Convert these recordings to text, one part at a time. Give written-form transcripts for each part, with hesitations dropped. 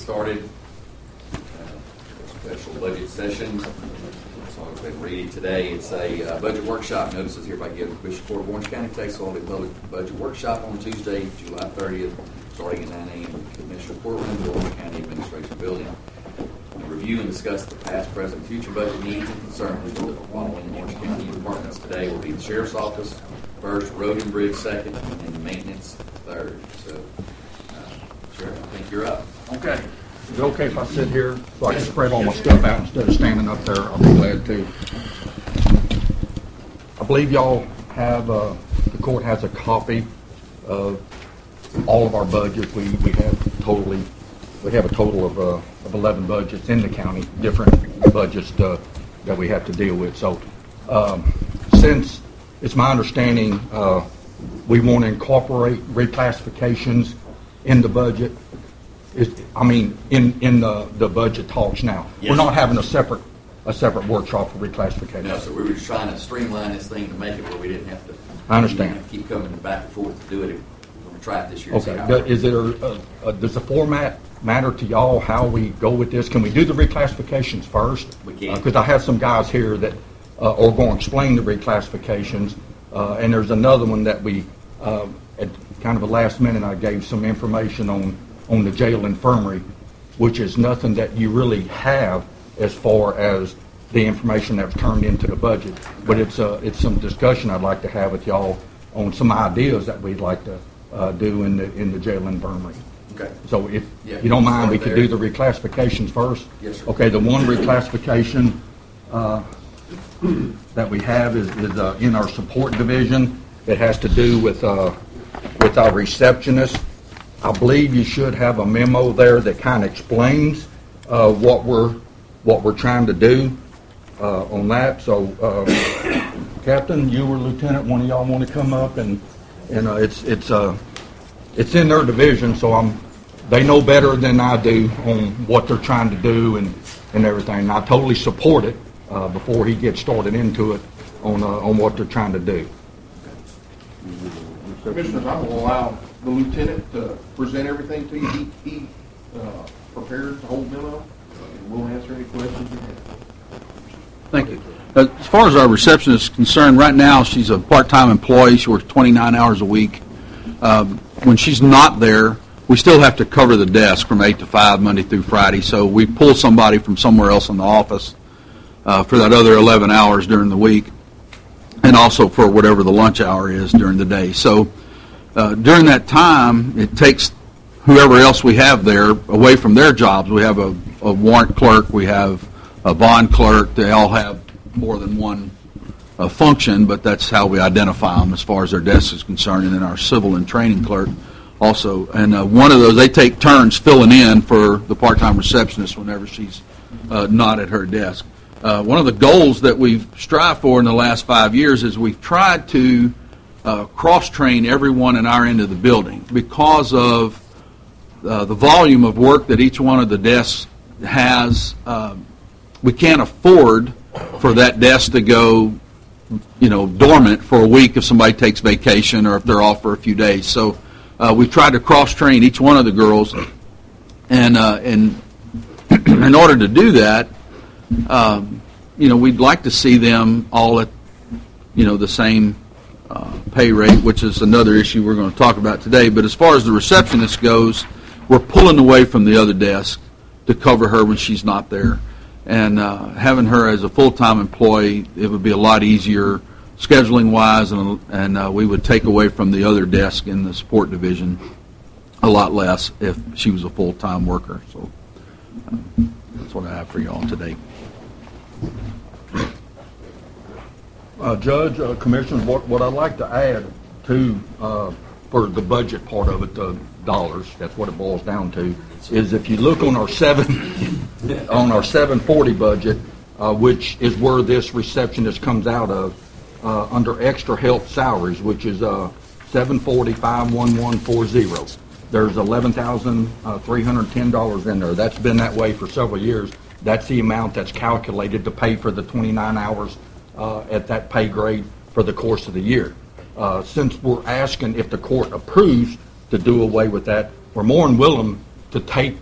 started. Special budget session. So I've been reading today. It's a budget workshop. Notices hereby given to Bishop Court of Orange County, Texas, on the public budget workshop on Tuesday, July 30th, starting at 9 a.m. in the Commissioner Courtroom, the Orange County Administration Building. Review and discuss the past, present, future budget needs and concerns for the following Orange County departments today will be the Sheriff's Office first, Road and Bridge second, and Maintenance third. So, Sheriff, I think you're up. Okay. Is it okay if I sit here so I can spread all my stuff out instead of standing up there? I'll be glad to. I believe y'all have, the court has a copy of all of our budgets. We have a total of 11 budgets in the county, different budgets that we have to deal with. So since it's my understanding we want to incorporate reclassifications in the budget, in the budget talks now. Yes. We're not having a separate workshop for reclassification. No, so we were just trying to streamline this thing to make it where we didn't have to. I understand. Keep coming back and forth to do it. We're going to try it this year. Okay. Does the format matter to y'all how we go with this? Can we do the reclassifications first? We can. Because I have some guys here that are going to explain the reclassifications, and there's another one that we at kind of a last minute I gave some information on the jail infirmary, which is nothing that you really have as far as the information that's turned into the budget. But it's some discussion I'd like to have with y'all on some ideas that we'd like to do in the jail infirmary. Okay. So if you don't mind, we could do the reclassifications first. Yes, sir. Okay, the one reclassification that we have is in our support division. It has to do with our receptionist. I believe you should have a memo there that kind of explains what we're trying to do on that. So, Captain, you or Lieutenant, one of y'all want to come up and it's in their division, so they know better than I do on what they're trying to do and everything. And I totally support it before he gets started into it on what they're trying to do. Commissioners, I will allow the lieutenant to present everything to you. He prepared the whole memo, and we'll answer any questions you have. Thank you. As far as our receptionist is concerned, right now she's a part-time employee. She works 29 hours a week. When she's not there, we still have to cover the desk from 8 to 5, Monday through Friday. So we pull somebody from somewhere else in the office for that other 11 hours during the week, and also for whatever the lunch hour is during the day. So during that time, it takes whoever else we have there away from their jobs. We have a warrant clerk, we have a bond clerk. They all have more than one function, but that's how we identify them as far as their desk is concerned. And then our civil and training clerk also. And one of those, they take turns filling in for the part-time receptionist whenever she's not at her desk. One of the goals that we've strived for in the last 5 years is we've tried to cross-train everyone in our end of the building because of the volume of work that each one of the desks has. We can't afford for that desk to go, dormant for a week if somebody takes vacation or if they're off for a few days. So we tried to cross-train each one of the girls, and in order to do that, we'd like to see them all at, the same pay rate, which is another issue we're going to talk about today. But as far as the receptionist goes, we're pulling away from the other desk to cover her when she's not there. And having her as a full-time employee, it would be a lot easier scheduling-wise, and we would take away from the other desk in the support division a lot less if she was a full-time worker. So that's what I have for you all today. Judge, Commissioner, what I'd like to add to for the budget part of it, the dollars, that's what it boils down to, is if you look on our 740 budget, which is where this receptionist comes out of, under extra help salaries, which is 740-51140. There's $11,310 in there. That's been that way for several years. That's the amount that's calculated to pay for the 29 hours at that pay grade for the course of the year. Since we're asking if the court approves to do away with that, we're more than willing to take that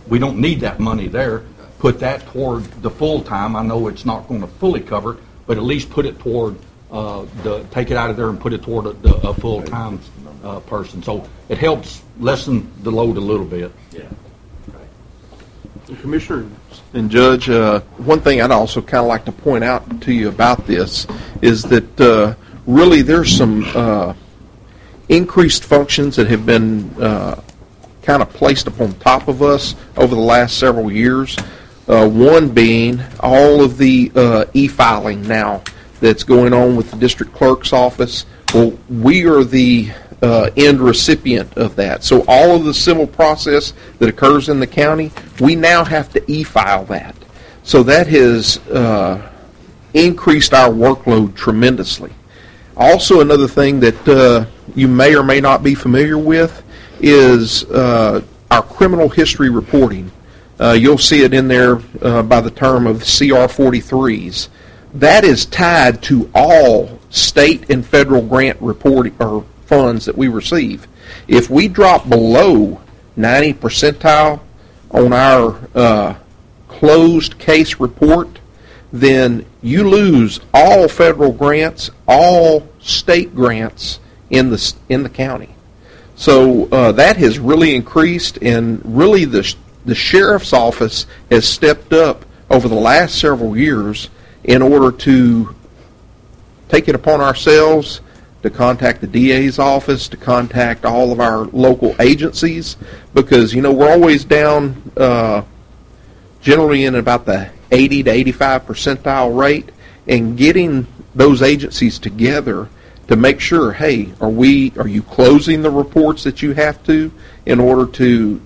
we don't need that money there. Put that toward the full-time. I know it's not going to fully cover it, but at least put it toward take it out of there and put it toward a full-time person. So it helps lessen the load a little bit. Yeah. Commissioner and Judge, one thing I'd also kind of like to point out to you about this is that really there's some increased functions that have been kind of placed upon top of us over the last several years. One being all of the e-filing now that's going on with the district clerk's office. Well, we are the end recipient of that. So all of the civil process that occurs in the county, we now have to e-file that. So that has increased our workload tremendously. Also, another thing that you may or may not be familiar with is our criminal history reporting. You'll see it in there by the term of CR 43s. That is tied to all state and federal grant reporting or funds that we receive. If we drop below 90 percentile on our closed case report, then you lose all federal grants, all state grants in the county. So that has really increased, and really the sheriff's office has stepped up over the last several years in order to take it upon ourselves to contact the DA's office, to contact all of our local agencies, because, we're always down generally in about the 80 to 85 percentile rate, and getting those agencies together to make sure, hey, are you closing the reports that you have to in order to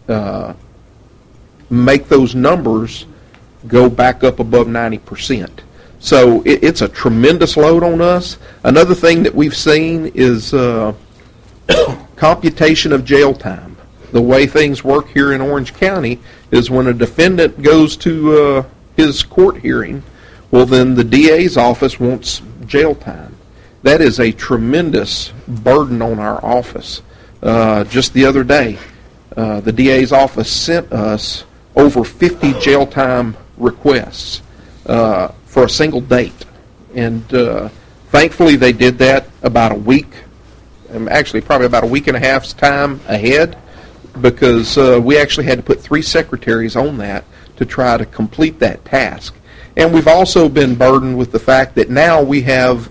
make those numbers go back up above 90%. So it's a tremendous load on us. Another thing that we've seen is computation of jail time. The way things work here in Orange County is when a defendant goes to his court hearing, well, then the DA's office wants jail time. That is a tremendous burden on our office. Just the other day, the DA's office sent us over 50 jail time requests for a single date. And thankfully they did that about a week, actually probably about a week and a half's time ahead, because we actually had to put 3 secretaries on that to try to complete that task. And we've also been burdened with the fact that now we have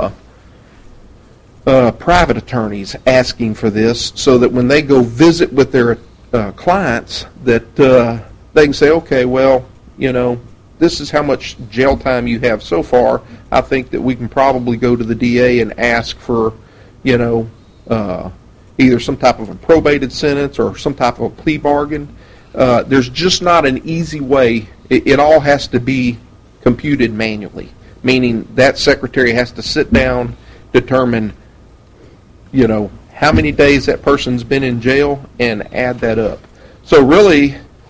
private attorneys asking for this, so that when they go visit with their clients, that they can say, okay, well, this is how much jail time you have so far. I think that we can probably go to the DA and ask for, either some type of a probated sentence or some type of a plea bargain. There's just not an easy way. It all has to be computed manually, meaning that secretary has to sit down, determine, how many days that person's been in jail, and add that up. So really,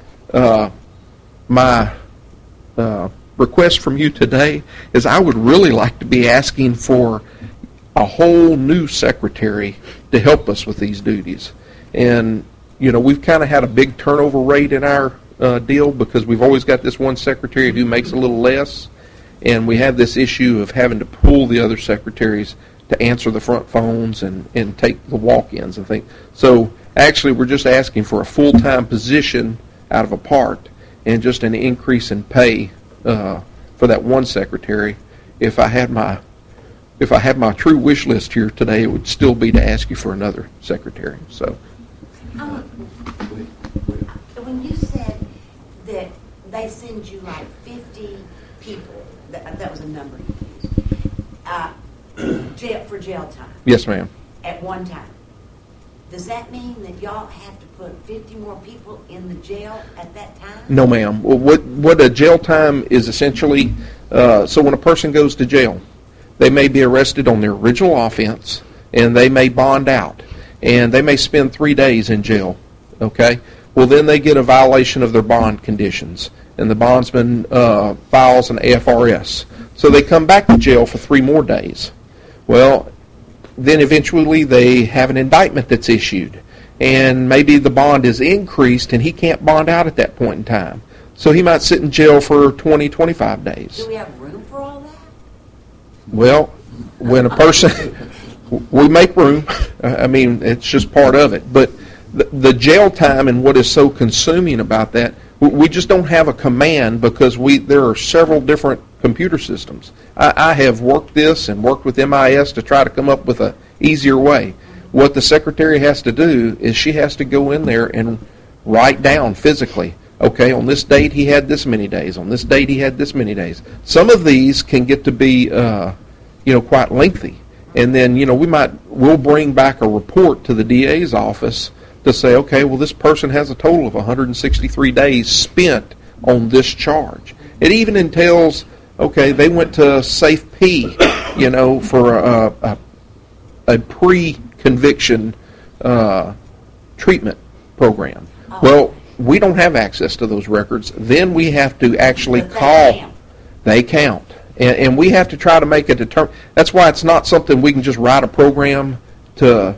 my request from you today is I would really like to be asking for a whole new secretary to help us with these duties. And, we've kind of had a big turnover rate in our deal, because we've always got this one secretary who makes a little less, and we have this issue of having to pull the other secretaries to answer the front phones and take the walk-ins and things. So actually we're just asking for a full-time position out of a part, and just an increase in pay for that one secretary. If I had my true wish list here today, it would still be to ask you for another secretary. So when you said that they send you like 50 people, that was a number you used, for jail time. Yes, ma'am. At one time. Does that mean that y'all have to put 50 more people in the jail at that time? No, ma'am. Well, what a jail time is essentially, so when a person goes to jail, they may be arrested on their original offense, and they may bond out, and they may spend 3 days in jail, okay? Well, then they get a violation of their bond conditions, and the bondsman files an AFRS. So they come back to jail for 3 more days. Well, then eventually they have an indictment that's issued, and maybe the bond is increased and he can't bond out at that point in time. So he might sit in jail for 20, 25 days. Do we have room for all that? Well, when a person, we make room. I mean, it's just part of it. But the jail time and what is so consuming about that, we just don't have a command because there are several different computer systems. I have worked this and worked with MIS to try to come up with an easier way. What the secretary has to do is she has to go in there and write down physically, okay, on this date he had this many days, on this date he had this many days. Some of these can get to be, quite lengthy. And then, we'll bring back a report to the DA's office to say, okay, well, this person has a total of 163 days spent on this charge. It even entails, okay, they went to Safe P, for a pre-conviction treatment program. Oh. Well, we don't have access to those records. Then we have to actually But they call. count. They count. And we have to try to make a That's why it's not something we can just write a program to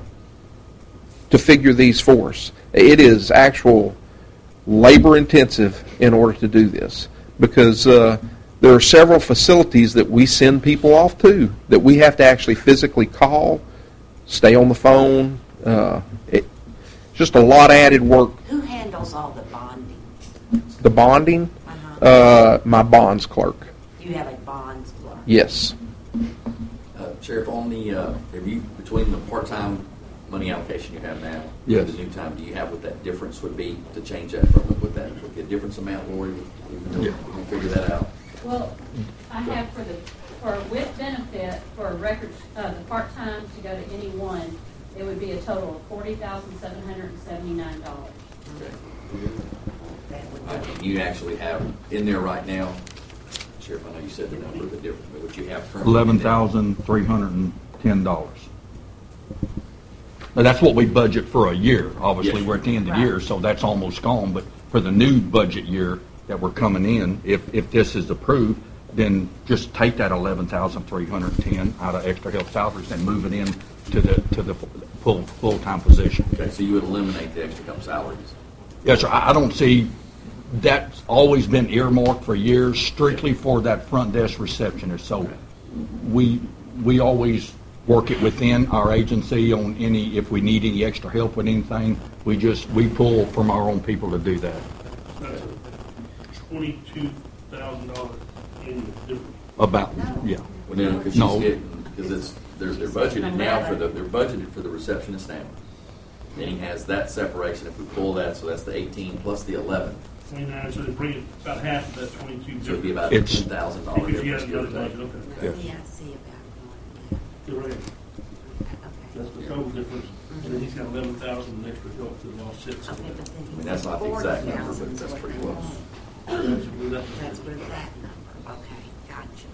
figure these for us. It is actual labor intensive in order to do this because there are several facilities that we send people off to that we have to actually physically call, stay on the phone. It's just a lot of added work. Who handles all the bonding? The bonding, my bonds clerk. You have a bonds clerk. Yes. Sheriff, on the, between the part-time money allocation you have now, Yes. and the new time, do you have what that difference would be to change that from, with the difference amount, Lori? Yeah. We can figure that out. Well, I have for with benefit, for records, the part-time to go to any one, it would be a total of $40,779. Okay. That would And you actually have in there right now, Sheriff, I know you said the number, the difference, but what you have currently. $11,310. Now, that's what we budget for a year. Obviously, Yes. we're at the end of the Right. year, so that's almost gone. But for the new budget year that we're coming in, if this is approved, then just take that $11,310 out of extra health salaries and move it in to the full-time position. Okay, so you would eliminate the extra help salaries. Yes, sir. I don't see, that's always been earmarked for years strictly for that front desk receptionist. So we always work it within our agency on if we need any extra help with anything, we pull from our own people to do that. $22,000 in the difference. About, yeah. Well, no, because No. they're budgeted now they're budgeted for the receptionist now. Then he has that separation, if we pull that, so that's the 18 plus the 11. 29, so they bring it about half of that 22. So it'd be about It's- $10,000 Because you difference. have give or another take. budget, okay. Yeah. Yeah, I see about one. You're right. Okay. That's the total difference. And then he's got 11,000 in extra help to offset some Okay, of but that. then I mean, that's not the exact number, but that's pretty close. That's where that- That's where that number, okay, gotcha.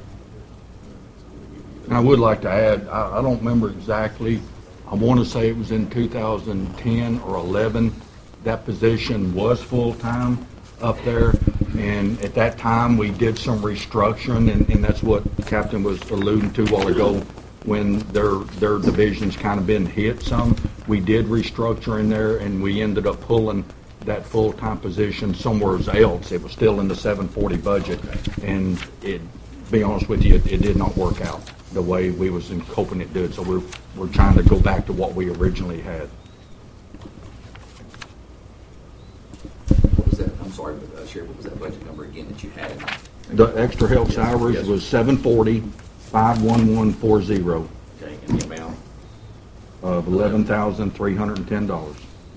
And I would like to add, I don't remember exactly, I want to say it was in 2010 or 11, that position was full-time up there. And at that time, we did some restructuring, and that's what the captain was alluding to a while ago, when their division's kind of been hit some. We did restructure in there, and we ended up pulling that full-time position somewhere else. It was still in the 740 budget, and to be honest with you, it did not work out the way we was hoping it did. So we're trying to go back to what we originally had. What was that, I'm sorry, but Sheriff, what was that budget number again that you had? The extra health salaries Yes. was 740, 51140 Okay, and the amount? of $11,310.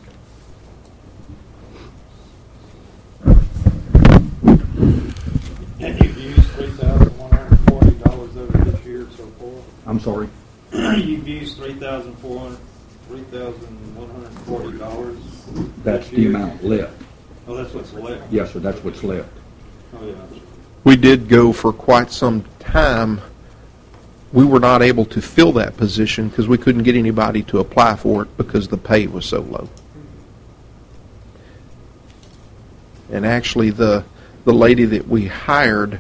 And you've used $3,140 over this year so far? I'm sorry. You've used $3,140. That's this the year? amount left. Oh, that's what's left? Yes, sir, that's what's left. Oh, yeah. We did go for quite some time. We were not able to fill that position because we couldn't get anybody to apply for it because the pay was so low. And actually, the lady that we hired,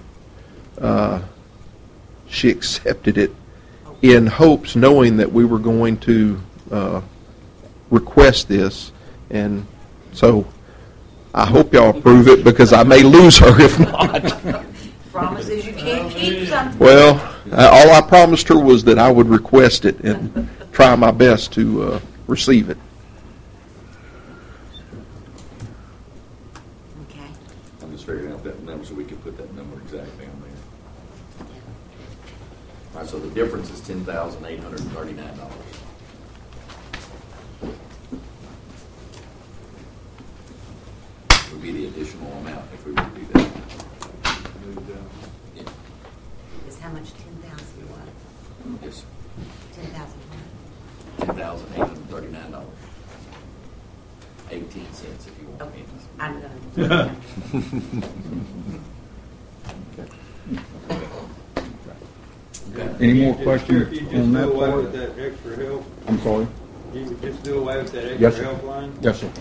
she accepted it in hopes, knowing that we were going to request this, and so I hope y'all approve it because I may lose her if not. Promises you can't keep something. Well, all I promised her was that I would request it and try my best to receive it. Okay. I'm just figuring out that number so we can put that number exactly on there. All right, so the difference is $10,839. Would be the additional amount if we were to do that. Yeah. Is how much 10,000 was? Yes, 10,000 $10,839. 18 cents if you want. Okay. I'm going Okay. Any more questions If you just on do that away part? with that extra help, I'm sorry? you would just do away with that Yes, extra sir. help line? Yes, sir.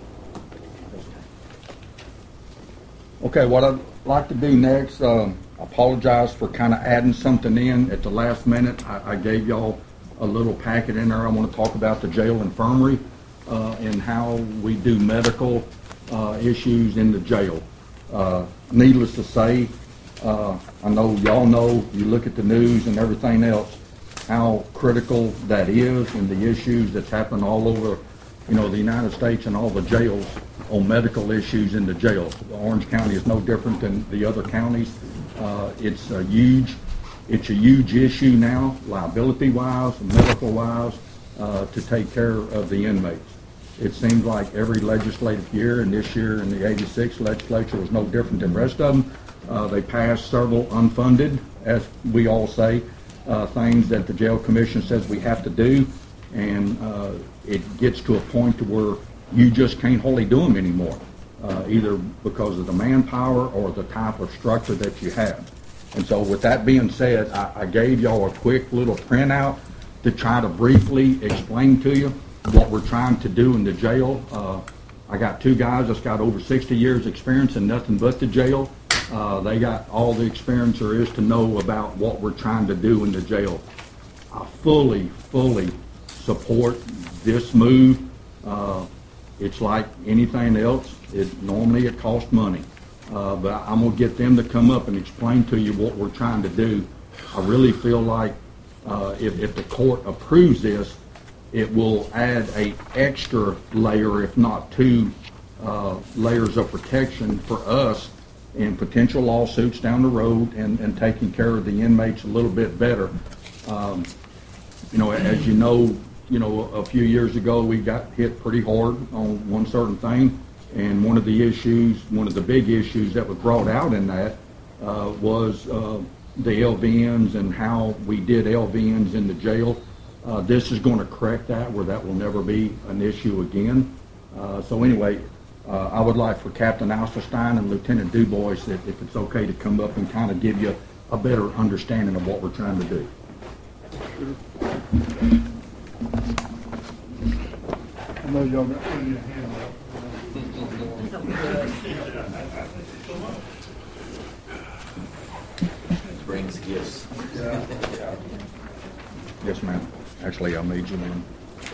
Okay, what I'd like to do next, apologize for kind of adding something in at the last minute. I gave y'all a little packet in there. I want to talk about the jail infirmary and how we do medical issues in the jail. Needless to say, I know y'all know, you look at the news and everything else, how critical that is and the issues that's happened all over, the United States and all the jails on medical issues in the jails. Orange County is no different than the other counties. It's a huge issue now, liability-wise, medical-wise, to take care of the inmates. It seems like every legislative year, and this year in the 86 legislature was no different than the rest of them. They passed several unfunded, as we all say, things that the jail commission says we have to do, and it gets to a point to where you just can't hardly do them anymore, either because of the manpower or the type of structure that you have. And so with that being said, I gave y'all a quick little printout to try to briefly explain to you what we're trying to do in the jail. I got two guys that's got over 60 years experience in nothing but the jail. They got all the experience there is to know about what we're trying to do in the jail. I fully support this move. It's like anything else. Normally it costs money. But I'm going to get them to come up and explain to you what we're trying to do. I really feel like if the court approves this, it will add a extra layer, if not two layers of protection for us in potential lawsuits down the road and taking care of the inmates a little bit better. As you know, a few years ago we got hit pretty hard on one certain thing, and one of the big issues that was brought out in that was the LVNs and how we did LVNs in the jail. This is going to correct that, where that will never be an issue again. So anyway, I would like for Captain Alsterstein and Lieutenant Dubois, if it's okay, to come up and kind of give you a better understanding of what we're trying to do. I know y'all got plenty of hands up. Brings gifts. Yes, ma'am. Actually, I made you one.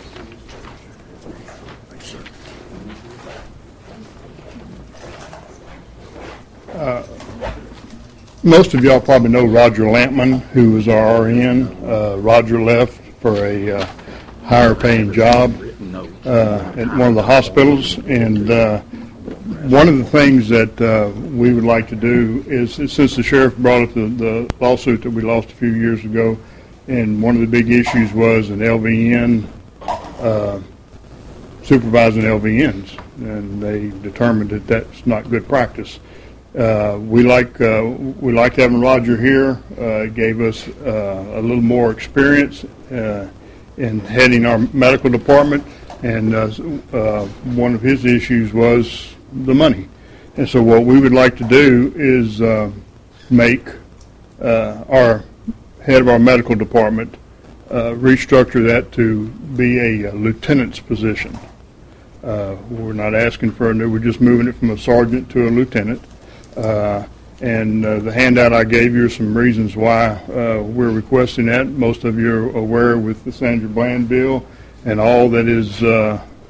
Most of y'all probably know Roger Lampman, who was our RN. Roger left for a higher paying job at one of the hospitals, and one of the things that we would like to do is, since the sheriff brought up the lawsuit that we lost a few years ago, and one of the big issues was an LVN supervising LVNs, and they determined that that's not good practice. We like having Roger here. It gave us a little more experience in heading our medical department, and one of his issues was the money. And so what we would like to do is make our head of our medical department restructure that to be a lieutenant's position. We're not asking for we're just moving it from a sergeant to a lieutenant. And the handout I gave you are some reasons why we're requesting that. Most of you are aware with the Sandra Bland bill and all that is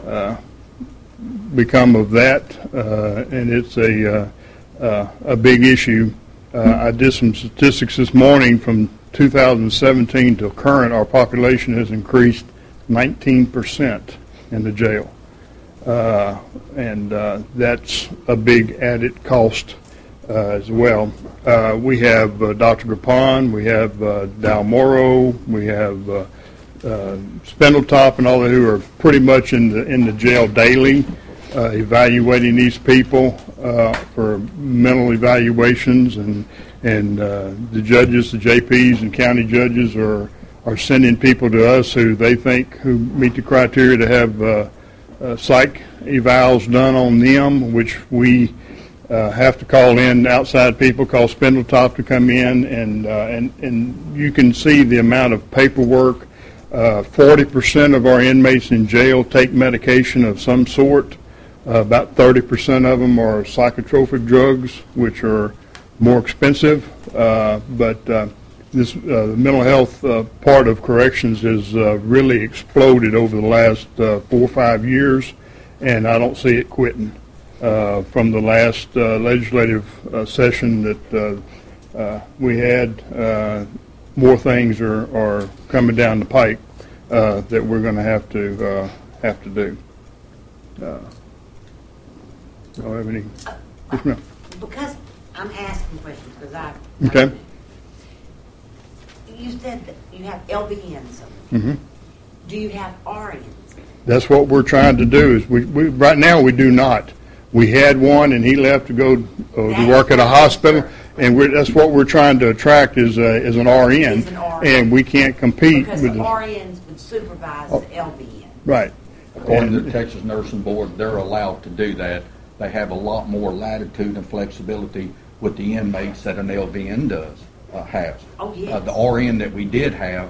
become of that, and it's a big issue. I did some statistics this morning. From 2017 to current, our population has increased 19% in the jail, and that's a big added cost as well. We have Dr. Grapan, we have Dalmoro, we have Spindletop, and all that, who are pretty much in the jail daily, evaluating these people for mental evaluations, and the judges, the JPs, and county judges are sending people to us who they think who meet the criteria to have psych evals done on them, which we have to call in outside people, call Spindletop to come in, and you can see the amount of paperwork. 40% of our inmates in jail take medication of some sort. About 30% of them are psychotropic drugs, which are more expensive. But this the mental health part of corrections has really exploded over the last 4 or 5 years, and I don't see it quitting. From the last legislative session that we had, more things are coming down the pike that we're going to have to do. Do I have any? Yes, ma'am. Because I'm asking questions, because Okay. You said that you have LVNs. Mm-hmm. Do you have RNs? That's what we're trying to do. Is we right now we do not. We had one, and he left to go to work at a hospital, and that's what we're trying to attract is an RN, and we can't compete because with the RNs would supervise the LVN. Right. According to the Texas Nursing Board, they're allowed to do that. They have a lot more latitude and flexibility with the inmates that an LVN has. Oh, yes. The RN that we did have,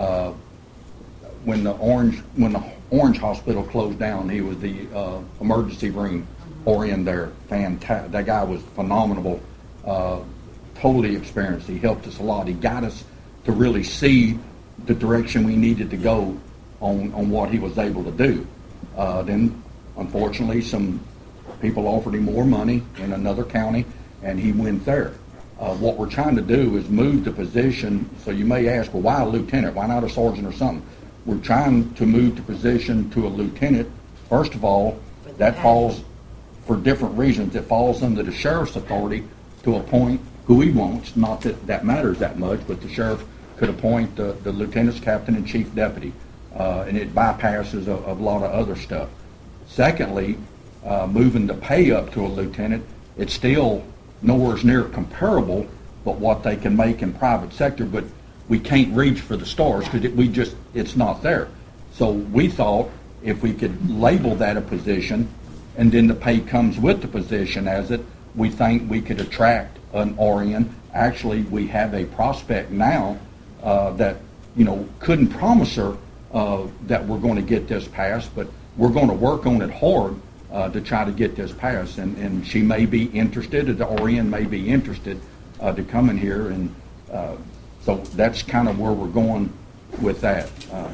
when the Orange Hospital closed down, he was the emergency room RN there. Fantastic. That guy was phenomenal. Totally experienced. He helped us a lot. He got us to really see the direction we needed to go on what he was able to do. Then, unfortunately, some people offered him more money in another county, and he went there. What we're trying to do is move the position. So you may ask, well, why a lieutenant? Why not a sergeant or something? We're trying to move the position to a lieutenant. First of all, that falls, for different reasons, it falls under the sheriff's authority to appoint who he wants. Not that that matters that much, but the sheriff could appoint the lieutenant's captain and chief deputy, and it bypasses a lot of other stuff. Secondly, moving the pay up to a lieutenant, it's still nowhere near comparable but what they can make in private sector, but we can't reach for the stars because it's not there. So we thought if we could label that a position and then the pay comes with the position as it, we think we could attract an RN. Actually, we have a prospect now that, couldn't promise her that we're going to get this passed, but we're going to work on it hard to try to get this passed. And she may be interested, or the RN may be interested to come in here. And so that's kind of where we're going with that.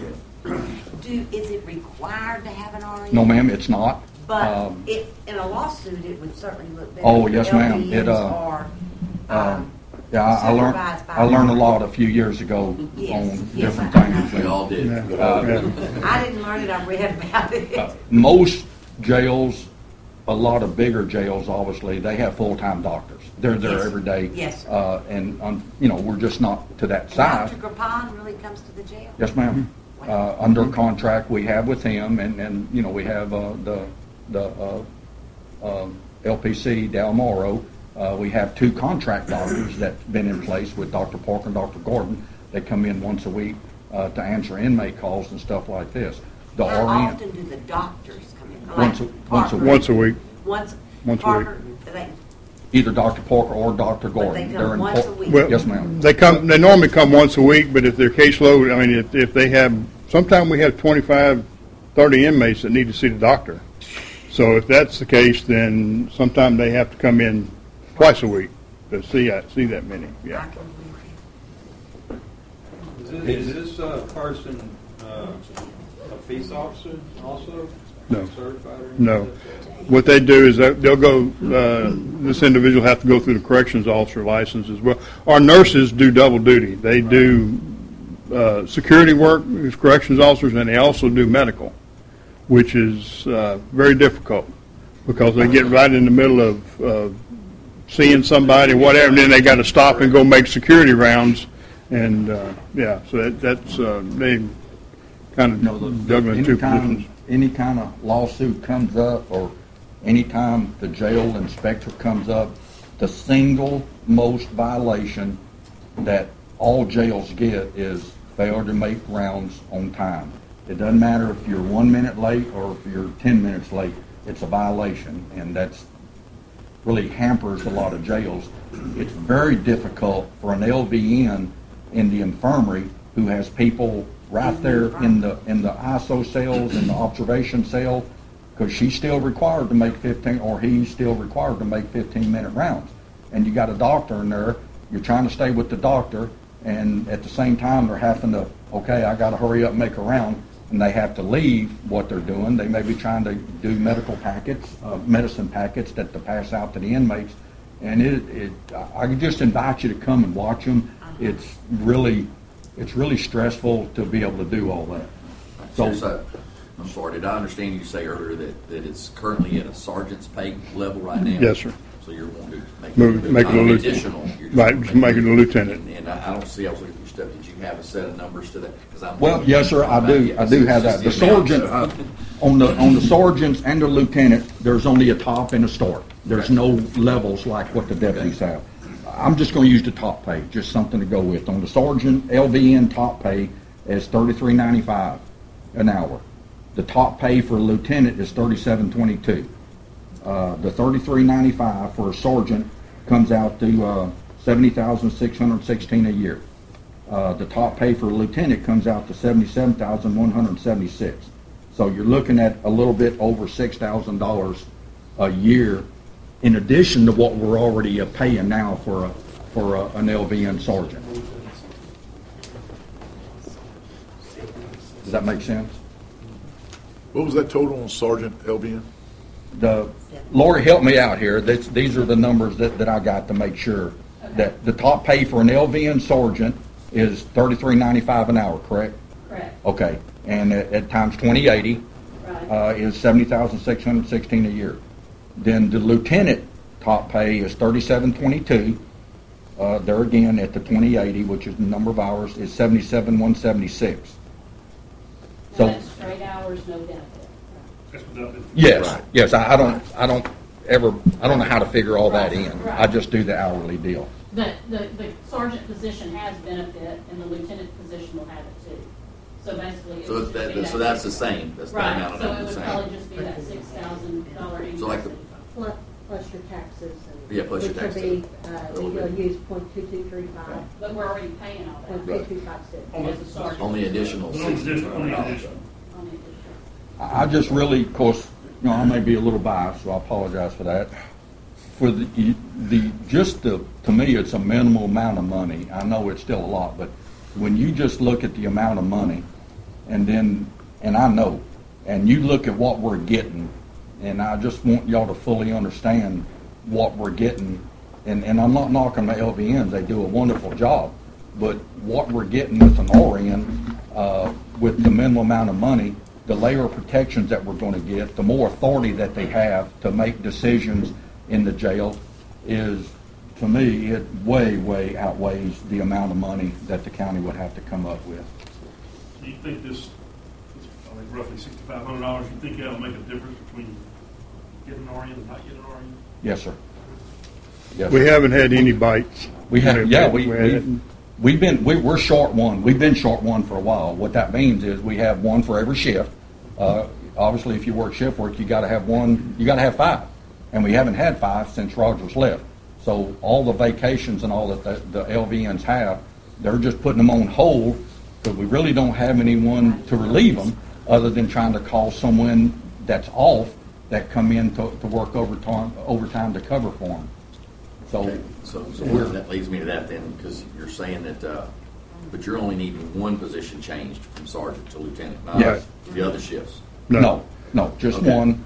Is it required to have an RN? No, ma'am, it's not. But in a lawsuit, it would certainly look better. Oh, yes, ma'am. I learned a lot a few years ago on different things. We all did. I didn't learn it. I read about it. Most jails, a lot of bigger jails, obviously, they have full-time doctors. They're there every day. Yes. We're just not to that size. Dr. Grapan really comes to the jail? Yes, ma'am. Under contract we have with him, and we have the LPC, Dalmoro. We have 2 contract doctors that's been in place with Dr. Parker and Dr. Gordon. They come in once a week to answer inmate calls and stuff like this. The How RN, often do the doctors come in? Once a week. Once a week. either Dr. Parker or Dr. But Gordon. they come once a week? Well, Yes, ma'am. They normally come once a week, but if their caseload, if they have, sometimes we have 25, 30 inmates that need to see the doctor. So if that's the case, then sometimes they have to come in twice a week to see that many. Yeah. Is this person a peace officer also? No. No. What they do is that they'll go, this individual have to go through the corrections officer license as well. Our nurses do double duty. They do security work as corrections officers, and they also do medical, which is very difficult because they get right in the middle of seeing somebody, whatever, and then they got to stop and go make security rounds. And, so that's, they kind of juggling two positions. Any kind of lawsuit comes up, or anytime the jail inspector comes up, the single most violation that all jails get is failure to make rounds on time. It doesn't matter if you're 1 minute late or if you're 10 minutes late, it's a violation, and that's really hampers a lot of jails. It's very difficult for an LVN in the infirmary who has people right there in the ISO cells, in the observation cell, because she's still required to make 15, or he's still required to make 15-minute rounds. And you got a doctor in there, you're trying to stay with the doctor, and at the same time they're having to, okay, I got to hurry up and make a round, and they have to leave what they're doing. They may be trying to do medical packets, medicine packets that to pass out to the inmates. And I could just invite you to come and watch them. It's really stressful to be able to do all that. So, I'm sorry, did I understand you say earlier that it's currently at a sergeant's pay level right now? Yes, sir. So you're wanting to make Make it a lieutenant. additional. Right, just make it a lieutenant. And I don't see, I was looking at your stuff, did you have a set of numbers to that? Well, yes, sir, I do. I do have that. The sergeant, on the sergeants and the lieutenant, there's only a top and a start. There's no levels like what the deputies have. I'm just going to use the top pay, just something to go with. On the sergeant, LVN top pay is $33.95 an hour. The top pay for a lieutenant is $37.22. The $33.95 for a sergeant comes out to $70,616 a year. The top pay for a lieutenant comes out to $77,176. So you're looking at a little bit over $6,000 a year, in addition to what we're already paying now for an LVN sergeant. Does that make sense? What was that total on Sergeant LVN? Lori, help me out here. These are the numbers that I got to make sure that the top pay for an LVN sergeant is $33.95 an hour, correct? Correct. Okay, and at times 2080 is $70,616 a year. Then the lieutenant top pay is $37.22. There again at the 2080, which is the number of hours, is $77,176. So that's straight hours, no benefit. That's without benefit. Yes, Right. yes. I don't know how to figure all that in. Right. I just do the hourly deal. The sergeant position has benefit, and the lieutenant position will have it too. So basically, it So, would just be so that's the same. That's the right. amount of So money it the would same. probably just be that $6,000 increase. So like Plus your taxes. And Yeah, plus your which will taxes. be, you'll use .2235, But we're already paying all that. .2256. As a sergeant. On the additional On the additional. On the additional. I just really, of course, I may be a little biased, so I apologize for that. For to me, it's a minimal amount of money. I know it's still a lot, but when you just look at the amount of money, and I know, and you look at what we're getting, and I just want y'all to fully understand what we're getting, and I'm not knocking the LVNs, they do a wonderful job, but what we're getting with an RN, with the minimum amount of money, the layer of protections that we're going to get, the more authority that they have to make decisions in the jail is, to me, it way, way outweighs the amount of money that the county would have to come up with. Do you think this, I think roughly $6,500, you think that'll make a difference between getting an RN and not getting an RN? Yes, sir. Yes, We sir. haven't had any bites. We're short one. We've been short one for a while. What that means is we have one for every shift. Obviously, if you work shift work, you got to have one. You got to have 5, and we haven't had 5 since Rogers left. So all the vacations and all that the LVNs have, they're just putting them on hold because we really don't have anyone to relieve them other than trying to call someone that's off that come in to work overtime to cover for them. Okay. So that leads me to that then, because you're saying that, but you're only needing one position changed from sergeant to lieutenant, not Yes. the other shifts. No. No, just Okay. one.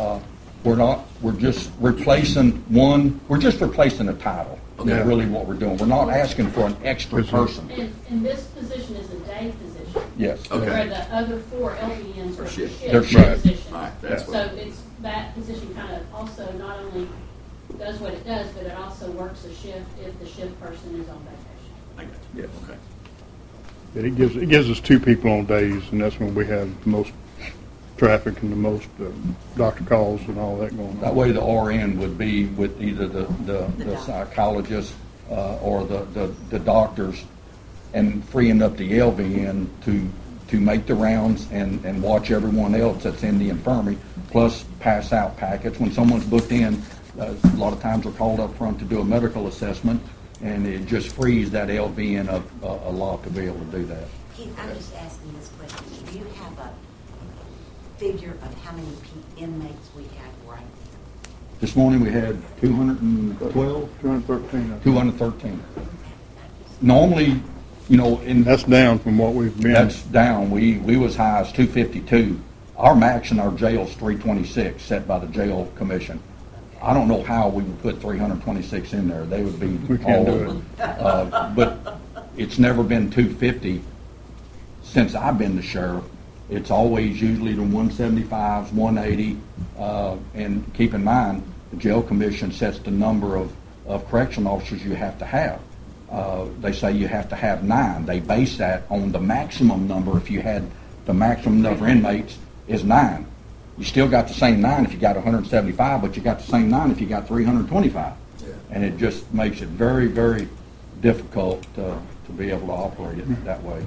We're just replacing one, we're just replacing a title. Okay. Is really what we're doing. We're not asking for an extra person. And this position is a day position. Yes. Okay. Where the other 4 LVNs Are are shift. They're shift shift. positions. All right, that's So what, it's, that position kind of also not only does what it does, but it also works a shift if the shift person is on vacation. I got you. Yes. Okay. But it gives us 2 people on days, and that's when we have the most traffic and the most doctor calls and all that going on. That way the RN would be with either the psychologist or the doctors, and freeing up the LVN to make the rounds and watch everyone else that's in the infirmary, plus pass out packets. When someone's booked in, a lot of times they're called up front to do a medical assessment, and it just frees that LVN up a lot to be able to do that. Keith, I'm just asking this question. Do you have a figure of how many inmates we have right now? This morning we had 212, 213. 213. Normally, in That's down from what we've been. that's down. We was high as 252. Our max in our jail is 326, set by the jail commission. I don't know how we would put 326 in there. They would be We can't all do over. But it's never been 250 since I've been the sheriff. It's always usually the 175s, 180, and keep in mind, the jail commission sets the number of correctional officers you have to have. They say you have to have 9. They base that on the maximum number. If you had the maximum number of inmates is 9. You still got the same 9 if you got 175, but you got the same 9 if you got 325. Yeah. And it just makes it very, very difficult to be able to operate it that way.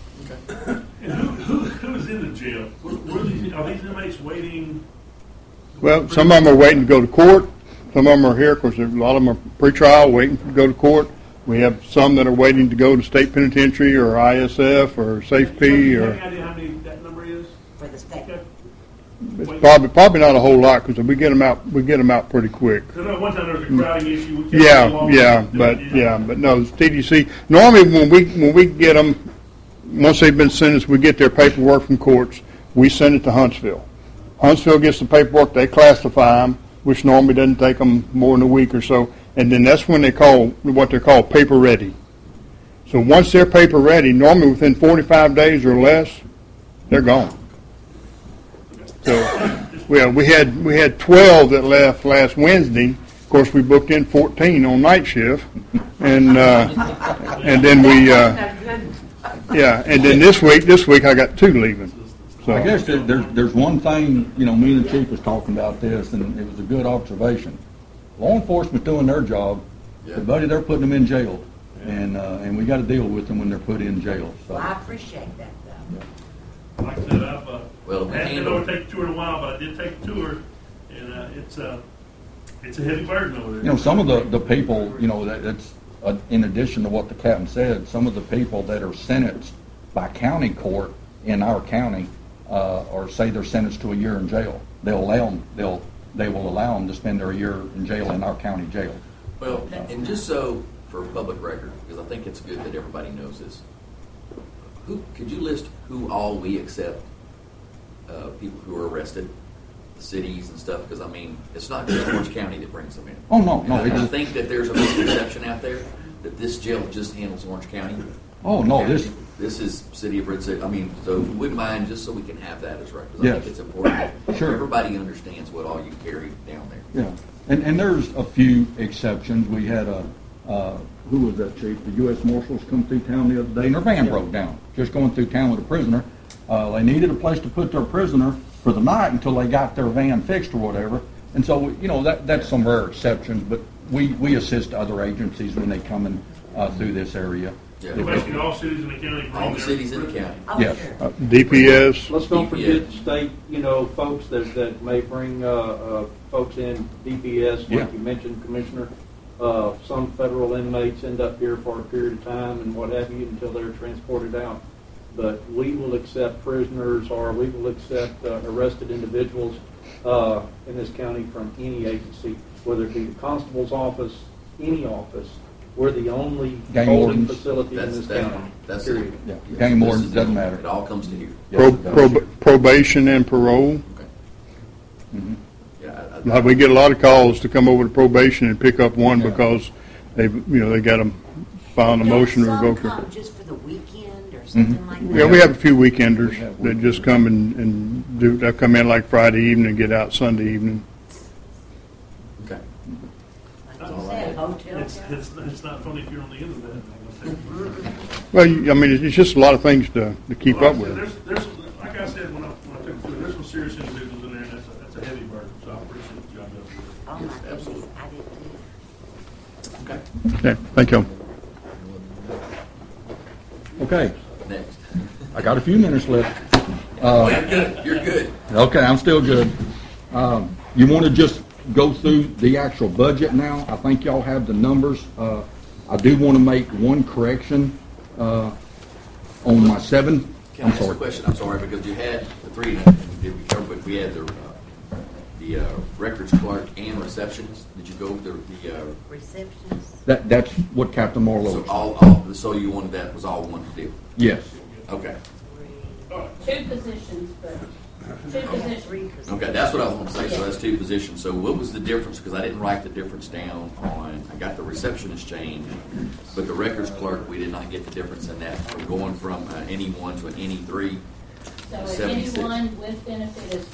And who is in the jail? Are these inmates waiting? Well, some of them are waiting to go to court. Some of them are here because a lot of them are pretrial, waiting to go to court. We have some that are waiting to go to state penitentiary or ISF or SafeP. Do you have Or any idea how many that number is? For the state? Okay. it's probably not a whole lot because we get them out pretty quick. I know one time there was a crowding issue. We kept it along. But no, it's TDC. Normally, when we get them, once they've been sentenced, we get their paperwork from courts. We send it to Huntsville. Huntsville gets the paperwork. They classify them, which normally doesn't take them more than a week or so. And then that's when they call what they're called paper ready. So once they're paper ready, normally within 45 days or less, they're gone. So we had 12 that left last Wednesday. Of course, we booked in 14 on night shift, and then we and then this week I got 2 leaving. So I guess there's one thing, me and the chief was talking about this, and it was a good observation. Law enforcement's doing their job, but buddy, they're putting them in jail, and we got to deal with them when they're put in jail. So. Well, I appreciate that, though. Like I said, I've Well, I hadn't been over to take the tour in a while, but I did take the tour, and it's a heavy burden over there. Some of the people, that's in addition to what the captain said, some of the people that are sentenced by county court in our county, or say they're sentenced to a year in jail, they will allow them to spend their year in jail in our county jail. Well, and just so for public record, because I think it's good that everybody knows this, could you list who all we accept, people who are arrested, the cities and stuff? Because, it's not just Orange County that brings them in. Oh, no. And I think that there's a misconception out there that this jail just handles Orange County. Oh, no, And this... This is City of Red City. So we wouldn't mind, just so we can have that as record. I Yes. think it's important that Sure. everybody understands what all you carry down there. Yeah, and there's a few exceptions. We had who was that, Chief? The U.S. Marshals come through town the other day, and their van broke down, just going through town with a prisoner. They needed a place to put their prisoner for the night until they got their van fixed or whatever. And so, that's some rare exceptions, but we assist other agencies when they come in through this area. Yeah. So basically, all cities in the county bring All the their- cities in the county. Oh, Yes. sure. DPS. Let's don't forget the state, folks that may bring folks in, DPS, Yeah. like you mentioned, Commissioner. Some federal inmates end up here for a period of time and what have you until they're transported out. But we will accept prisoners or we will accept arrested individuals in this county from any agency, whether it be the constable's office, any office. We're the only Game holding wardens. facility in this county. That's period. it. Yeah, Yes, game this wardens, is doesn't it. matter. It all comes to here. Yes, it does. Probation and parole. Yeah, Like, we get a lot of calls to come over to probation and pick up one because they got them filing a motion to Don't revoke some it. come just for the weekend or something like that? Yeah, we have a few weekenders that just come and do. They'll come in like Friday evening and get out Sunday evening. Okay. Like you said, hotel. It's not funny if you're on the end of that. Well, I mean, it's just a lot of things to keep Well, up with. There's, like I said when I took it through, there's some serious individuals in there, and that's a heavy burden. So I appreciate the job that you Oh, my goodness, absolutely. I did too. Okay. Okay, thank you. Okay, Next. I got a few minutes left. Oh, you're good. You're good. Okay, I'm still good. You want to just go through the actual budget now? I think y'all have the numbers. I do want to make one correction on my Can I I'm ask a sorry. question? I'm sorry, because you had the three, did we cover, but we had the records clerk and receptionist. Did you go with the Receptionist. That's what Captain Marlowe so was. so you wanted that was all one deal? Yes. Okay. Two positions, but two positions. Okay, that's what I was going to say. So that's two positions. So what was the difference? Because I didn't write the difference down on, I got the receptionist change, but the records clerk, we did not get the difference in that. We're going from any one to an any three. So at 76. anyone with benefit is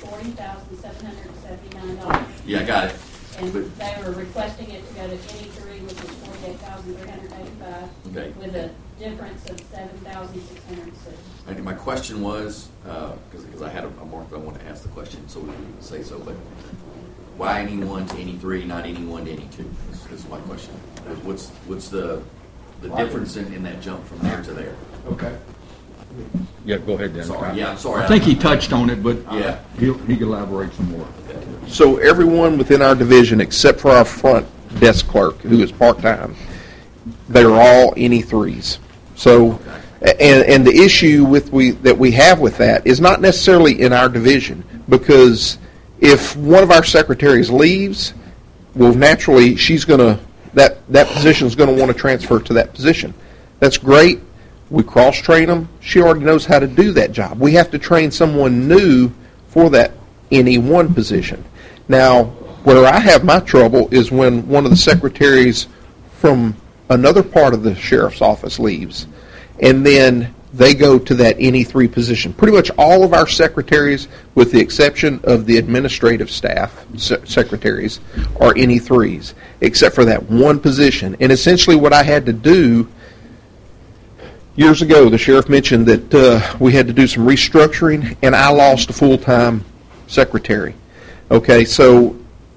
$40,779. Yeah, I got it. And But- they were requesting it to go to any three, which is $48,385. Okay. With a difference of $7,606. And my question was, because I had a mark that I wanted to ask the question, so we would say so, but why any one to any three, not any one to any two? Is my question. What's the difference in that jump from there to there? Okay. Yeah, go ahead, Dennis. Sorry. Yeah, I'm sorry. I think he touched on it, but Yeah. he can elaborate some more. So everyone within our division, except for our front desk clerk, who is part-time, they're all any threes. So, and the issue that we have with that is not necessarily in our division, because if one of our secretaries leaves, well, naturally that position is going to want to transfer to that position. That's great. We cross-train them. She already knows how to do that job. We have to train someone new for that any one position. Now, where I have my trouble is when one of the secretaries from another part of the sheriff's office leaves, and then they go to that any three position. Pretty much all of our secretaries, with the exception of the administrative staff secretaries, are any threes, except for that one position. And essentially what I had to do years ago, the sheriff mentioned that we had to do some restructuring, and I lost a full-time secretary. Okay, so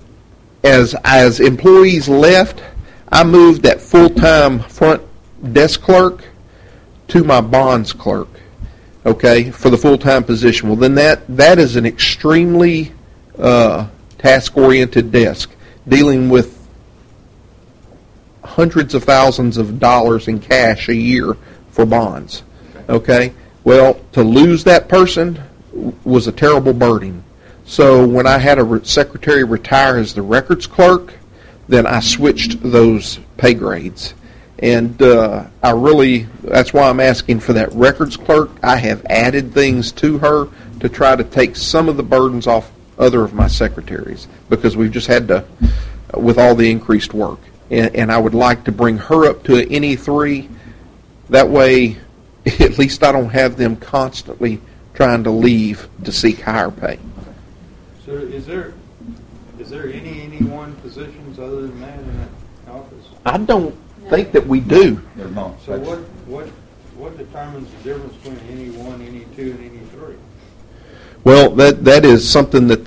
as employees left, I moved that full-time front desk clerk to my bonds clerk, okay, for the full-time position. Well, then that is an extremely task-oriented desk, dealing with hundreds of thousands of dollars in cash a year for bonds, okay? Well, to lose that person was a terrible burden. So when I had a secretary retire as the records clerk, then I switched those pay grades. And that's why I'm asking for that records clerk. I have added things to her to try to take some of the burdens off other of my secretaries, because we've just had to, with all the increased work. And I would like to bring her up to any three. That way, at least I don't have them constantly trying to leave to seek higher pay. So is there any one positions other than that in that office? I don't think that we do. There's not. So what determines the difference between any one, any two, and any three? Well, that is something that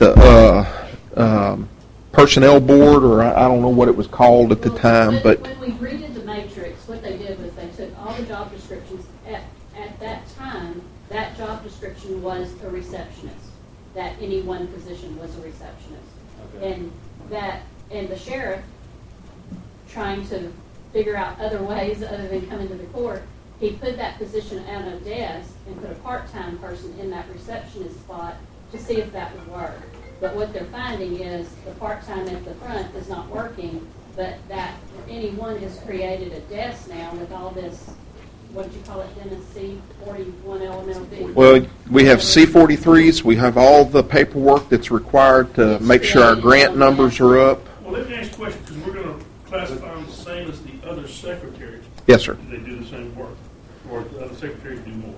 the personnel board, or I don't know what it was called at the time, but When we redid the matrix, what they did was they took all the job descriptions. At that time, that job description was a receptionist. That any one position was a receptionist. Okay. And the sheriff, trying to figure out other ways other than coming to the court, he put that position on a desk and put a part-time person in that receptionist spot to see if that would work. But what they're finding is the part-time at the front is not working, but that anyone has created a desk now with all this, what did you call it, Dennis, C41 LMLD? Well, we have C-43s. We have all the paperwork that's required to make sure our grant numbers are up. Well, let me ask a question, because we're going to classify them the same as the other secretaries. Yes, sir. Do they do the same work? Or do the other secretaries do more?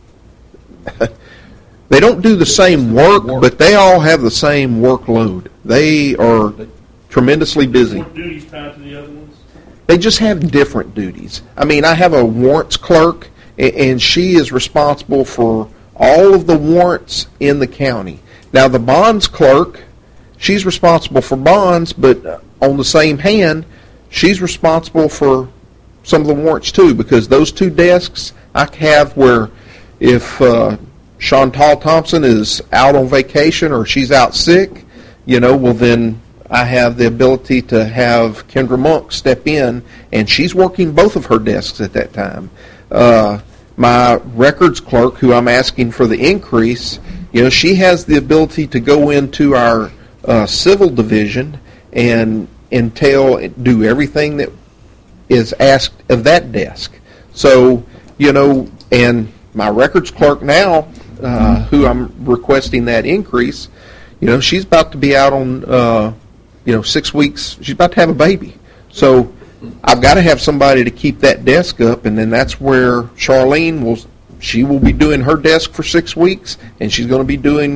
They don't do the same work, but they all have the same workload. They are tremendously busy. More duties tied to the other ones? They just have different duties. I mean, I have a warrants clerk, and she is responsible for all of the warrants in the county. Now, the bonds clerk, she's responsible for bonds, but on the same hand, she's responsible for some of the warrants too, because those two desks I have where if Chantal Thompson is out on vacation or she's out sick, well then I have the ability to have Kendra Monk step in, and she's working both of her desks at that time. My records clerk, who I'm asking for the increase, she has the ability to go into our civil division and do everything that is asked of that desk. So, and my records clerk now, who I'm requesting that increase, she's about to be out on 6 weeks. She's about to have a baby. So I've got to have somebody to keep that desk up, and then that's where Charlene will be doing her desk for 6 weeks, and she's going to be doing,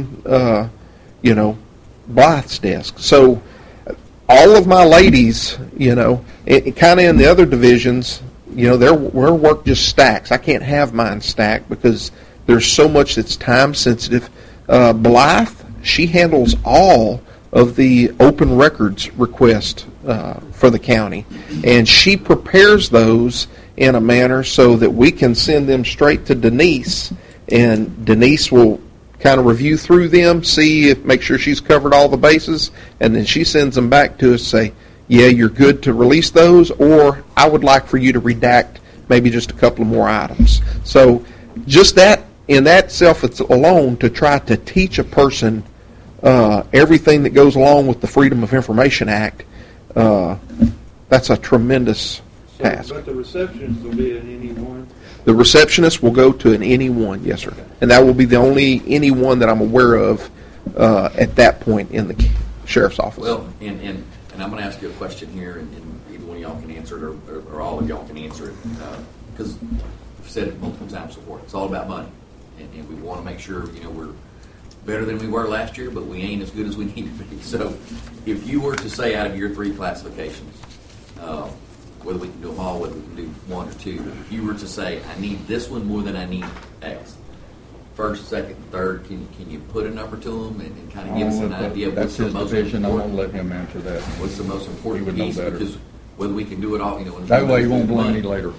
Blythe's desk. So all of my ladies, kind of in the other divisions, their work just stacks. I can't have mine stacked because there's so much that's time sensitive. Blythe, she handles all of the open records request for the county, and she prepares those in a manner so that we can send them straight to Denise, and Denise will kind of review through them, make sure she's covered all the bases, and then she sends them back to us, say, yeah, you're good to release those, or I would like for you to redact maybe just a couple of more items. So just that, in that self alone, to try to teach a person everything that goes along with the Freedom of Information Act, that's a tremendous task. But the receptionist will be an anyone? The receptionist will go to an anyone, yes, sir. And that will be the only anyone that I'm aware of at that point in the sheriff's office. Well, and I'm going to ask you a question here, and either one of y'all can answer it, or all of y'all can answer it, because I've said it multiple times before. It's all about money, and we want to make sure we're better than we were last year, but we ain't as good as we need to be. So, if you were to say out of your 3 classifications, whether we can do them all, whether we can do 1 or 2, if you were to say, I need this one more than I need X, first, second, third, can you put a number to them and kind of give us an idea of what's the most division. important? I won't let him answer that. What's the most important He would piece? know better. Because whether we can do it all, That way you won't blame me later.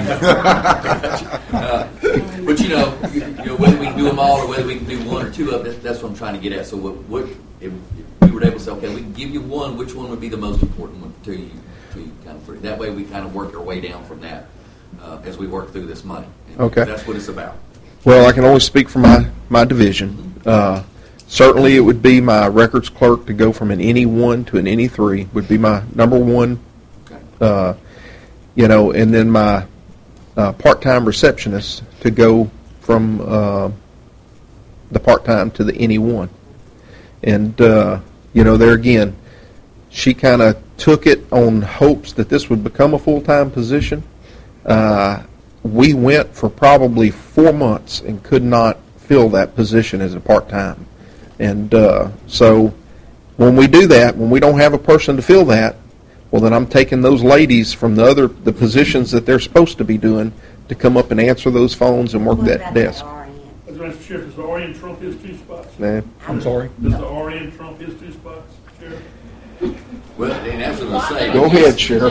But whether we can do them all or whether we can do 1 or 2 of it, that's what I'm trying to get at. So what if we were able to say, okay, we can give you 1, which one would be the most important one to you kind of through? That way we kind of work our way down from that as we work through this money. And okay. That's what it's about. Well, I can only speak for my division. Certainly it would be my records clerk to go from an NE1 to an NE3 would be my number one. Okay. And then my part-time receptionist to go from the part-time to the NE1. And, there again, she kind of took it on hopes that this would become a full-time position. We went for probably 4 months and could not fill that position as a part-time. And so when we do that, when we don't have a person to fill that, well, then I'm taking those ladies from the positions that they're supposed to be doing to come up and answer those phones and work that desk. Mr. Sheriff, does the RN trump his 2 spots? Nah. I'm sorry? Does the RN trump his 2 spots, Sheriff? Well, and that's what I say. Go ahead, Sheriff.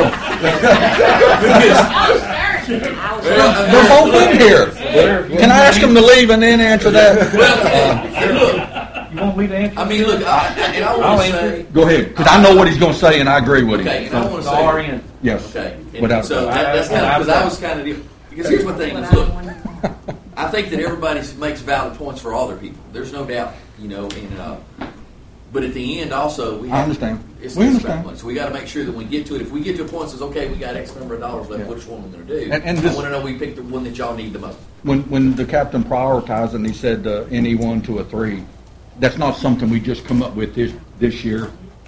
They're both in here. Can I ask them to leave and then answer that? You want me to answer? I mean, look, I want to say. Go ahead, because I know what he's going to say, and I agree with him. Okay, and I want to say. RN. Yes. Okay. Without So that's kind of, because I was kind of different. Because here's my thing, is look, I think that everybody makes valid points for all their people. There's no doubt, But at the end, also, we I have, understand. It's We about understand. money. So we got to make sure that when we get to it, if we get to a point that says, okay, we got X number of dollars left, Yeah. which one we're going to do? And I this- want to know we picked the one that y'all need the most. When the captain prioritized and he said any 1 to a 3, that's not something we just come up with this year.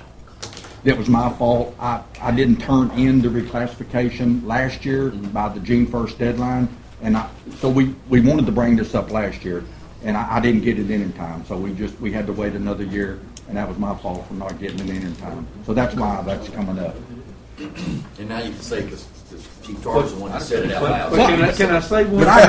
That was my fault. I didn't turn in the reclassification last year by the June 1st deadline, and so we wanted to bring this up last year, and I didn't get it in time. So we had to wait another year, and that was my fault for not getting it in time. So that's why that's coming up. And now you can say, because Chief Tarver's the one that said it out loud. But can I say one? But I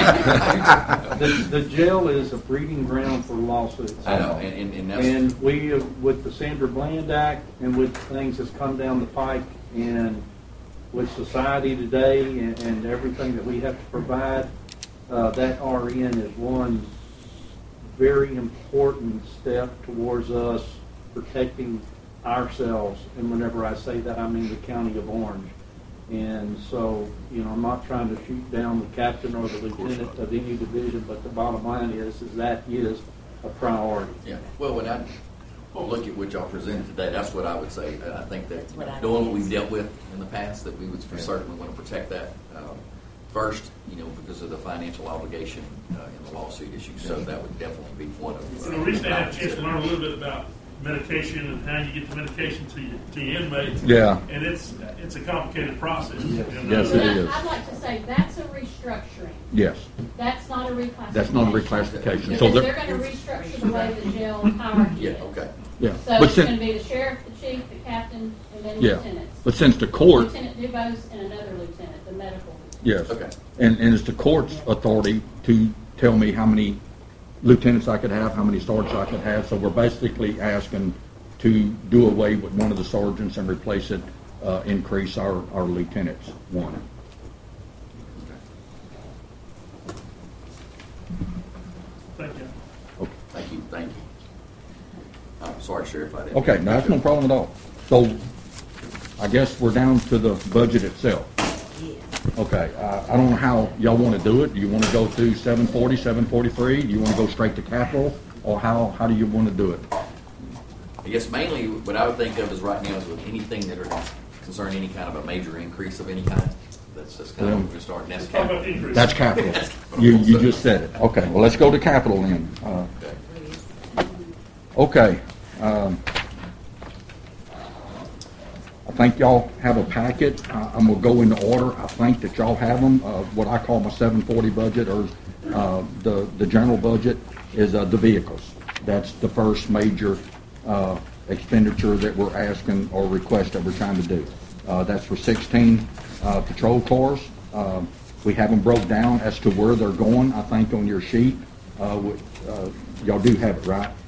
agree with The jail is a breeding ground for lawsuits. I know, and that's... And we, with the Sandra Bland Act and with things that's come down the pike and with society today and everything that we have to provide, that RN is one very important step towards us protecting ourselves. And whenever I say that, I mean the County of Orange. And so, I'm not trying to shoot down the captain or the lieutenant of any division, but the bottom line is that is a priority. Yeah. Well, when I look at what y'all presented today, that's what I would say. I think that what I knowing think. what we've dealt with in the past, that we would certainly want to protect that first, because of the financial obligation in the lawsuit issue. So that would definitely be one of. Recently I had a chance to learn a little bit about medication and how you get the medication to your inmates. Yeah. And it's a complicated process. Yes, But it is. I'd like to say that's a restructuring. Yes, That's not a reclassification. that's not a reclassification. Because So they're going to restructure the way the jail hierarchy Yeah. is. Okay. yeah, So but it's going to since, be the sheriff, the chief, the captain, and then yeah, lieutenants. but since the court, Lieutenant Dubose and another lieutenant, the medical lieutenant. yes, Okay. and it's the court's authority to tell me how many lieutenants I could have, how many sergeants I could have. So we're basically asking to do away with one of the sergeants and replace it, increase our lieutenants one. Thank you. Okay. Thank you. I'm sorry, Sheriff, I didn't. Okay, no, that's no problem at all. So I guess we're down to the budget itself. Yes. Okay, I don't know how y'all want to do it. Do you want to go through 740, 743? Do you want to go straight to capital? Or how do you want to do it? I guess mainly what I would think of is right now is with anything that are concern any kind of a major increase of any kind. That's kind of where we're starting. That's Talk about capital. increase. That's capital. You just said it. Okay, well, let's go to capital then. Okay. I think y'all have a packet. I'm going to go into order. I think that y'all have them. What I call my 740 budget, or the general budget, is the vehicles. That's the first major expenditure that we're asking or request that we're trying to do. That's for 16 patrol cars. We have them broke down as to where they're going, I think, on your sheet. Y'all do have it, right?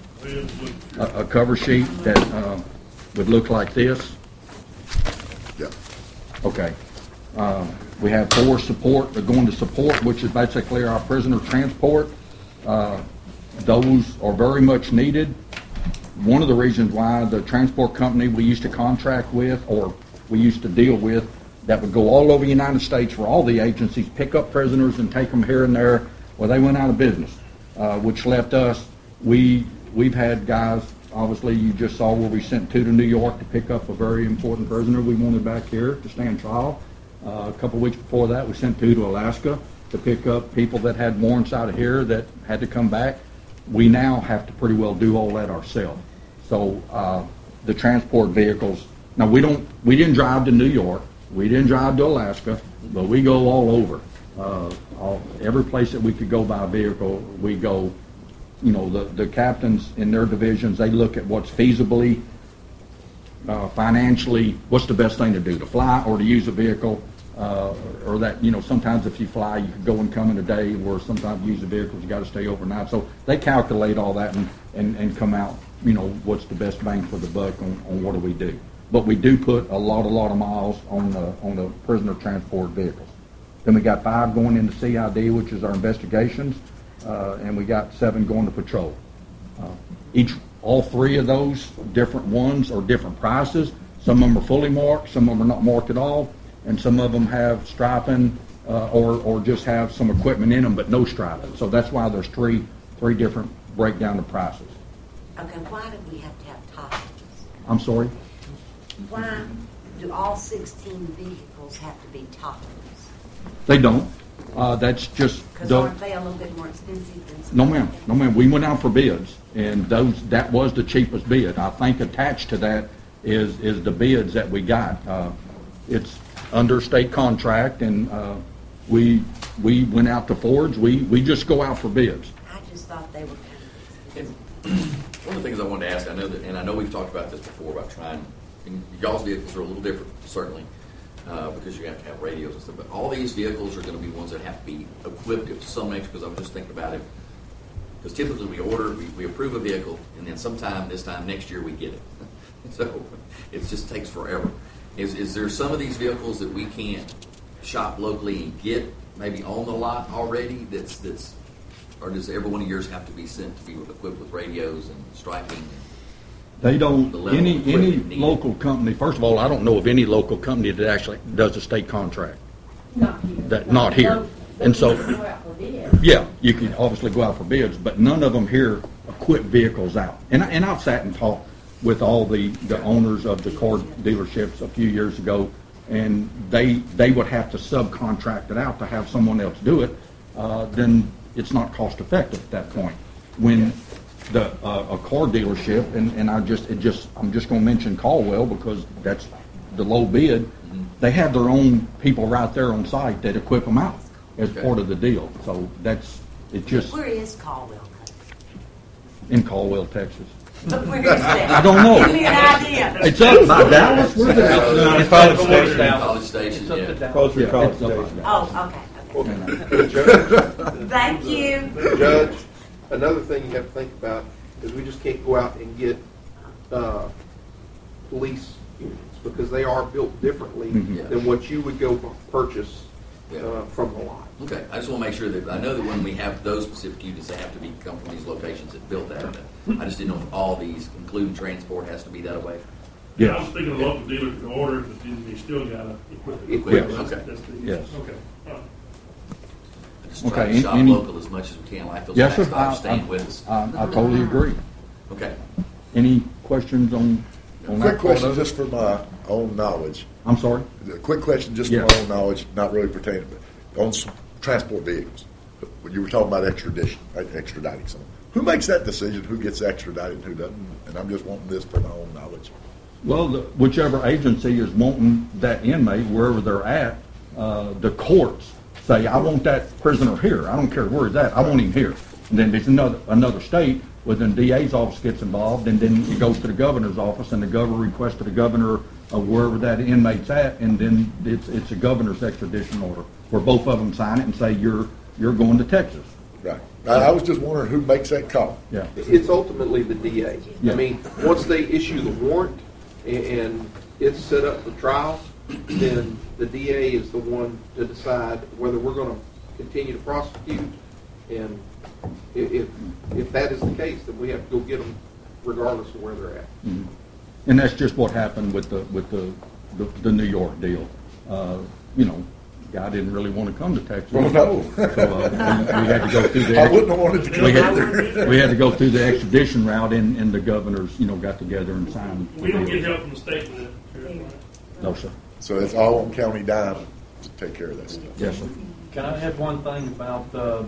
A cover sheet that would look like this. Yeah. Okay. We have 4 support. They're going to support, which is basically our prisoner transport. Those are very much needed. One of the reasons why the transport company we used to contract with, or we used to deal with, that would go all over the United States for all the agencies, pick up prisoners and take them here and there, well, they went out of business, which left us, we've had guys, obviously you just saw where we sent 2 to New York to pick up a very important prisoner we wanted back here to stand trial. A couple of weeks before that, we sent 2 to Alaska to pick up people that had warrants out of here that had to come back. We now have to pretty well do all that ourselves. So the transport vehicles, now we didn't drive to New York, we didn't drive to Alaska, but we go all over. Every place that we could go by vehicle, we go. The captains in their divisions, they look at what's feasibly, financially, what's the best thing to do, to fly or to use a vehicle, or that, sometimes if you fly, you could go and come in a day, where sometimes you use the vehicles, you got to stay overnight. So they calculate all that and come out, what's the best bang for the buck on what do we do. But we do put a lot of miles on the prisoner transport vehicles. Then we got 5 going into CID, which is our investigations, and we got 7 going to patrol. All 3 of those different ones are different prices. Some of them are fully marked, some of them are not marked at all, and some of them have striping or just have some equipment in them but no striping. So that's why there's three different breakdown of prices. Okay, why do we have to have Tahoes? I'm sorry? Why do all 16 vehicles have to be Tahoes? They don't. That's just Because the... aren't they a little bit more expensive than some? No, ma'am. No, ma'am. We went out for bids, and that was the cheapest bid. I think attached to that is the bids that we got. It's under state contract, and we went out to Ford's. We just go out for bids. I just thought they were kind of One of the things I wanted to ask, I know we've talked about this before about trying, and y'all's vehicles are a little different, certainly, because you have to have radios and stuff, but all these vehicles are going to be ones that have to be equipped to some extent, because I'm just thinking about it, because typically we approve a vehicle, and then sometime this time next year we get it. So it just takes forever. Is there some of these vehicles that we can't shop locally and get maybe on the lot already that's or does every one of yours have to be sent to be equipped with radios and striking? They don't, The level any of equipment needed. local company, first of all, I don't know of any local company that actually does a state contract. Not here. Not here. No, And so, we can go out for bids. yeah, you can obviously go out for bids, but none of them here equip vehicles out. And I've sat and talked with all the owners of the car dealerships a few years ago, and they would have to subcontract it out to have someone else do it. Then it's not cost effective at that point. When a car dealership, and I'm just going to mention Caldwell because that's the low bid. They have their own people right there on site that equip them out as part of the deal. So Where is Caldwell? in Caldwell, Texas. But where is that? I don't know. Give me an idea. It's up by Dallas. Where's it at? No, it's College Station. College Station, It's up to yeah. Dallas. Closer to Yeah, College it's up by Station. Dallas. Oh, okay. Judge, Thank you. Judge, another thing you have to think about is we just can't go out and get police units because they are built differently Mhm. than what you would go purchase Yeah. from the lot. Okay, I just want to make sure that, I know that when we have those specific units, they have to come from these locations that built that. I just didn't know if all these, including transport, has to be that way. Yeah, I was thinking of local dealers can order, but then they still gotta equip it. Equip, That's- okay. that's the- Yes. Okay. All right. Just try Okay, to shop any- local as much as we can, like those Yes, sir. backstops staying with us. I totally agree. Okay. Any questions on that? Quick question, part of it? just for my own knowledge. I'm sorry? A quick question, just Yeah. for my own knowledge, not really pertaining, but on transport vehicles. When you were talking about extraditing someone, who makes that decision? Who gets extradited and who doesn't? And I'm just wanting this for my own knowledge. Well, whichever agency is wanting that inmate, wherever they're at, the courts say, I want that prisoner here. I don't care where he's at. I want him here. And then there's another state, well, then DA's office gets involved, and then it goes to the governor's office, and the governor requests to the governor of wherever that inmate's at, and then it's a governor's extradition order, where both of them sign it and say, you're going to Texas. Right. I was just wondering who makes that call. Yeah. It's ultimately the DA. Yeah. I mean, once they issue the warrant and it's set up for trial, then the DA is the one to decide whether we're going to continue to prosecute. And if that is the case, then we have to go get them regardless of where they're at. Mhm. And that's just what happened with the New York deal. Guy didn't really want to come to Texas. Well, no. So we had to go through the. I wouldn't have wanted to come either. We had to go through the extradition route, and the governors, got together and signed. the We don't deal. get help from the state with that. No, sir. So it's all on county dime to take care of that stuff. Yes, sir. Can I add one thing about the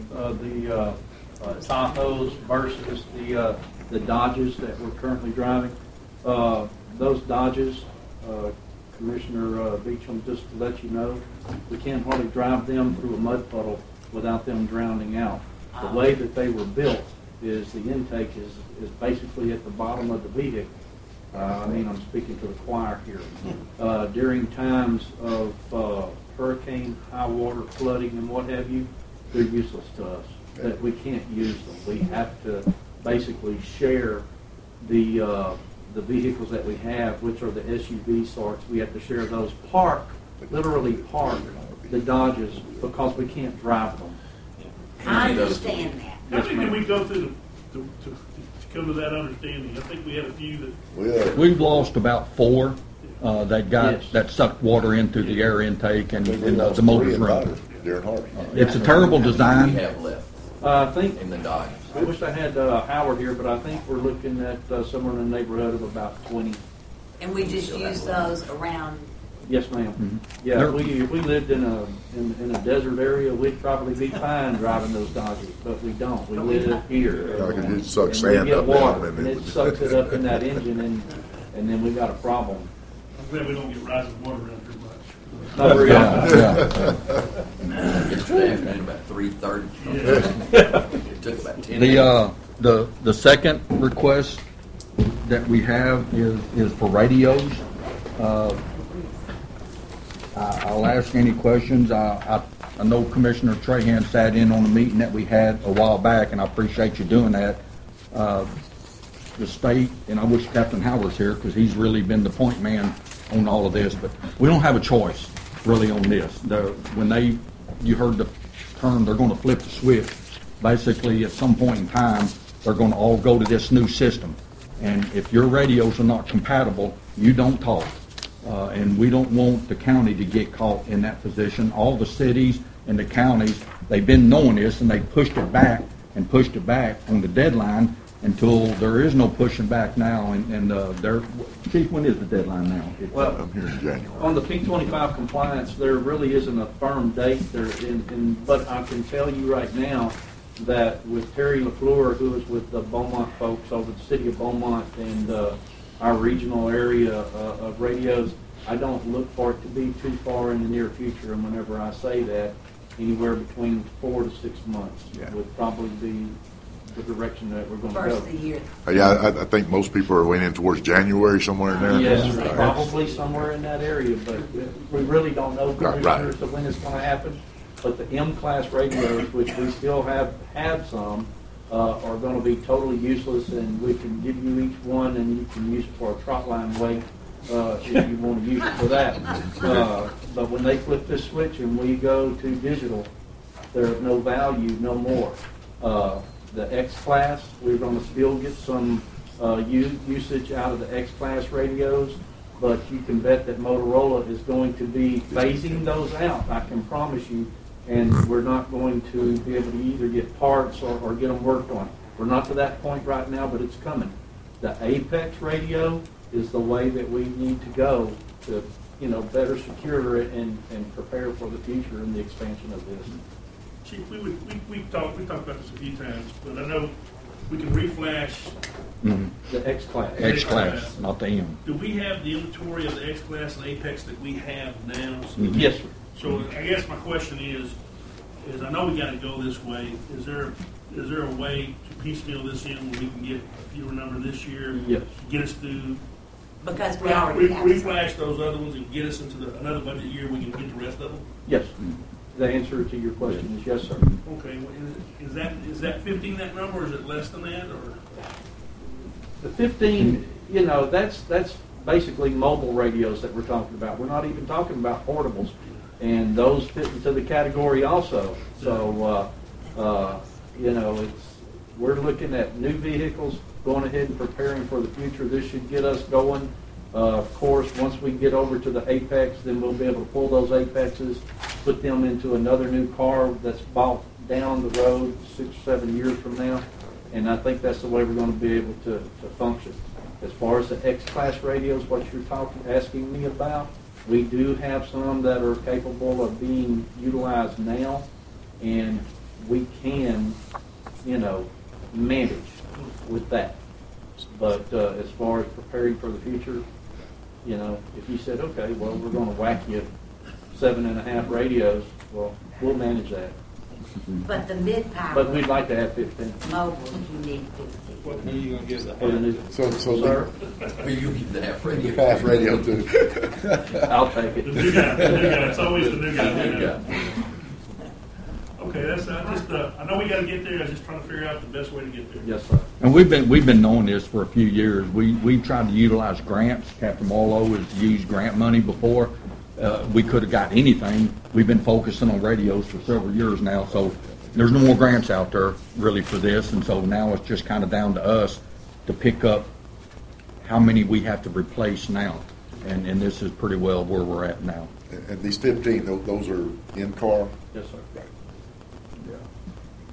Tahoes versus the Dodges that we're currently driving? Those Dodges, Commissioner Beecham, just to let you know, we can't hardly drive them through a mud puddle without them drowning out. The way that they were built is the intake is basically at the bottom of the vehicle. I'm speaking to the choir here. During times of hurricane, high water, flooding, and what have you, they're useless to us. That we can't use them. We have to basically share the vehicles that we have, which are the SUV sorts. We have to share those. Literally park the Dodges because we can't drive them. I understand that. How many did we go through to come to that understanding? I think we had a few that. We've lost about 4 Yes. that sucked water into the air intake and We the lost motors three in run. During Harvey. It's a terrible We design. have left I think in the Dodgers. I wish I had Howard here, but I think we're looking at somewhere in the neighborhood of about 20. And we just use those around. Yes, ma'am. Yeah, if we lived in a desert area, we'd probably be fine driving those Dodges, but we don't. We live here. Yeah, 'cause you suck and sand we get up water, there, and it sucks it up in that engine, and then we got a problem. I'm glad we don't get rising water around here much. Not very often. Yesterday afternoon, about 3:30. It took about 10 minutes. The second request that we have is for radios. I'll ask any questions. I know Commissioner Trahan sat in on a meeting that we had a while back, and I appreciate you doing that. The state, and I wish Captain Howard's here because he's really been the point man on all of this, but we don't have a choice really on this. You heard the term, they're going to flip the switch. Basically, at some point in time, they're going to all go to this new system. And if your radios are not compatible, you don't talk. And we don't want the county to get caught in that position. All the cities and the counties, they've been knowing this, and they pushed it back on the deadline until there is no pushing back now. Chief, when is the deadline now? Well, I'm here in January. on the P25 compliance, there really isn't a firm date there, but I can tell you right now that with Terry LaFleur, who is with the Beaumont folks over the city of Beaumont and our regional area of radios, I don't look for it to be too far in the near future. And whenever I say that, anywhere between 4 to 6 months would probably be the direction that we're going to go. First of the year. Yeah, I think most people are leaning towards January, somewhere in there. Yes, probably somewhere in that area, but we really don't know commissioners of when it's going to happen. But the M-class radios, which we still have some, are going to be totally useless, and we can give you each one, and you can use it for a trot line weight if you want to use it for that. But when they flip this switch and we go to digital, they're of no value no more. The X-Class, we're going to still get some usage out of the X-Class radios, but you can bet that Motorola is going to be phasing those out, I can promise you, and we're not going to be able to either get parts or get them worked on. We're not to that point right now, but it's coming. The Apex radio is the way that we need to go to, better secure it and prepare for the future and the expansion of this. Chief, we talked about this a few times, but I know we can reflash the X-Class. X-Class, not the M. Do we have the inventory of the X-Class and Apex that we have now? Yes, sir. So I guess my question is I know we got to go this way. Is there a way to piecemeal this in where we can get a fewer number this year? Yes. Get us through. Because we already have some. Reflash those other ones and get us into another budget year. We can get the rest of them. Yes. The answer to your question is yes, sir. Okay. Well, is that 15 that number, or is it less than that, or? The 15, that's basically mobile radios that we're talking about. We're not even talking about portables, and those fit into the category also. So, we're looking at new vehicles, going ahead and preparing for the future. This should get us going. Of course, once we get over to the Apex, then we'll be able to pull those Apexes, put them into another new car that's bought down the road 6 or 7 years from now. And I think that's the way we're going to be able to function. As far as the X-Class radios, what you're asking me about, we do have some that are capable of being utilized now, and we can, manage with that. But as far as preparing for the future, if you said, okay, well, we're going to whack you 7.5 radios, well, we'll manage that. But the mid-power. But we'd like to have 15. Mobile, you need 15. What are you going to give the For the new, So sir, Well, you give the half radio. Half radio too. I'll take it. The new guy. It's always the new guy. Okay, that's I know we got to get there. I'm just trying to figure out the best way to get there. Yes, sir. And we've been knowing this for a few years. We've tried to utilize grants. Captain Marlowe has used grant money before. We could have got anything. We've been focusing on radios for several years now, so there's no more grants out there really for this, and so now it's just kind of down to us to pick up how many we have to replace now, and this is pretty well where we're at now. And these 15, those are in car? Yes, sir. Right.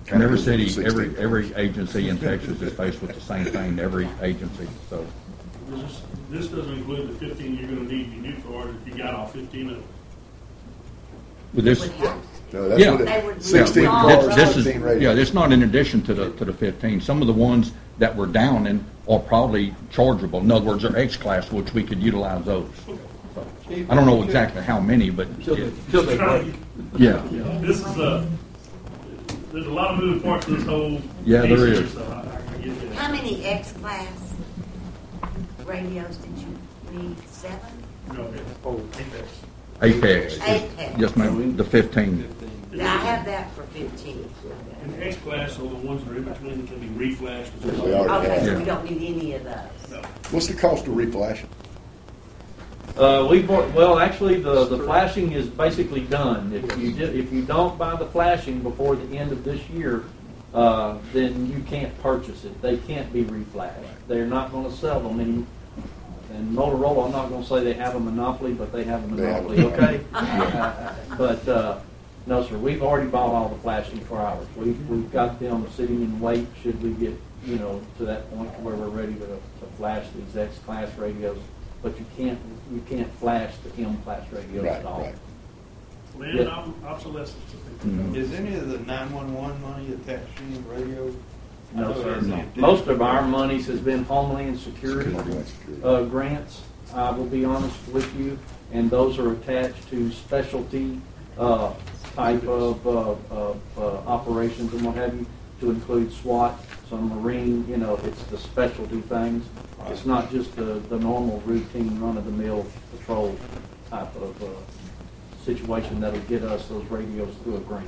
And every Kind of city, 16 every agency in Texas is faced with the same thing, every agency, so. This doesn't include the 15 you're going to need to be new for if you got all 15 of them. With this, Would have No, that's Yeah. what They it, would 16 lose all cars, those. this is, 15 radios. yeah, it's not in addition to the 15. Some of the ones that were down and are probably chargeable. In other words, they're X-class, which we could utilize those. So, I don't know exactly how many, but yeah. Yeah. This is there's a lot of moving parts to this whole. Yeah, there piece here, is. so I get that. How many X-class radios did you need? 7? No, Apex. Apex. Apex. Yes, ma'am, the 15. I have that for 15. And the X class are the ones that are in between that can be reflashed. We already Okay, have. so we don't need any of those. No. What's the cost of reflashing? Actually, the flashing is basically done. If you don't buy the flashing before the end of this year, then you can't purchase it. They can't be reflashed. They're not going to sell them anymore. And Motorola, I'm not going to say they have a monopoly, but they have a monopoly. Okay, but no, sir. We've already bought all the flashing for ours. We've got them sitting in wait. Should we get to that point where we're ready to flash these X-class radios? But you can't flash the M-class radios Right, at all. right. Land Yeah. obsolescence. Is any of the 911 money attached to any radio? No, sir. Is No. it- Most of our monies has been Homeland Security Security. grants. I will be honest with you, and those are attached to specialty type of operations and what have you, to include SWAT, some Marine. It's the specialty things. It's not just the normal routine run-of-the-mill patrol type of situation that'll get us those radios through a grant.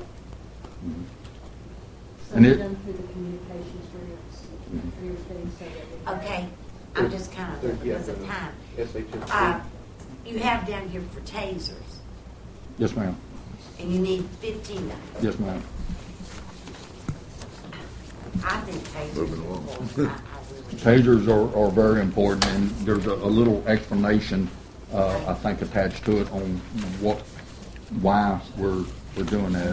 And Some it- of them through the communications groups, through things so that we Okay, I'm just kind of, because of time. You have down here for tasers, Yes, ma'am. and you need 15 of them. Yes, ma'am. I think tasers Moving are along. important. I really Tasers are very important, and there's a little explanation, I think, attached to it on why we're doing that.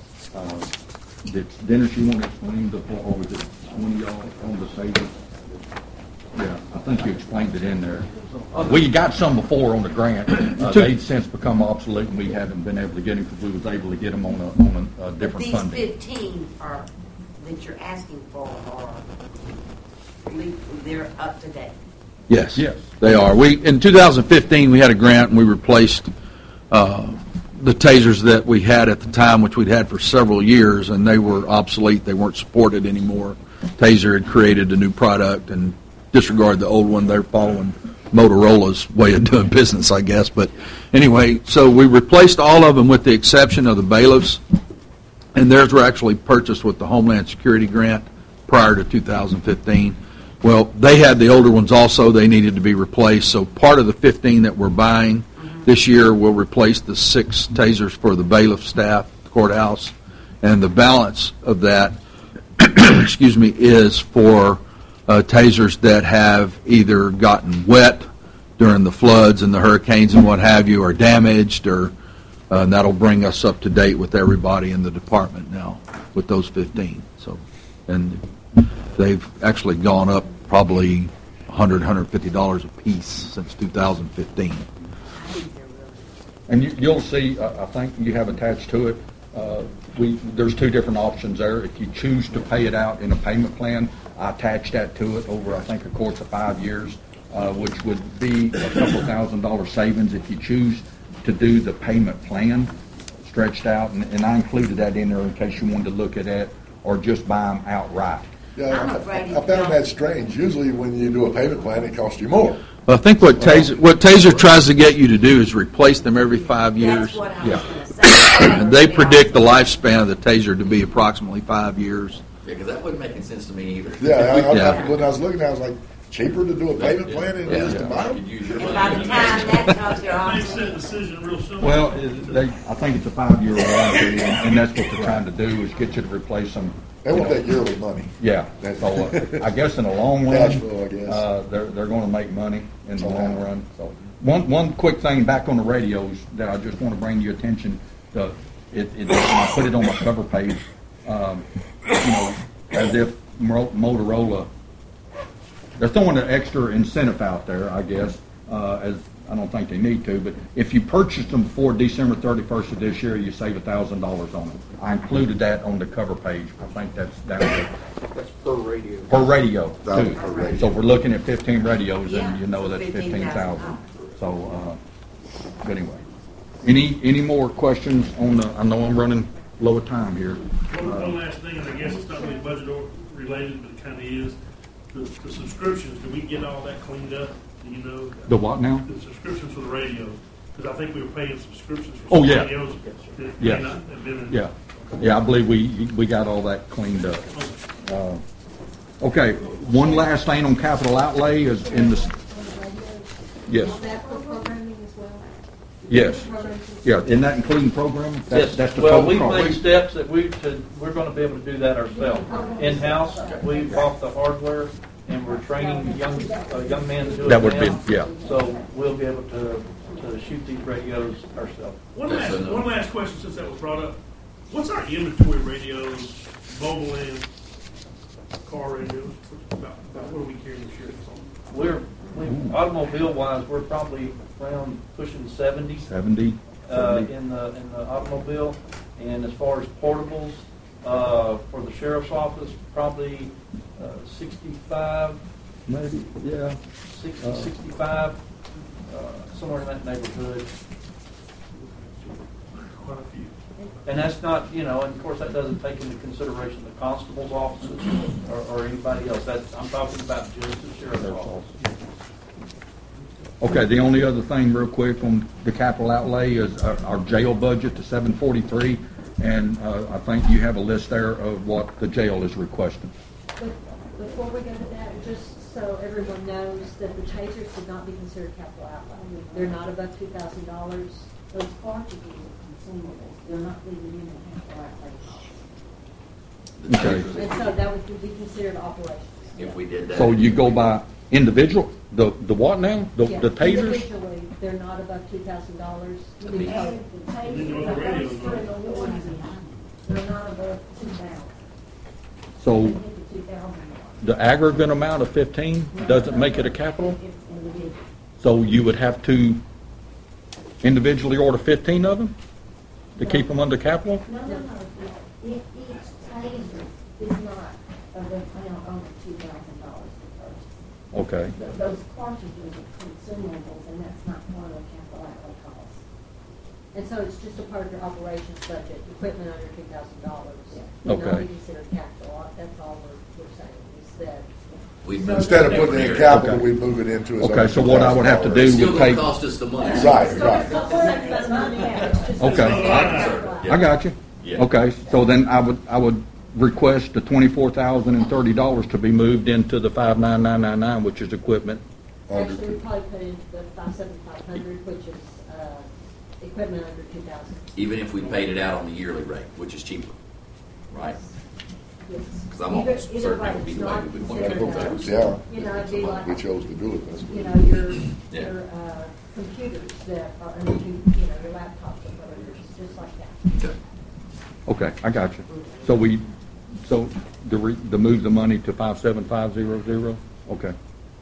Dennis, you want to explain or was it one of y'all on the taser? Yeah, I think you explained it in there. We got some before on the grant. They've since become obsolete, and we haven't been able to get them because we was able to get them on a different These funding. 15 are, that you're asking for are, they're up to date. Yes. Yes. They are. In 2015, we had a grant and we replaced the tasers that we had at the time, which we'd had for several years, and they were obsolete. They weren't supported anymore. Taser had created a new product and disregarded the old one. They're following Motorola's way of doing business, I guess. But anyway, so we replaced all of them with the exception of the bailiffs, and theirs were actually purchased with the Homeland Security grant prior to 2015. Well, they had the older ones also. They needed to be replaced. So part of the 15 that we're buying this year will replace the 6 tasers for the bailiff staff, the courthouse, and the balance of that, excuse me, is for tasers that have either gotten wet during the floods and the hurricanes and what have you, or damaged, or and that'll bring us up to date with everybody in the department now with those 15. So, and they've actually gone up probably $100, $150 a piece since 2015. And you'll see, I think you have attached to it, there's 2 different options there. If you choose to pay it out in a payment plan, I attached that to it over, I think, a course of 5 years, which would be a couple $1,000 savings if you choose to do the payment plan stretched out. And I included that in there in case you wanted to look at it or just buy them outright. Yeah, I'm I afraid found that strange. Usually when you do a payment plan, it costs you more. Well, I think what Taser tries to get you to do is replace them every 5 years. That's what I was Yeah. going to say. And they predict the lifespan of the Taser to be approximately 5 years. Yeah, because that wasn't making sense to me either. Yeah, Yeah. when I was looking, I was like, cheaper to do a payment plan than it is to buy You them? could use your And money. by the time that comes, you're Makes that obsolete. decision real simple. Well, I think it's a 5-year warranty, and that's what they're trying to do is get you to replace them. They want that yearly money. Yeah, so I guess in the long Cash run, flow, I guess. they're going to make money in the long run. So one quick thing back on the radios that I just want to bring your attention to. I put it on my cover page. as if Motorola, they're throwing an extra incentive out there, I guess, as I don't think they need to, but if you purchase them before December 31st of this year, you save $1,000 on them. I included that on the cover page. I think that's That's per radio. per radio, That too. per radio. So if we're looking at 15 radios, Yeah, then you know so that's 15,000. 15,000. So, but anyway. Any more questions on the, I know I'm running low of time here. One last thing, and I guess it's not really budget related, but it kind of is. The subscriptions, do we get all that cleaned up? Do you know? The what now? The subscriptions for the radios. Because I think we were paying subscriptions for Oh, some yeah. radios that may Yes. not have been in. Yeah, I believe we got all that cleaned up. Okay, one last thing on capital outlay is in the, yes, That for programming as well? yes. Yeah, isn't that including programming? Yes, That's the well, total we've cost. made steps that we're going to be able to do that ourselves. In-house, we bought the hardware, and we're training young men to do it That would now. be, yeah. So we'll be able to shoot these radios ourselves. One last question since that was brought up. What's our inventory radios, mobile and car radios? About what are we carrying this year? Automobile-wise, we're probably around pushing 70. 70? In the automobile, and as far as portables, for the sheriff's office, probably 65, Maybe, yeah. 60, 65, somewhere in that neighborhood. Quite a few. And that's not, and of course that doesn't take into consideration the constable's offices or anybody else. I'm talking about just the sheriff's office. Okay, the only other thing real quick on the capital outlay is our jail budget to 743, and I think you have a list there of what the jail is requesting. But before we go to that, just so everyone knows that the tasers would not be considered capital outlay. They're not above $2,000. Those cartridges are consumables. They're not leaving in the capital outlay cost. Okay. And so that would be considered operations. If we did that. So you go by individual, the what now? The Yeah, tasers? Individually, they're not above $2,000. The tasers. The tasers, they're not above $2,000. So They hit the $2,000. the aggregate amount of 15 doesn't make it a capital? It's individual. So you would have to individually order 15 of them to keep them under capital? No. Each taser is not of the amount over $2,000 per purchase. Okay. Those cartridges are consumables, and that's not part of the capital outlay cost. And so it's just a part of your operations budget, equipment under $2,000. Would not Okay. be considered capital. That's all we're saying, is that. Instead of putting it in capital, Okay. we move it into. Okay, so what I would have to do It's still would going take, to cost us the money. Right. okay, I got you. Yeah. Okay, so then I would request the $24,030 to be moved into the 59999, which is equipment. Actually, we probably put into the 57500, which is equipment under 2,000. Even if we paid it out on the yearly rate, which is cheaper, right? Yes. Because I'm almost Either certain way, that would be it's the way not we would want considered, to go. Yeah. it'd be like, We chose to do it. That's your Yeah. computers that are under, your laptops or whatever, it's just like that. Okay. Okay, I got you. So to move the money to 57500? Okay.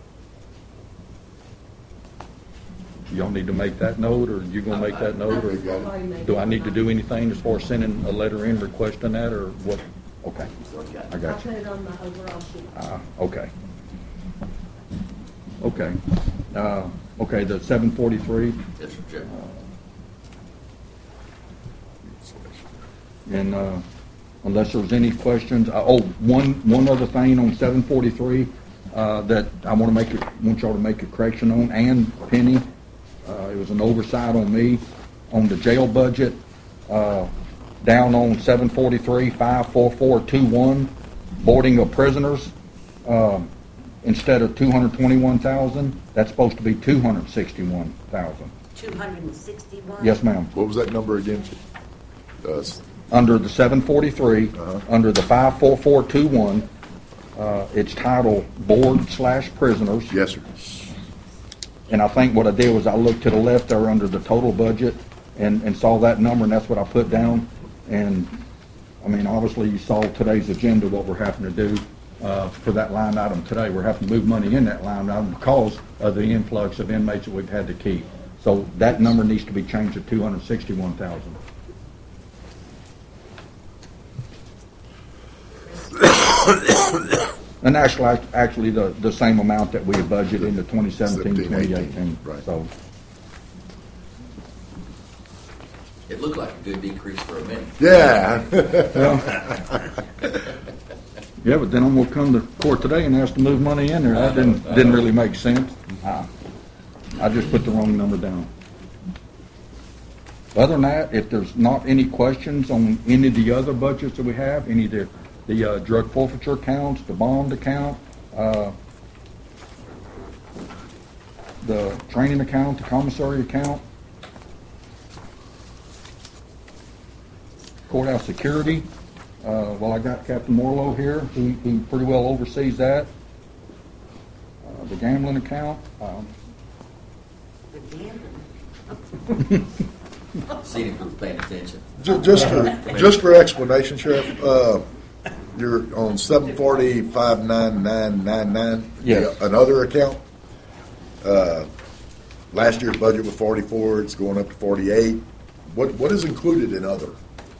Y'all need to make that note, or you gonna make that note, or do I need to do anything as far as sending a letter in requesting that, or what? Okay, I I'll got put you. it on my overall sheet. Okay. Okay. Okay, the 743, Yes, sir, Jeff. and unless there's any questions, one other thing on 743 that I want y'all to make a correction on, and Penny, it was an oversight on me, on the jail budget, down on 743 54421, boarding of prisoners, instead of 221,000, that's supposed to be 261,000. 261? Yes, ma'am. What was that number again? Under the 743, under the 54421, it's titled Board/Prisoners. Yes, sir. And I think what I did was I looked to the left there under the total budget and saw that number, and that's what I put down. And I mean, obviously, you saw today's agenda, what we're having to do for that line item today. We're having to move money in that line item because of the influx of inmates that we've had to keep. So that number needs to be changed to 261,000. And actually the same amount that we had budgeted in the 2017, 2018. Right. So It looked like a good decrease for a minute. Yeah. yeah, but then I'm going to come to court today and ask to move money in there. That didn't really make sense. I just put the wrong number down. Other than that, if there's not any questions on any of the other budgets that we have, any of the drug forfeiture accounts, the bond account, the training account, the commissary account, courthouse security. Well, I got Captain Morlow here. He pretty well oversees that. The gambling account. The gambling. See if we're paying attention. Just for explanation, Sheriff, you're on 740-59999. Yes. Another account. Last year's budget was 44. It's going up to 48. What is included in other?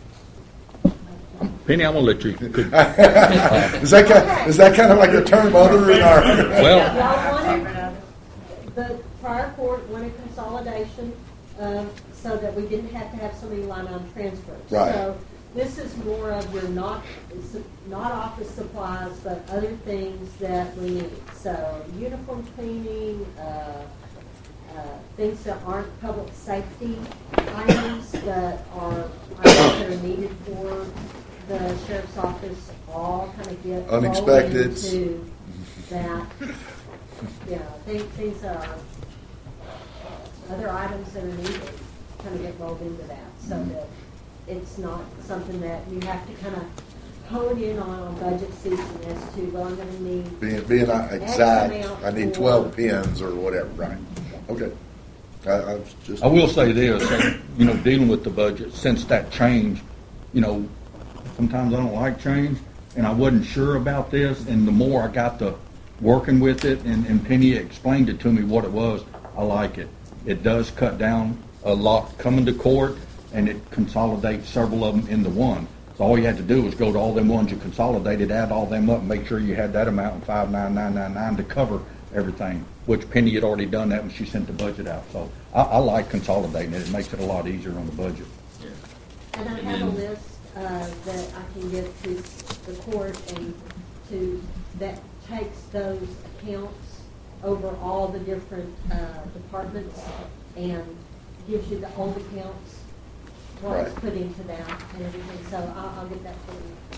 Penny, I'm going to let you. Is that kind of like a term other in our? Well, Y'all wanted, the prior court wanted consolidation, so that we didn't have to have so many line item transfers. Right. So this is more of your not office supplies, but other things that we need. So uniform cleaning, things that aren't public safety items that are items that are needed for the sheriff's office, all kind of get Unexpected. rolled into that. Things that are other items that are needed kind of get rolled into that, so that it's not something that you have to kind of hone in on budget season as to, well, I'm going to need Being exact, amount I need for- 12 pins or whatever. Right. Okay. I was just. I will say this, dealing with the budget, since that change, sometimes I don't like change, and I wasn't sure about this, and the more I got to working with it, and Penny explained it to me what it was, I like it. It does cut down a lot coming to court, and it consolidates several of them into one. So all you had to do was go to all them ones you consolidated, add all them up, and make sure you had that amount in 59999 to cover everything, which Penny had already done that when she sent the budget out. So I like consolidating it. It makes it a lot easier on the budget. And I have a list that I can give to the court and that takes those accounts over all the different departments and gives you the old accounts, what's put into that and everything. So I'll get that for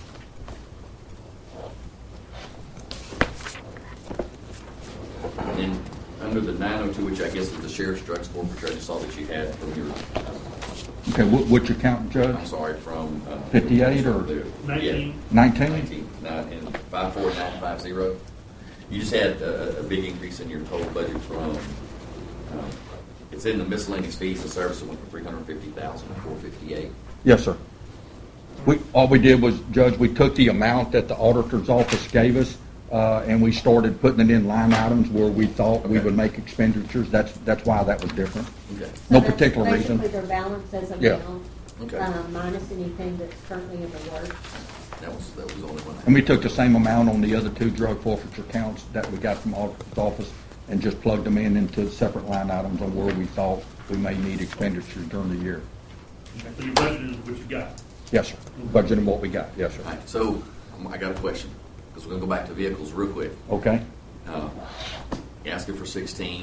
you. And under the 902, which I guess is the sheriff's drugs forfeiture, I just saw that you had from your, Okay, which account, Judge? I'm sorry, from 58 or 19. 19? 19, and 54950. You just had a big increase in your total budget from, it's in the miscellaneous fees and services, went from 350,000 to 458. Yes, sir. All we did was, Judge, we took the amount that the auditor's office gave us, and we started putting it in line items where we thought we would make expenditures. That's why that was different. Okay. No So that's particular reason. Basically, their balance as Yeah. amount, Okay. minus anything that's currently in the works. That was the only one. And we took the same amount on the other two drug forfeiture counts that we got from auditor's office and just plugged them into separate line items on where we thought we may need expenditures during the year. So your budget is what you got. Yes, sir. Budgeting what we got. Yes, sir. All right, so I got a question, because we're going to go back to vehicles real quick. Okay. Asking for 16,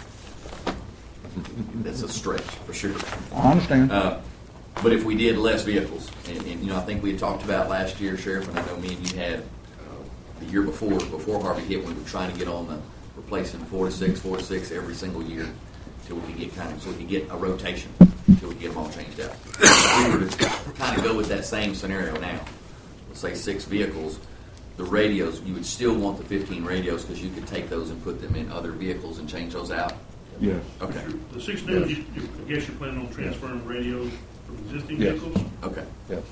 that's a stretch for sure. I understand. But if we did less vehicles, and I think we had talked about last year, Sheriff, and I know me and you had the year before Harvey hit, we were trying to get on the replacing 4 to 6 every single year till we could get so we could get a rotation until we get them all changed out. If we were to kind of go with that same scenario now, let's say 6 vehicles, the radios, you would still want the 15 radios because you could take those and put them in other vehicles and change those out. Yes. Okay. The 6 new, I guess you're planning on transferring radios from existing Yes. vehicles? Okay. Yes.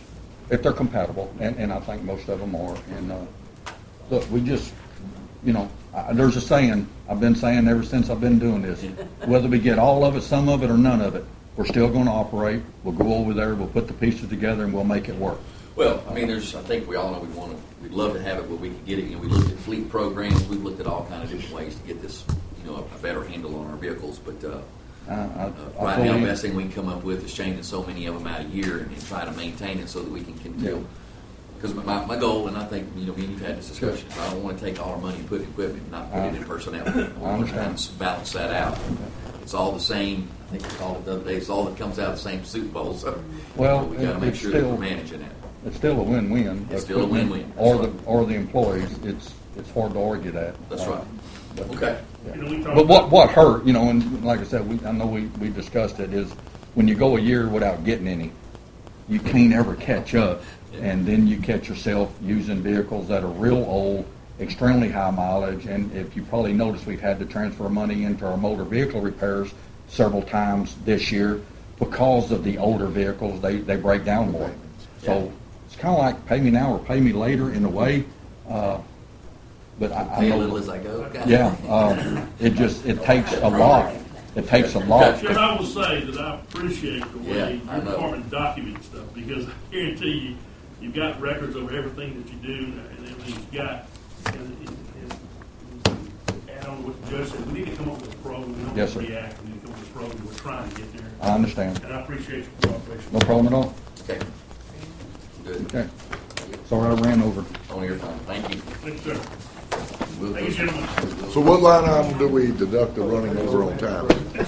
if they're compatible, and I think most of them are. And look, we just, there's a saying, I've been saying ever since I've been doing this, whether we get all of it, some of it, or none of it, we're still going to operate. We'll go over there, we'll put the pieces together, and we'll make it work. Well, I mean, I think we all know we'd love to have it, but we could get it. We looked at fleet programs, we've looked at all kind of different ways to get this, a better handle on our vehicles. But right now, the best thing we can come up with is changing so many of them out a year and try to maintain it so that we can continue. Because my goal, and I think me and you've had this discussion, I don't want to take all our money and put in equipment and not put it in personnel. I want to try and balance that out. It's all the same. I think we called it the other day. It's all that comes out of the same soup bowl. So we got to make sure that we're managing it. It's still a win-win. It's still a win-win. Or the employees. It's hard to argue that. That's right. But, okay. Yeah. But what hurt, and like I said, I know we discussed it, is when you go a year without getting any, you can't ever catch up, and then you catch yourself using vehicles that are real old, extremely high mileage, and if you probably noticed, we've had to transfer money into our motor vehicle repairs several times this year because of the older vehicles. They break down more. So it's kind of like pay me now or pay me later in a way. But I pay know, a little as I go. It takes a lot. It takes a lot. Sheriff, I will say that I appreciate the way your department documents stuff, because I guarantee you, you've got records over everything that you do and everything you've got. And add on to what the judge said, we need to come up with a program. We don't Yes, sir. react. We need to come up with a program. We're trying to get there. I understand. And I appreciate your cooperation. No problem at all. Okay. Good. Okay. Sorry I ran over. On your phone. Thank you. Thank you, sir. Thank you, gentlemen. So what line item do we deduct the running over on time?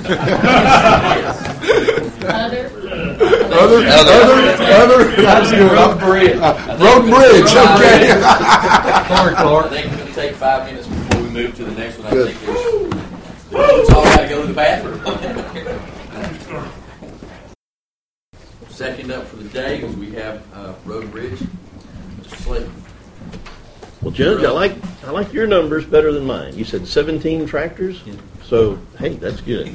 Other. That's good. Road and bridge. Okay. Sorry, Clark. I think it's going to take 5 minutes before we move to the next one. I think it's all got to go to the bathroom. Second up for the day is we have Road and Bridge. Mr. Slayton. Well, Judge, I like your numbers better than mine. You said 17 tractors, so hey, that's good.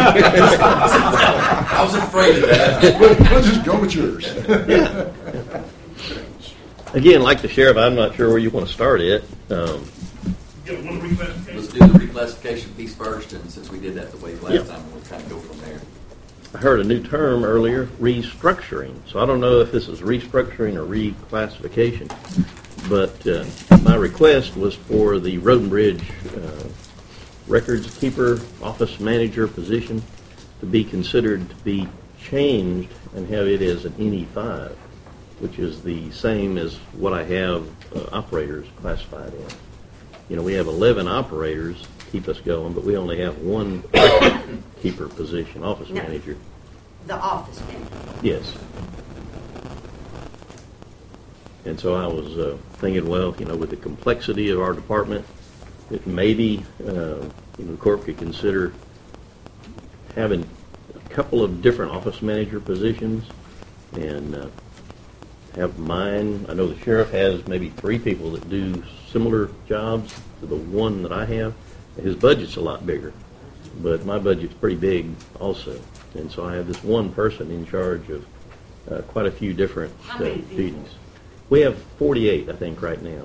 I was afraid of that. We'll just go with yours. Yeah. Again, like the sheriff, I'm not sure where you want to start it. Let's do the reclassification piece first, and since we did that the way last time, we'll kind of go from there. I heard a new term earlier, restructuring. So I don't know if this is restructuring or reclassification. But my request was for the Road and Bridge records keeper, office manager position to be considered to be changed and have it as an NE5, which is the same as what I have operators classified in. We have 11 operators to keep us going, but we only have one keeper position, office manager. The office manager. Yes. And so I was thinking, well, with the complexity of our department, that maybe the court could consider having a couple of different office manager positions and have mine. I know the sheriff has maybe 3 people that do similar jobs to the one that I have. His budget's a lot bigger, but my budget's pretty big also. And so I have this one person in charge of quite a few different duties. We have 48, I think, right now.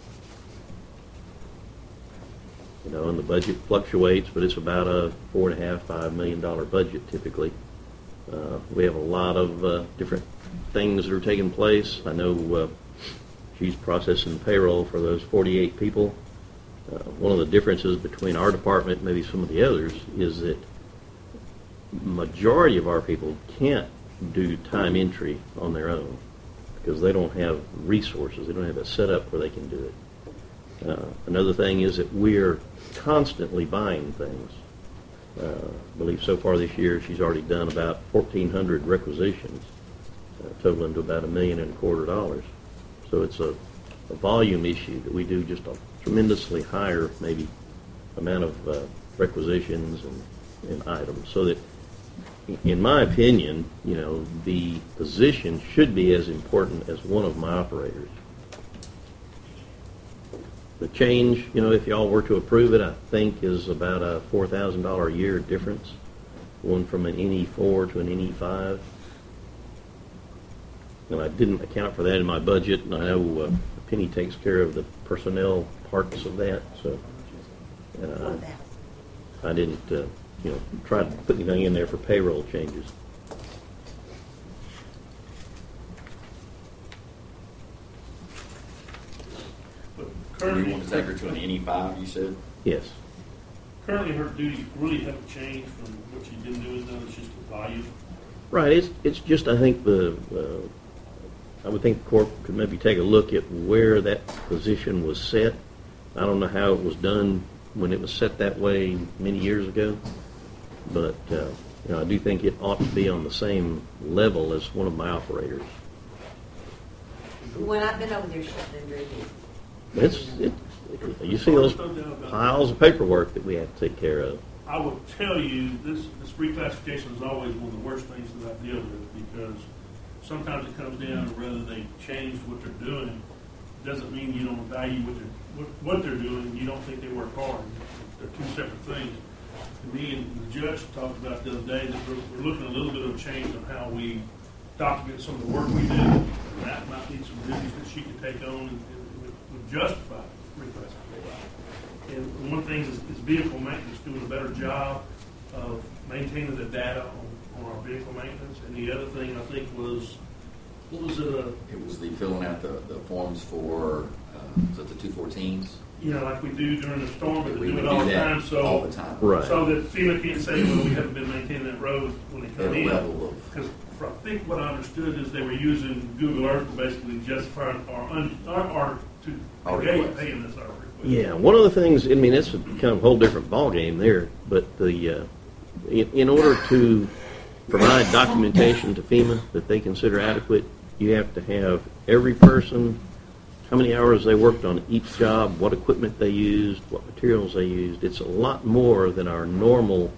And the budget fluctuates, but it's about a $4.5 million budget typically. We have a lot of different things that are taking place. I know she's processing payroll for those 48 people. One of the differences between our department and maybe some of the others is that majority of our people can't do time entry on their own, because they don't have resources. They don't have a setup where they can do it. Another thing is that we're constantly buying things. I believe so far this year she's already done about 1,400 requisitions, totaling to about $1.25 million. So it's a volume issue that we do just a tremendously higher maybe amount of requisitions and items. So that, in my opinion, the position should be as important as one of my operators. The change, if y'all were to approve it, I think is about a $4,000 a year difference, going from an NE4 to an NE5. and I didn't account for that in my budget, and I know Penny takes care of the personnel parts of that, so I didn't, try to put anything in there for payroll changes. But Do you currently, want to take her to an NE5, you said? Yes. currently her duties really haven't changed from what she's been doing now, it's just the volume. Right, it's just, I think I would think the court could maybe take a look at where that position was set. I don't know how it was done when it was set that way many years ago, but, I do think it ought to be on the same level as one of my operators. When I've been over there, she's been very busy. You see those piles of paperwork that we have to take care of. I will tell you, this reclassification is always one of the worst things that I deal with, because sometimes it comes down to whether they changed what they're doing. It doesn't mean you don't value what they're doing. You don't think they work hard. They're two separate things. To me, and the judge talked about the other day that we're looking at a little bit of a change of how we document some of the work we do. And that might need some duties that she can take on and would justify reclassification. And one thing is vehicle maintenance, doing a better job of maintaining the data on our vehicle maintenance. And the other thing I think was, what was it? It was the filling out the forms for, was it the 214s? Like we do during the storm, but We we do would it all do the that time. So, all the time. Right. So that FEMA can't say, well, we haven't been maintaining that road when they come At a in. level of- Because I think what I understood is they were using Google Earth to basically justify our request. paying us our request. Yeah, one of the things, I mean, it's a kind of whole different ballgame there, but in order to provide documentation to FEMA that they consider adequate, you have to have every person, how many hours they worked on each job, what equipment they used, what materials they used. It's a lot more than our normal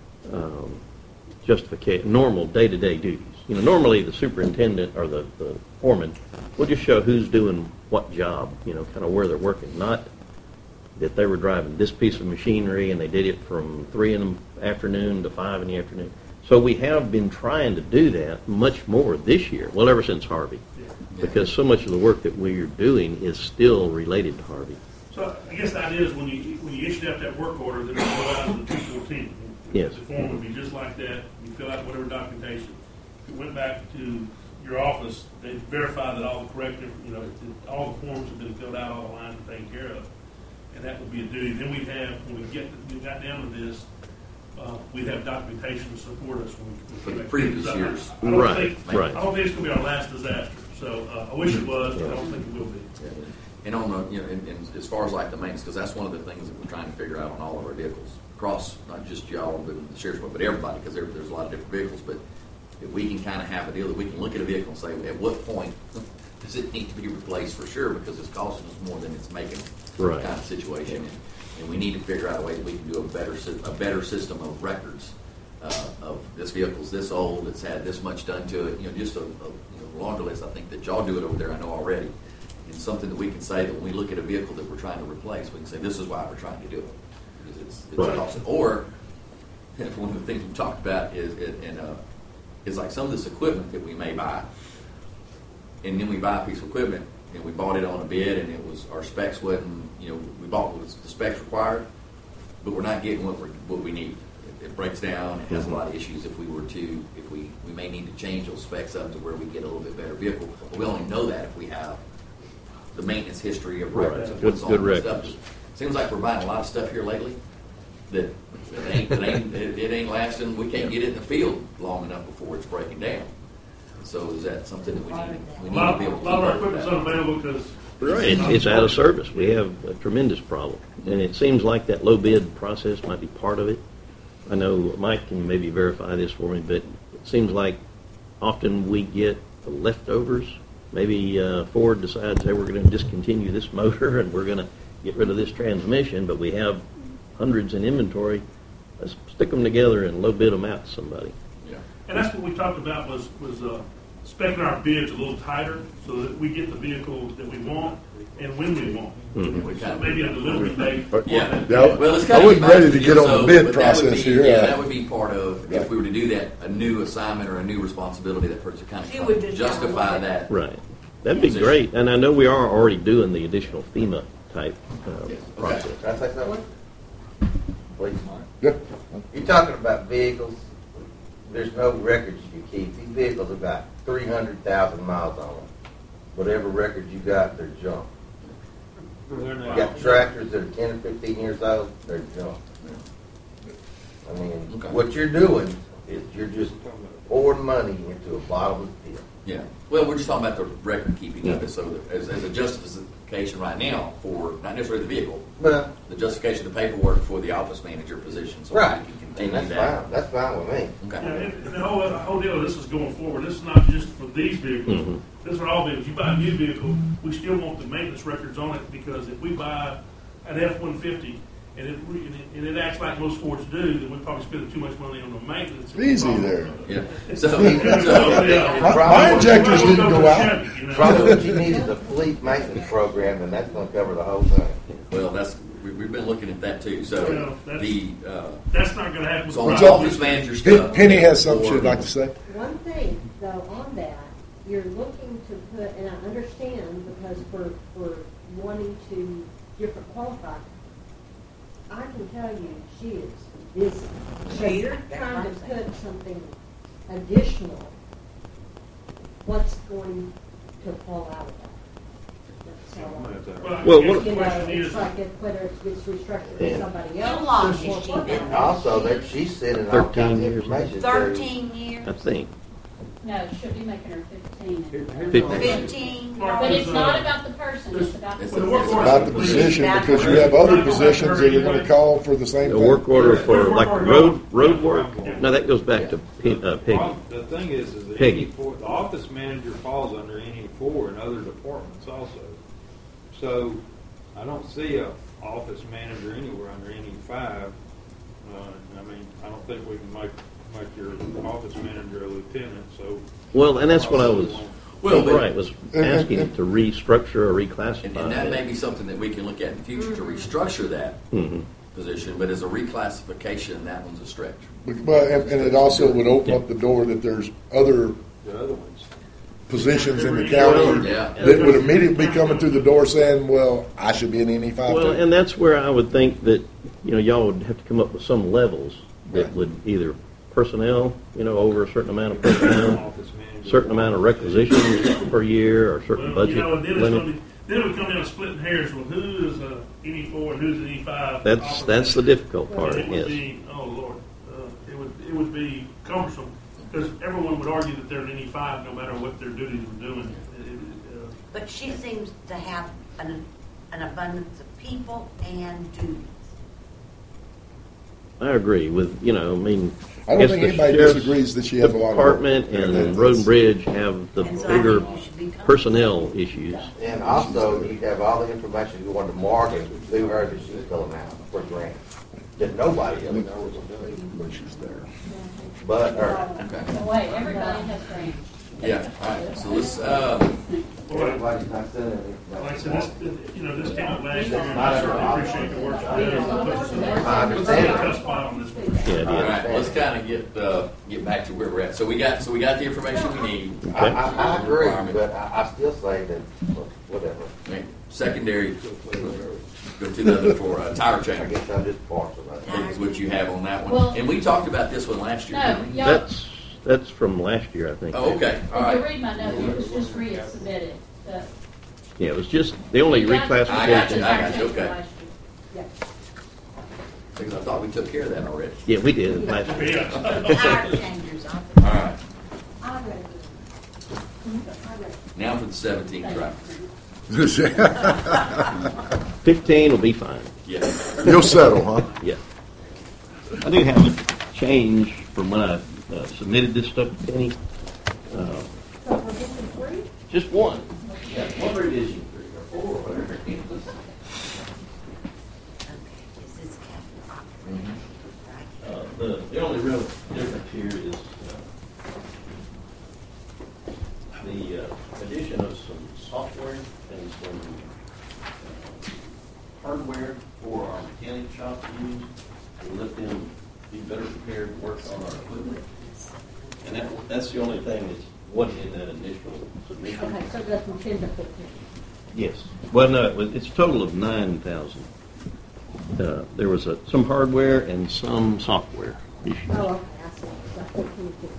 normal day-to-day duties. Normally the superintendent or the foreman will just show who's doing what job, kind of where they're working, not that they were driving this piece of machinery and they did it from 3 in the afternoon to 5 in the afternoon. So we have been trying to do that much more this year, well, ever since Harvey, because so much of the work that we're doing is still related to Harvey. So I guess the idea is when you issued out that work order, then it would go out to the 214. Yes. The form would be just like that. You fill out whatever documentation. If it went back to your office, they'd verify that all the corrective, all the forms have been filled out, all the lines are taken care of. And that would be a duty. Then we'd have, when we got down to this, we'd have documentation to support us when we For the previous years. I don't Right. think it's going to be our last disaster. So I wish it was, but I don't think it will be. Yeah. And on the, and as far as like the maintenance, because that's one of the things that we're trying to figure out on all of our vehicles across, not just y'all, but the sheriff's department, but everybody, because there's a lot of different vehicles. But if we can kind of have a deal that we can look at a vehicle and say, at what point does it need to be replaced for sure, because it's costing us more than it's making, Right. kind of situation. And we need to figure out a way that we can do a better system of records of this vehicle's this old, it's had this much done to it. Just a longer list. I think that y'all do it over there. I know already. And something that we can say that when we look at a vehicle that we're trying to replace, we can say this is why we're trying to do it, because it's Right. costing. Or one of the things we talked about is like some of this equipment that we may buy, and then we buy a piece of equipment and we bought it on a bid, and it was our specs wasn't, we bought what the specs required, but we're not getting what we need. It breaks down. It has a lot of issues. If we may need to change those specs up to where we get a little bit better vehicle. But we only know that if we have the maintenance history of records of what's Good on the stuff. records. Seems like we're buying a lot of stuff here lately that it ain't lasting. We can't get it in the field long enough before it's breaking down. So is that something that we need to be able to A lot of our keep up with equipment's that? unavailable because Right, it's out of service. We have a tremendous problem, and it seems like that low bid process might be part of it. I know Mike can maybe verify this for me, but it seems like often we get the leftovers. Maybe Ford decides, hey, we're going to discontinue this motor and we're going to get rid of this transmission, but we have hundreds in inventory. Let's stick them together and low bid them out to somebody. Yeah. And that's what we talked about was speccing our bids a little tighter so that we get the vehicle that we want and when we want. So maybe a delivery date. Yeah. Well, it's I wasn't ready to get on the bid but that would process be- here. Yeah, that would be part of, if we were to do that, a new assignment or a new responsibility, that person kind She would of just justify have to that. Right. That'd be great. And I know we are already doing the additional FEMA type process. Can I say something? Please. Yeah. You're talking about vehicles. There's no records you keep. These vehicles have got 300,000 miles on them. Whatever records you got, they're junk. You got tractors that are 10 or 15 years old, they're junk. I mean, what you're doing is you're just pouring money into a bottomless pit. Yeah. Well, we're just talking about the record keeping of it, so that as a justification right now for, not necessarily the vehicle, Well, the justification of the paperwork for the office manager position, so right. we can And continue that's that. fine. That's fine with me. Yeah, Okay. and the whole deal of this is going forward. This is not just for these vehicles. Mm-hmm. This is for all vehicles. You buy a new vehicle, we still want the maintenance records on it, because if we buy an F-150 and it acts like most Fords do, then we're probably spending too much money on the maintenance. Easy there. Yeah. So, My injectors didn't go out. Probably what you need is a fleet maintenance program, and that's going to cover the whole thing. well, we've been looking at that too. So Well, that's- the That's not going to happen. so with on the the office manager stuff. Penny has something she'd like to say. One thing, though, on that, you're looking to put, and I understand, because for wanting to different qualify, I can tell you, she is busy. So you're trying to put something additional, what's going to fall out of that? So, Well, you the know, question it's is, like whether it gets restructured with somebody else. How long or has she what- been And also, she's sending all 13 kinds of years. information. to- 13 years? I think. No, she'll be making her 15. 15? But it's not about the person, it's about the It's Well, the work It's order- about the position, because you have other positions that are going to call for the same The thing. work order for Work like order. road work? No, that goes back to Peggy. The thing is that Peggy. the office manager falls under NE4 and other departments also. So I don't see a office manager anywhere under NE5. I mean, I don't think we can make your office manager a lieutenant. So Well, and that's what I was, Well, but- right, was asking to restructure or reclassify. And that may be something that we can look at in the future to restructure that Mhm. position, but as a reclassification, that one's a stretch. Well, and it also would open up the door that there's other the other ones. positions in the county Yeah. that would immediately be coming through the door saying, well, I should be an NE5 Well, too. and that's where I would think that, y'all would have to come up with some levels that Right. would either personnel, over a certain amount of personnel, Office manager. certain amount of requisitions per year, or certain Well, budget then it's limit. going to be, then it would come down to splitting hairs. Well, who is a NE4 and who's an NE5? That's the difficult part, It would yes. be, oh Lord, it would be cumbersome, because everyone would argue that they're an NE5 no matter what their duties were doing. But she seems to have an abundance of people and duties. I agree with, I don't guess think the anybody sheriff's disagrees that she has a lot of work. Department Yeah, and that's- Road and Bridge have the And so I bigger think you should be comfortable. personnel issues. And also, you have all the information going to Morgan through her that she's filling out for grants that nobody else knows. When she's there. But her. Okay. Wait, everybody has grants. Yeah, all right, so let's, Everybody's not sending it. Like I said, this came up last year, and I certainly appreciate the work you did. I It's understand. a tough spot on this one. Yeah, it all is. right, let's kind of get back to where we're at. So we got the information we need. I agree, but I still say that, whatever. Okay, secondary, go to the other for tire I change. guess I'm just partial about I think is what you have on that one. Well- And we talked about this one last year. No, didn't we? y'all, That's from last year, I think. Oh, okay, all if you right. read my note, it was just resubmitted. Yeah, it was just the only You got- reclassification. I got you, okay. last year. Because I thought we took care of that already. Yeah, we did last year. Yeah. Tire changers off. All right, I read it. I read it. now for the 17 truck. 15 will be fine. Yeah. You'll settle, huh? Yeah. I do have a change from when I submitted this stuff to Penny. So we're getting three? Just one. Yeah, one revision, 3 or 4, whatever. Okay, is this capital operating? The only real difference here is the addition of some software and some hardware for our mechanic shop to use to let them be better prepared to work on our equipment. And that's the only thing that wasn't in that initial submission. Okay, so that's from 10 to 14. Yes. Well, no, it's a total of 9,000. There was some hardware and some software issues. Oh, okay, I see. So 14 to 15.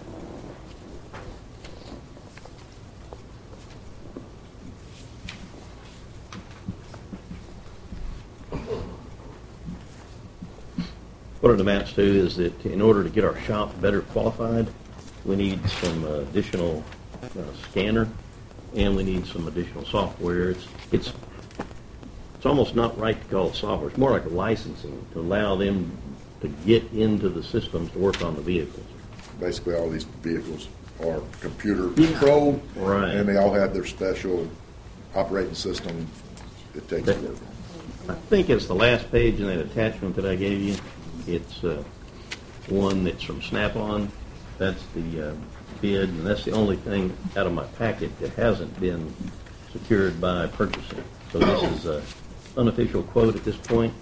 What it amounts to is that in order to get our shop better qualified, we need some additional scanner, and we need some additional software. It's almost not right to call it software. It's more like a licensing to allow them to get into the systems to work on the vehicles. Basically, all these vehicles are computer controlled, right, and they all have their special operating system it takes to work on. I think it's the last page in that attachment that I gave you. It's one that's from Snap-on. That's the bid, and that's the only thing out of my packet that hasn't been secured by purchasing. So this is an unofficial quote at this point.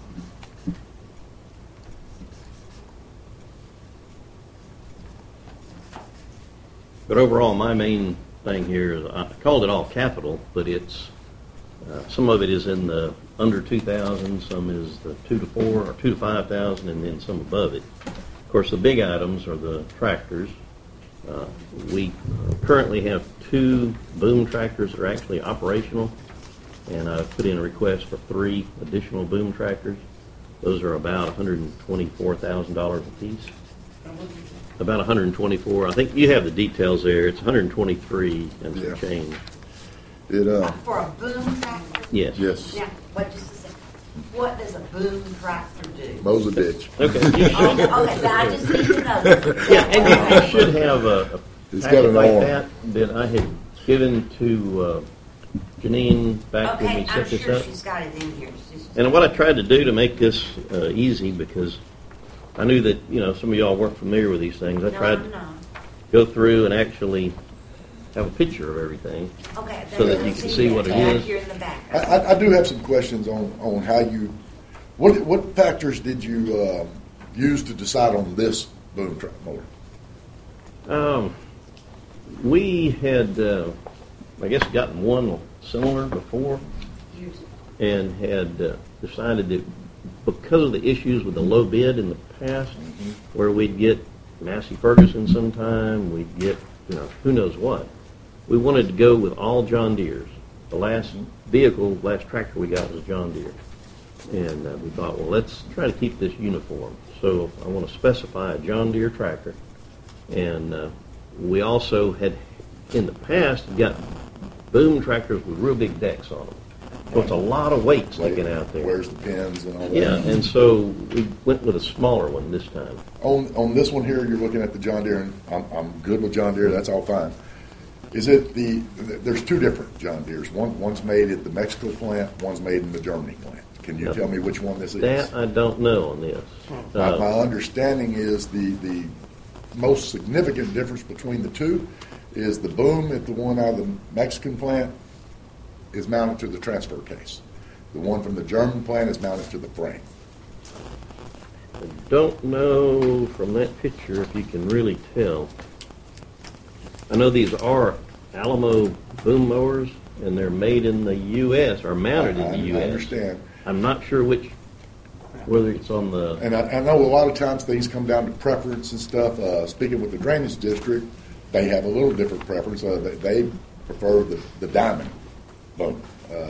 But overall, my main thing here is I called it all capital, but it's some of it is in the under 2,000, some is the 2 to 4 or 2 to 5,000, and then some above it. Of course, the big items are the tractors. We currently have 2 boom tractors that are actually operational, and I've put in a request for 3 additional boom tractors. Those are about $124,000 a piece. About 124. I think you have the details there. It's 123 and some change. For a boom tractor? Yes. Yes. Now, wait just a second. What does a boom tractor do? Mows a ditch. Okay. You should. Okay, so I just need to know. Yeah, and you should have a It's got packet an like arm. that I had given to Janine back when Okay, we set I'm this sure up. she's got it in here. It's just- And what I tried to do to make this easy, because I knew that some of y'all weren't familiar with these things, I tried to go through and actually have a picture of everything, Okay, so that you can see what it is. Here in the back. I do have some questions on how you, what factors did you use to decide on this boom track motor? We had, I guess, gotten one similar before, and had decided that because of the issues with the low bid in the past, where we'd get Massey Ferguson sometime, we'd get, who knows what. We wanted to go with all John Deeres. The last tractor we got was John Deere. And we thought, well, let's try to keep this uniform. So I want to specify a John Deere tractor. And we also had, in the past, got boom tractors with real big decks on them. So it's a lot of weight sticking out there. Where's the pins and all that? Yeah, and so we went with a smaller one this time. On this one here, you're looking at the John Deere, and I'm good with John Deere. That's all fine. Is it there's 2 different John Deeres. One's made at the Mexico plant, one's made in the Germany plant. Can you tell me which one this is? That I don't know on this. My understanding is the most significant difference between the 2 is the boom at the one out of the Mexican plant is mounted to the transfer case. The one from the German plant is mounted to the frame. I don't know from that picture if you can really tell. I know these are Alamo boom mowers, and they're made in the U.S. or mounted in the U.S. I understand. I'm not sure whether it's on the... And I know a lot of times things come down to preference and stuff. Speaking with the drainage district, they have a little different preference. They prefer the diamond boom.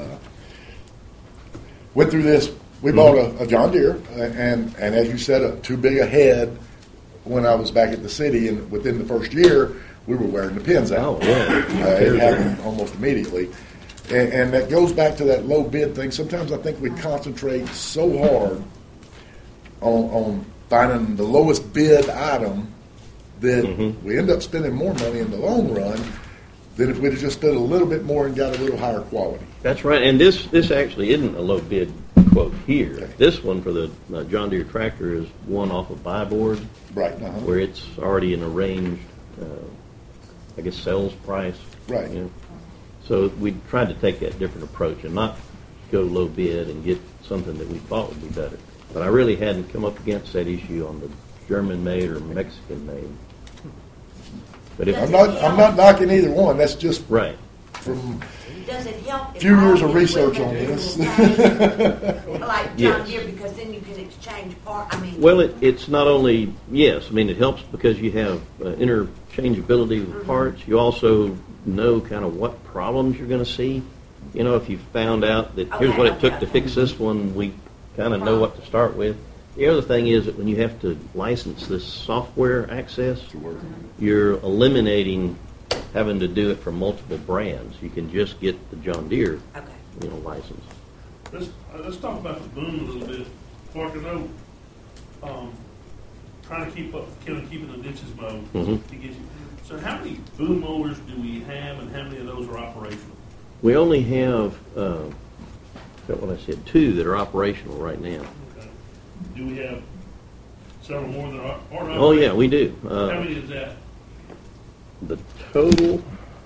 Went through this. We bought a John Deere, and as you said, too big a head when I was back at the city, and within the first year, we were wearing the pins out. Oh, yeah. It happened almost immediately. And that goes back to that low bid thing. Sometimes I think we concentrate so hard on finding the lowest bid item that we end up spending more money in the long run than if we'd have just spent a little bit more and got a little higher quality. That's right, and this actually isn't a low bid quote here. Okay. This one for the John Deere tractor is one off of buy board, right? Where it's already an arranged I guess, sales price. Right. You know? So we tried to take that different approach and not go low bid and get something that we thought would be better. But I really hadn't come up against that issue on the German-made or Mexican-made. But if I'm not knocking either one. That's just right from Does it help? a few years of research on this. Like John Yes. Deere, because then you can exchange part. I mean, Well, it's not only, yes, I mean, it helps because you have interchangeability with parts. You also know kind of what problems you're going to see. You know, if you found out that here's what it took to fix this one, we kind of know what to start with. The other thing is that when you have to license this software access, you're eliminating having to do it for multiple brands. You can just get the John Deere, license. Let's talk about the boom a little bit. Clark, I know, trying to keep up, keeping the ditches mowed to get you. So how many boom mowers do we have, and how many of those are operational? We only have, what I said, 2 that are operational right now. Okay. Do we have several more that aren't operational? Oh yeah, we do. How many is that? The total,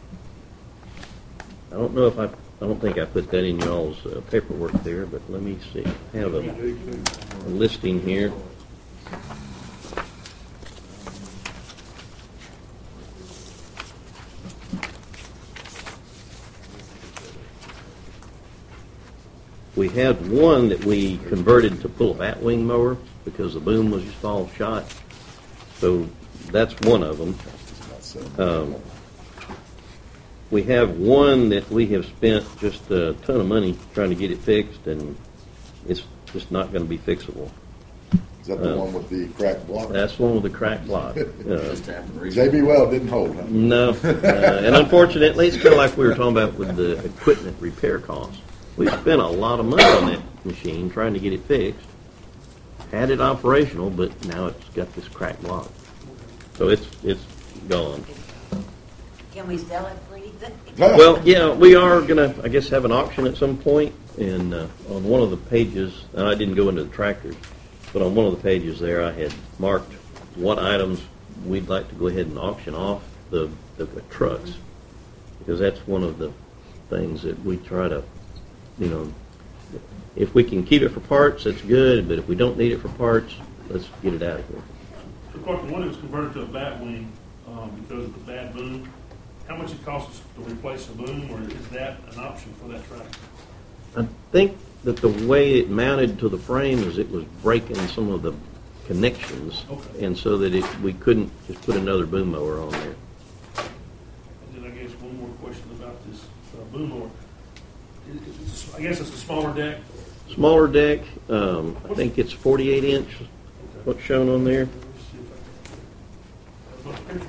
I don't know if I don't think I put that in y'all's paperwork there, but let me see. I have a listing here. We had one that we converted to pull a batwing mower because the boom was just all shot. So that's one of them. We have one that we have spent just a ton of money trying to get it fixed, and it's just not going to be fixable. Is that the one with the cracked block? That's the one with the cracked block. J.B. Weld didn't hold, huh? No. And unfortunately, it's kind of like we were talking about with the equipment repair costs. We spent a lot of money on that machine trying to get it fixed. Had it operational, but now it's got this cracked block. So it's gone. can we sell it for anything? Well, yeah, we are going to, I guess, have an auction at some point, and on one of the pages, and I didn't go into the tractors, but on one of the pages there I had marked what items we'd like to go ahead and auction off the trucks, because that's one of the things that we try to, if we can keep it for parts, that's good, but if we don't need it for parts, let's get it out of here. So, Clark, the one that was converted to a batwing because of the bad boom, how much it costs to replace the boom, or is that an option for that tractor? I think that the way it mounted to the frame is it was breaking some of the connections, and so that we couldn't just put another boom mower on there. And then I guess one more question about this boom mower. I guess it's a smaller deck. Smaller deck. I think it's 48 inch. What's shown on there? Those pictures.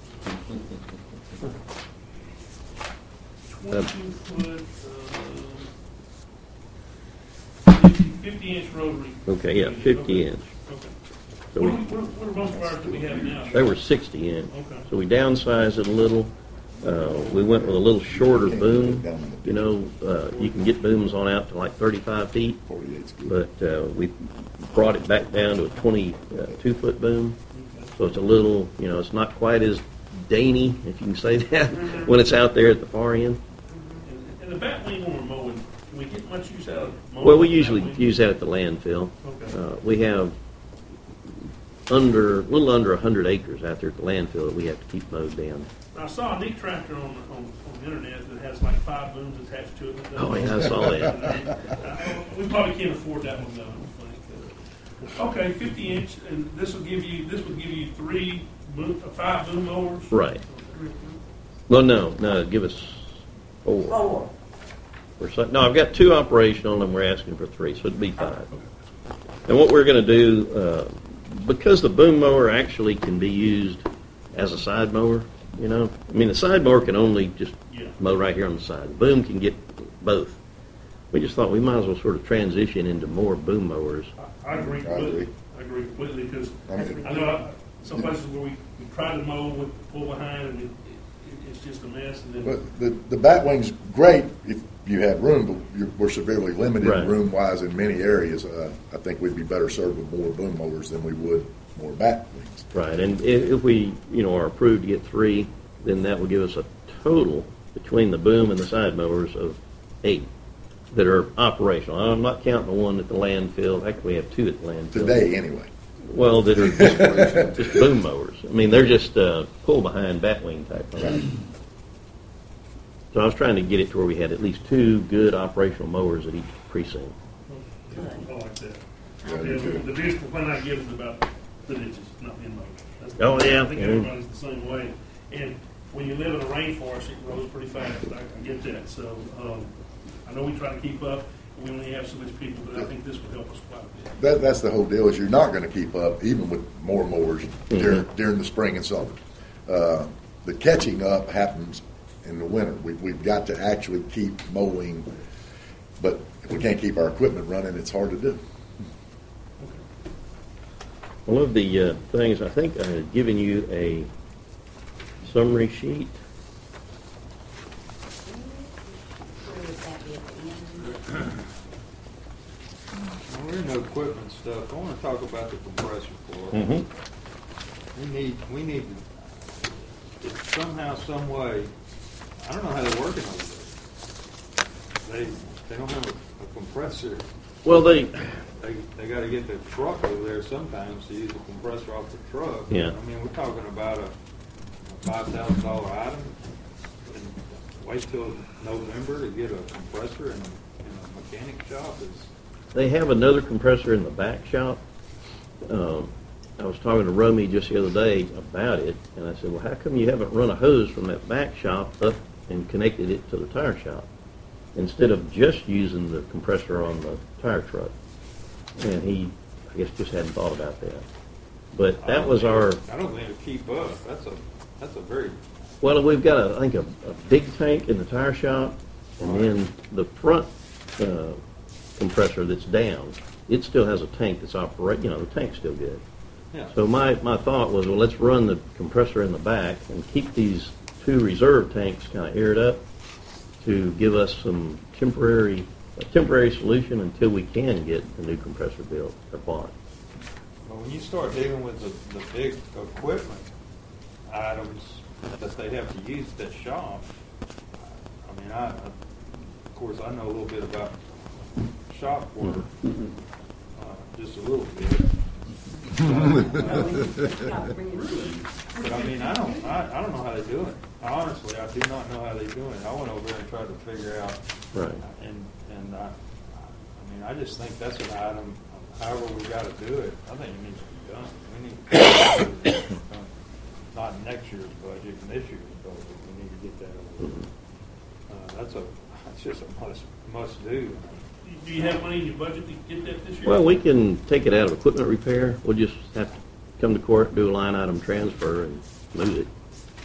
50-inch rotary. Okay, yeah, 50 inch. Okay. So what are most of ours that we have now? they were 60 inch. Okay. So we downsized it a little. We went with a little shorter boom. You can get booms on out to like 35 feet, but we brought it back down to a 22-foot boom. So it's a little, it's not quite as dainty, if you can say that, when it's out there at the far end. And the batwing when we're mowing, can we get much use out of mowing? Well, we usually use that at the landfill. Okay. We have a little under 100 acres out there at the landfill that we have to keep mowed down. I saw a neat tractor on the internet that has like 5 booms attached to it. Oh, yeah, I saw that. We probably can't afford that one though. I don't think. Okay, 50 inch, and this would give you 5 boom mowers. Right. Well, no, give us 4. 4. No, I've got 2 operational, and we're asking for 3, so it'd be 5. And what we're going to do, because the boom mower actually can be used as a side mower, the side mower can only just mow right here on the side. The boom can get both. We just thought we might as well sort of transition into more boom mowers. I agree completely because I know some places where we try to mow with full behind and it's just a mess. And then but the batwing's great if you have room, but we're severely limited Right. room-wise in many areas. I think we'd be better served with more boom mowers than we would more batwings. Right, and if we, are approved to get 3, then that would give us a total between the boom and the side mowers of 8 that are operational. I'm not counting the one at the landfill. Actually, we have 2 at the landfill. Today, anyway. Well, that are just boom mowers. I mean, they're just pull behind batwing type things. So I was trying to get it to where we had at least 2 good operational mowers at each precinct. I like that. The biggest complaint I get is about the ditches not being mowed. Oh, yeah. I think everybody's the same way. And when you live in a rainforest, it grows pretty fast. I get that. So I know we try to keep up. We only have so much people, but I think this will help us quite a bit. That's the whole deal, is you're not going to keep up, even with more mowers during the spring and summer. The catching up happens in the winter. We've got to actually keep mowing, but if we can't keep our equipment running, it's hard to do. One of the things, I think I had given you a summary sheet. We're in the equipment stuff. I want to talk about the compressor floor. We need to, somehow, some way, I don't know how they're working over there. They don't have a compressor. Well, they got to get the truck over there sometimes to use the compressor off the truck. Yeah. I mean, we're talking about a $5,000 item, and wait till November to get a compressor in a mechanic shop. They have another compressor in the back shop. I was talking to Romy just the other day about it, and I said, well, how come you haven't run a hose from that back shop up and connected it to the tire shop instead of just using the compressor on the tire truck? And he, I guess, just hadn't thought about that. But that was our... I don't think it'll keep up. That's a very... Well, we've got, I think, a big tank in the tire shop, and then the front compressor that's down, it still has a tank that's operating. The tank's still good. Yeah. So my thought was, well, let's run the compressor in the back and keep these 2 reserve tanks kind of aired up to give us some temporary solution until we can get the new compressor built or bought. But when you start dealing with the big equipment items that they have to use at that shop, I mean, of course, I know a little bit about shop work, just a little bit. But I mean, I don't know how they do it. Honestly, I do not know how they do it. I went over there and tried to figure out. Right. And I mean, I just think that's an item. However, we got to do it. I think it needs to be done. We need to get it done. Not in next year's budget, in this year's budget. We need to get that over. That's just a must do. Do you have money in your budget to get that this year? Well, we can take it out of equipment repair. We'll just have to come to court, do a line item transfer, and move it.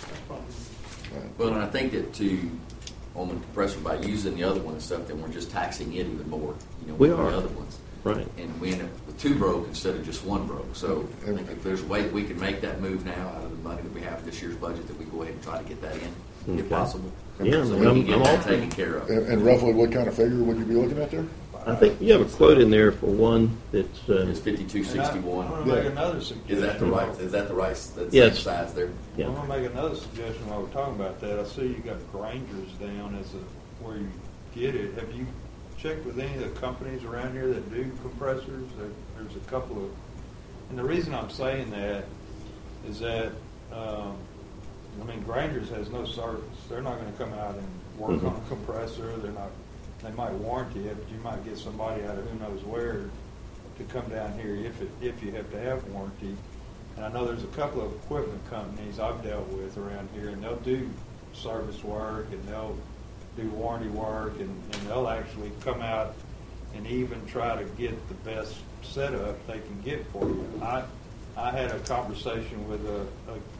Well, and I think that on the compressor, by using the other one and stuff, then we're just taxing it even more. We with are. the other ones. Right. And we end up with 2 broke instead of just 1 broke. So I think if there's a way that we can make that move now out of the money that we have in this year's budget, that we go ahead and try to get that in, if possible. Yeah, so we can get I'm that all taken care of. And roughly what kind of figure would you be looking at there? I think you have a quote in there for one that's... It's 5261. I'm going to make another suggestion. Is that the right that's Yes. size there? Yeah. I'm going to make another suggestion while we're talking about that. I see you got Grangers down as where you get it. Have you checked with any of the companies around here that do compressors? There's a couple of... And the reason I'm saying that is that, Grangers has no service. They're not going to come out and work on a compressor. They might warranty it, but you might get somebody out of who knows where to come down here if you have to have warranty. And I know there's a couple of equipment companies I've dealt with around here, and they'll do service work, and they'll do warranty work, and they'll actually come out and even try to get the best setup they can get for you. I had a conversation with a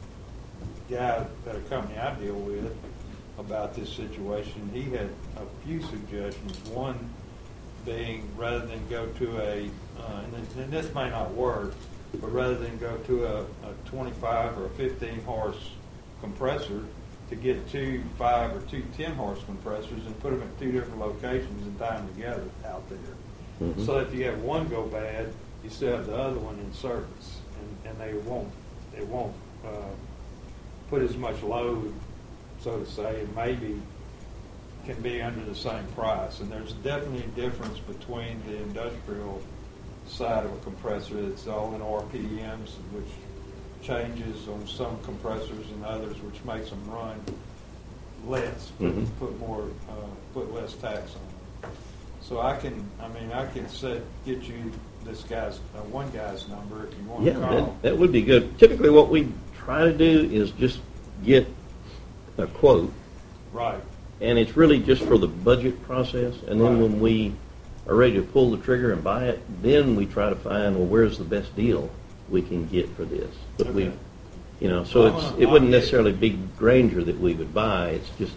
guy at a company I deal with about this situation. He had a few suggestions. One being, rather than go to and this may not work, but rather than go to a 25 or a 15 horse compressor, to get 2 5 or 2 10 horse compressors and put them at 2 different locations and tie them together out there. So that if you have one go bad, you still have the other one in service, and they won't put as much load so to say, and maybe can be under the same price. And there's definitely a difference between the industrial side of a compressor that's all in RPMs, which changes on some compressors and others, which makes them run less, put less tax on them. So I can get you this guy's one guy's number if you want to call. Yeah, that would be good. Typically, what we try to do is just get a quote. Right. And it's really just for the budget process. And then when we are ready to pull the trigger and buy it, then we try to find, well, where's the best deal we can get for this. But we, so it wouldn't necessarily be Granger that we would buy. It's just.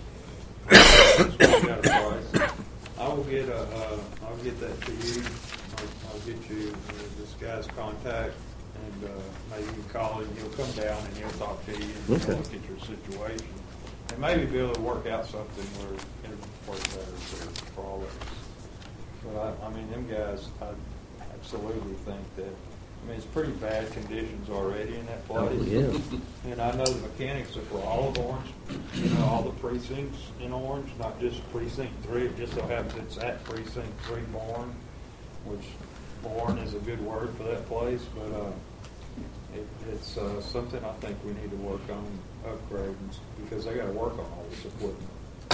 I will get I'll get that to you. I'll get you this guy's contact, and maybe you can call him. He'll come down and he'll talk to you and look at your situation, and maybe be able to work out something where it'll work better for all of us. But I mean, them guys, I absolutely think that. I mean, it's pretty bad conditions already in that place. Oh, yeah. And I know the mechanics are for all of Orange, all the precincts in Orange, not just precinct 3. It just so happens it's at precinct 3 Bourne, which Bourne is a good word for that place. But it's something I think we need to work on upgrading because they got to work on all this equipment.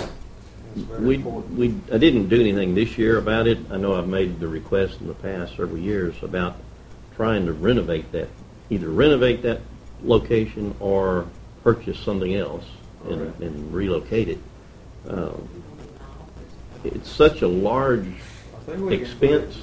I didn't do anything this year about it. I know I've made the request in the past several years about trying to either renovate that location or purchase something else and relocate it. It's such a large expense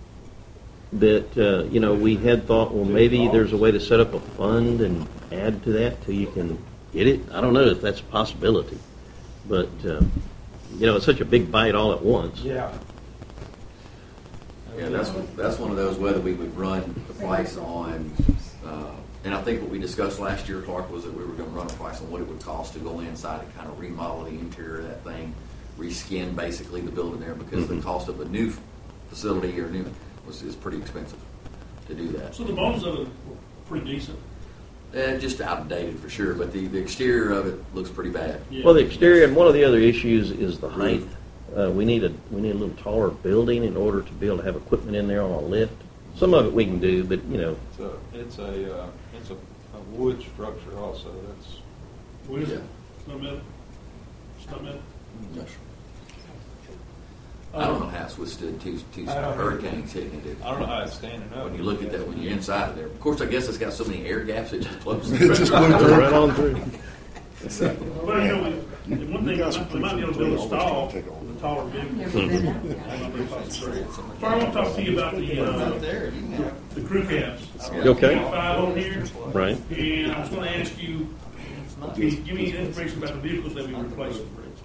that, we had thought, well, maybe there's a way to set up a fund and add to that till you can get it. I don't know if that's a possibility. But, it's such a big bite all at once. Yeah. Yeah, that's one of those whether we would run the price on, and I think what we discussed last year, Clark, was that we were going to run a price on what it would cost to go inside and kind of remodel the interior of that thing, reskin basically the building there because the cost of a new facility or is pretty expensive to do that. So the bones of it were pretty decent. Just outdated for sure, but the exterior of it looks pretty bad. Yeah. Well, the exterior, and one of the other issues is the height. We need a little taller building in order to be able to have equipment in there on a lift. Some of it we can do, but It's a wood structure also. That's what is it? It's not metal. It's not metal. Yes. I don't know how it's withstood two hurricanes hitting it. I don't know how it's standing up. When you look at that, when you're inside of there, of course, I guess it's got so many air gaps it just closes. It just blew through. right on through. Well, one thing, we might be able to build a stall, a taller building. So I want to talk to you about the crew cabs. Okay. We got 5 on here. Right. And I was going to ask you, give me information about the vehicles that we replaced.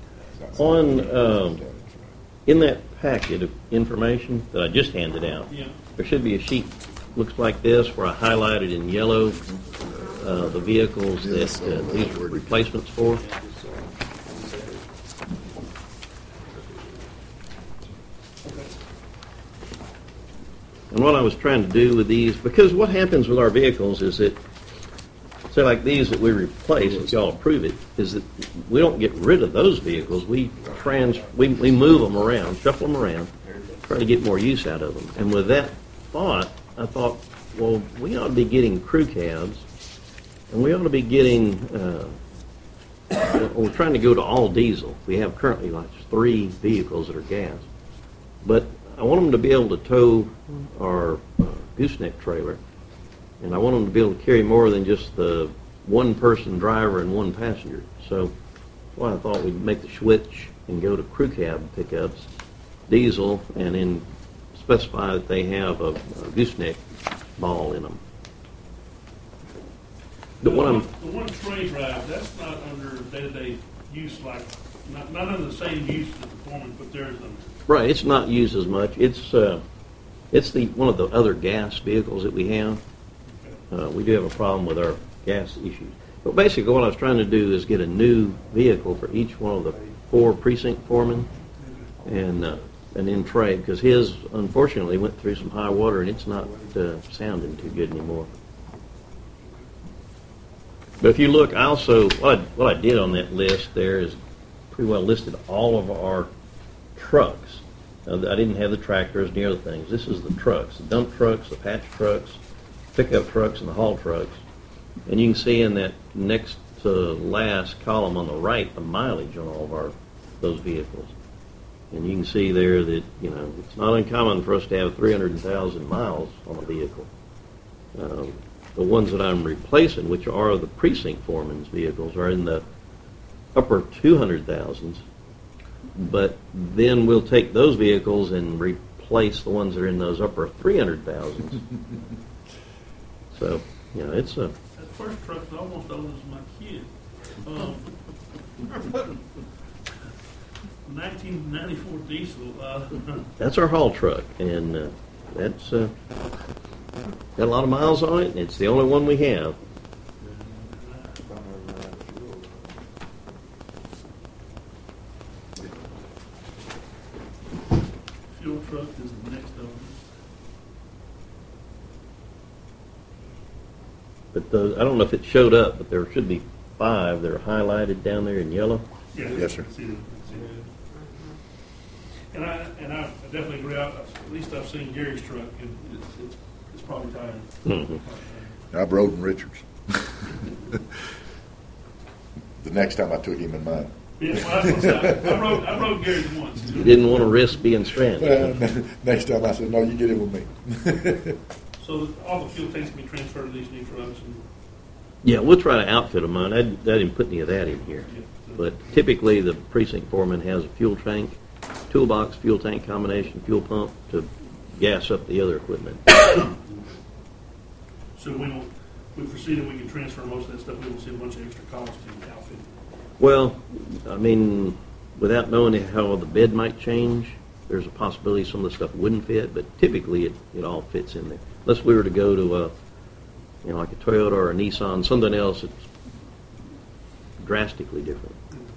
In that packet of information that I just handed out, there should be a sheet looks like this where I highlighted in yellow the vehicles that these were replacements for. And what I was trying to do with these, because what happens with our vehicles is that, say like these that we replace, if y'all approve it, is that we don't get rid of those vehicles. We move them around, shuffle them around, try to get more use out of them. And with that thought, I thought, well, we ought to be getting crew cabs, and we ought to be getting, we're trying to go to all diesel. We have currently like 3 vehicles that are gas. But I want them to be able to tow our gooseneck trailer, and I want them to be able to carry more than just the one-person driver and one passenger. So that's why I thought we'd make the switch and go to crew cab pickups, diesel, and then specify that they have a gooseneck ball in them. The one tray drive, that's not under day-to-day use, like not under the same use as the Foreman put theirs under. Right, it's not used as much. It's one of the other gas vehicles that we have. We do have a problem with our gas issues. But basically what I was trying to do is get a new vehicle for each one of the 4 precinct foremen and then trade, because his, unfortunately, went through some high water and it's not sounding too good anymore. But if you look, I also, what I did on that list there is pretty well listed all of our trucks. I didn't have the tractors and the other things. This is the trucks, the dump trucks, the patch trucks, pickup trucks, and the haul trucks. And you can see in that next to last column on the right the mileage on all of those vehicles. And you can see there that, it's not uncommon for us to have 300,000 miles on a vehicle. The ones that I'm replacing, which are the precinct foreman's vehicles, are in the upper 200,000s. But then we'll take those vehicles and replace the ones that are in those upper 300,000s. So, it's a... That first truck's almost old as my kid. 1994 diesel. That's our haul truck, and that's got a lot of miles on it, and it's the only one we have. Fuel truck is the next on. But those, I don't know if it showed up, but there should be 5 that are highlighted down there in yellow. Yeah, Yes, sir. And I definitely agree. At least I've seen Gary's truck. It's probably time. Mm-hmm. I've rode in Richards. The next time I took him in mine. Yeah, well, that's what I rode Gary's once. You didn't want to risk being stranded. Next time I said, no, you get in with me. So all the fuel tanks can be transferred to these new trucks. Yeah, we'll try to outfit them on. I didn't put any of that in here. But typically the precinct foreman has a fuel tank, toolbox, fuel tank combination, fuel pump to gas up the other equipment. So we foresee that we can transfer most of that stuff. We will see a bunch of extra costs to outfit. Well, I mean, without knowing how the bed might change, there's a possibility some of the stuff wouldn't fit, but typically it all fits in there. Unless we were to go to like a Toyota or a Nissan, something else that's drastically different.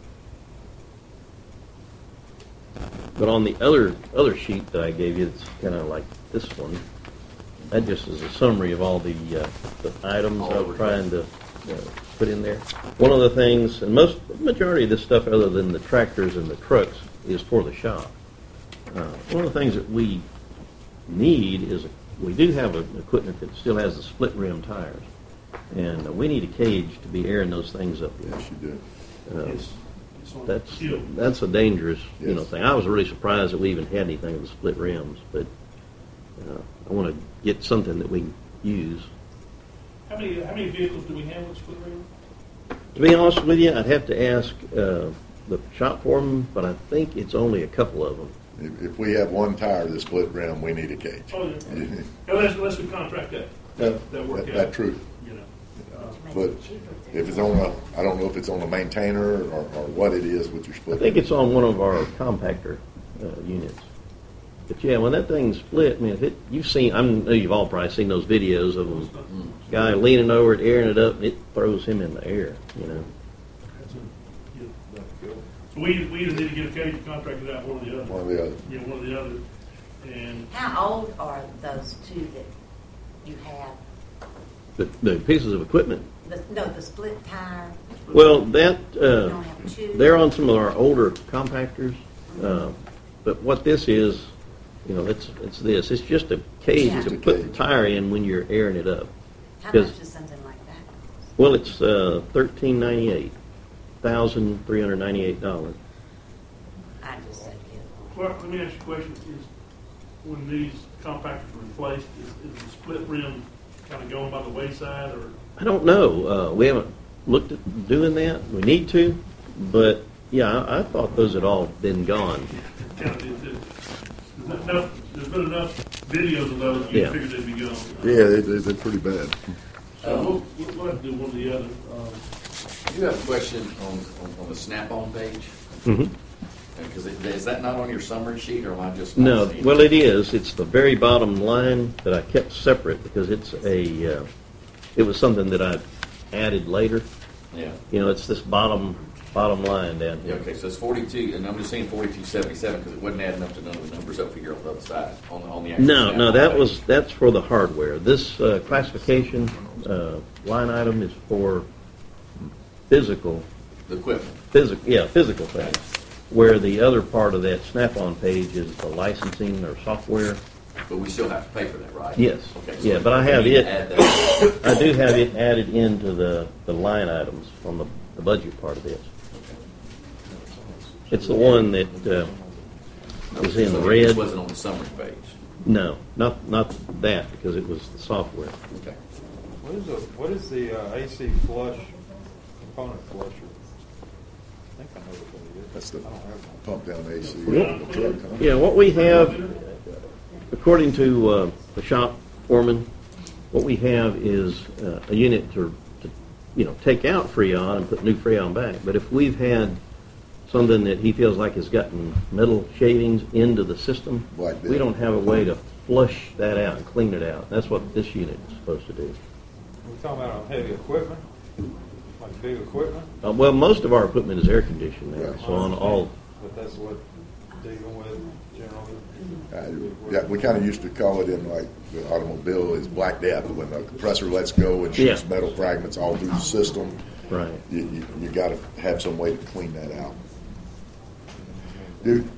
But on the other sheet that I gave you, it's kind of like this one. That just is a summary of all the items I'm trying to put in there. One of the things, and the majority of this stuff, other than the tractors and the trucks, is for the shop. One of the things that we need is we do have an equipment that still has the split rim tires, and we need a cage to be airing those things up. Yes, you do. That's a dangerous Yes. thing. I was really surprised that we even had anything with split rims, but I want to get something that we can use. How many vehicles do we have with split rim? To be honest with you, I'd have to ask the shop foreman, but I think it's only a couple of them. If we have one tire that's split rim, we need a cage. Oh, yeah. Unless we contract that work out. That's true. But if it's on I don't know if it's on a maintainer or what it is with your split. I think it's on one of our compactor units. But yeah, when that thing's split, I mean, I know you've all probably seen those videos of them, guy leaning over it, airing it up, and it throws him in the air, So we either need to get a cage or contract it out, one or the other. One or the other. Yeah, one or the other. And How old are those two that you have? The pieces of equipment. The split tire. Well, that You don't have two? they're on some of our older compactors. But what this is, it's this. It's just a cage Yeah. to put the tire in when you're airing it up. How much 'Cause- does something like that cost? Well, it's $1,398, $1,398. I just said, well, let me ask you a question: Is when these compactors are replaced, is the split rim kind of going by the wayside, or? I don't know. We haven't looked at doing that. We need to, but yeah, I thought those had all been gone. There's been enough videos of those. You figured they'd be gone. Yeah, they're pretty bad. So we'll have to do one or the other. I do have a question on the Snap-on page. Mm-hmm. Because is that not on your summary sheet, or am I just No, not seeing well, it is. It's the very bottom line that I kept separate because it's it was something that I added later. Yeah. It's this bottom line down Yeah, here. okay, so it's 42, and I'm just saying 4277 because it wasn't adding up to none of the numbers up here on the other side, on the actual No, Snap-on that's for the hardware. This classification line item is for physical, The equipment. physical things. Where the other part of that Snap-on page is the licensing or software. But we still have to pay for that, right? Yes. Okay. Yeah, but I have we need it. to add that. I do have it added into the line items on the budget part of this. It's the one that was in So It red. wasn't on the summary page. No, not that, because it was the software. Okay. What is the AC flush component flusher? I think I know what that is. That's the I don't have pump down AC. Yeah. The truck, huh? Yeah, what we have, according to the shop foreman, what we have is a unit to take out Freon and put new Freon back. But if we've had something that he feels like has gotten metal shavings into the system, Like that. we don't have a way to flush that out and clean it out. That's what this unit is supposed to do. We're talking about on heavy equipment, like big equipment, Well, most of our equipment is air conditioned now, Yeah. so on all. but that's what dealing with generally. Yeah, we kind of used to call it in like the automobile is black death when the compressor lets go and shoots Yeah. metal fragments all through the system. Right. You got to have some way to clean that out. Dude,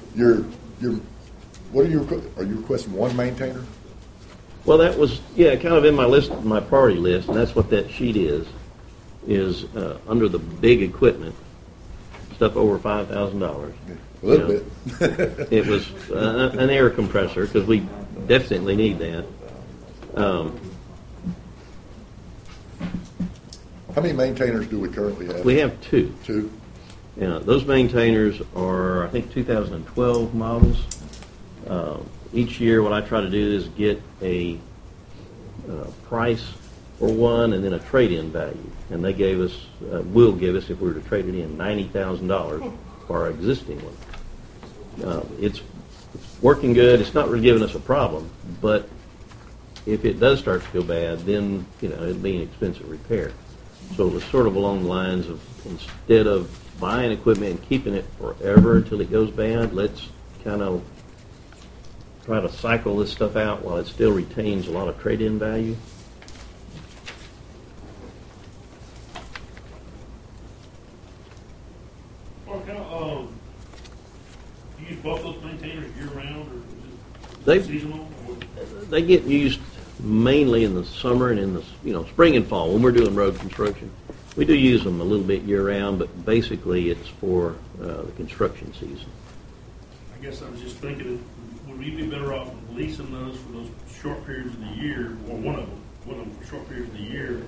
what are you requesting? One maintainer? Well, that was, kind of in my list, my priority list, and that's what that sheet is under the big equipment, stuff over $5,000. A little bit. It was an air compressor, because we definitely need that. How many maintainers do we currently have? We have two. Two? Yeah, those maintainers are, I think, 2012 models. Each year, what I try to do is get a price for one and then a trade-in value. And they gave us, will give us, if we were to trade it in, $90,000 for our existing one. It's working good. It's not really giving us a problem, but if it does start to go bad, then it'll be an expensive repair. So it was sort of along the lines of, instead of buying equipment and keeping it forever until it goes bad, let's kind of try to cycle this stuff out while it still retains a lot of trade-in value. Mark, how, do you use both those maintainers year-round, or is They- it seasonal? Or- They get used mainly in the summer and in the spring and fall when we're doing road construction. We do use them a little bit year-round, but basically it's for the construction season. I guess I was just thinking, would we be better off leasing those for those short periods of the year, or one of them for short periods of the year?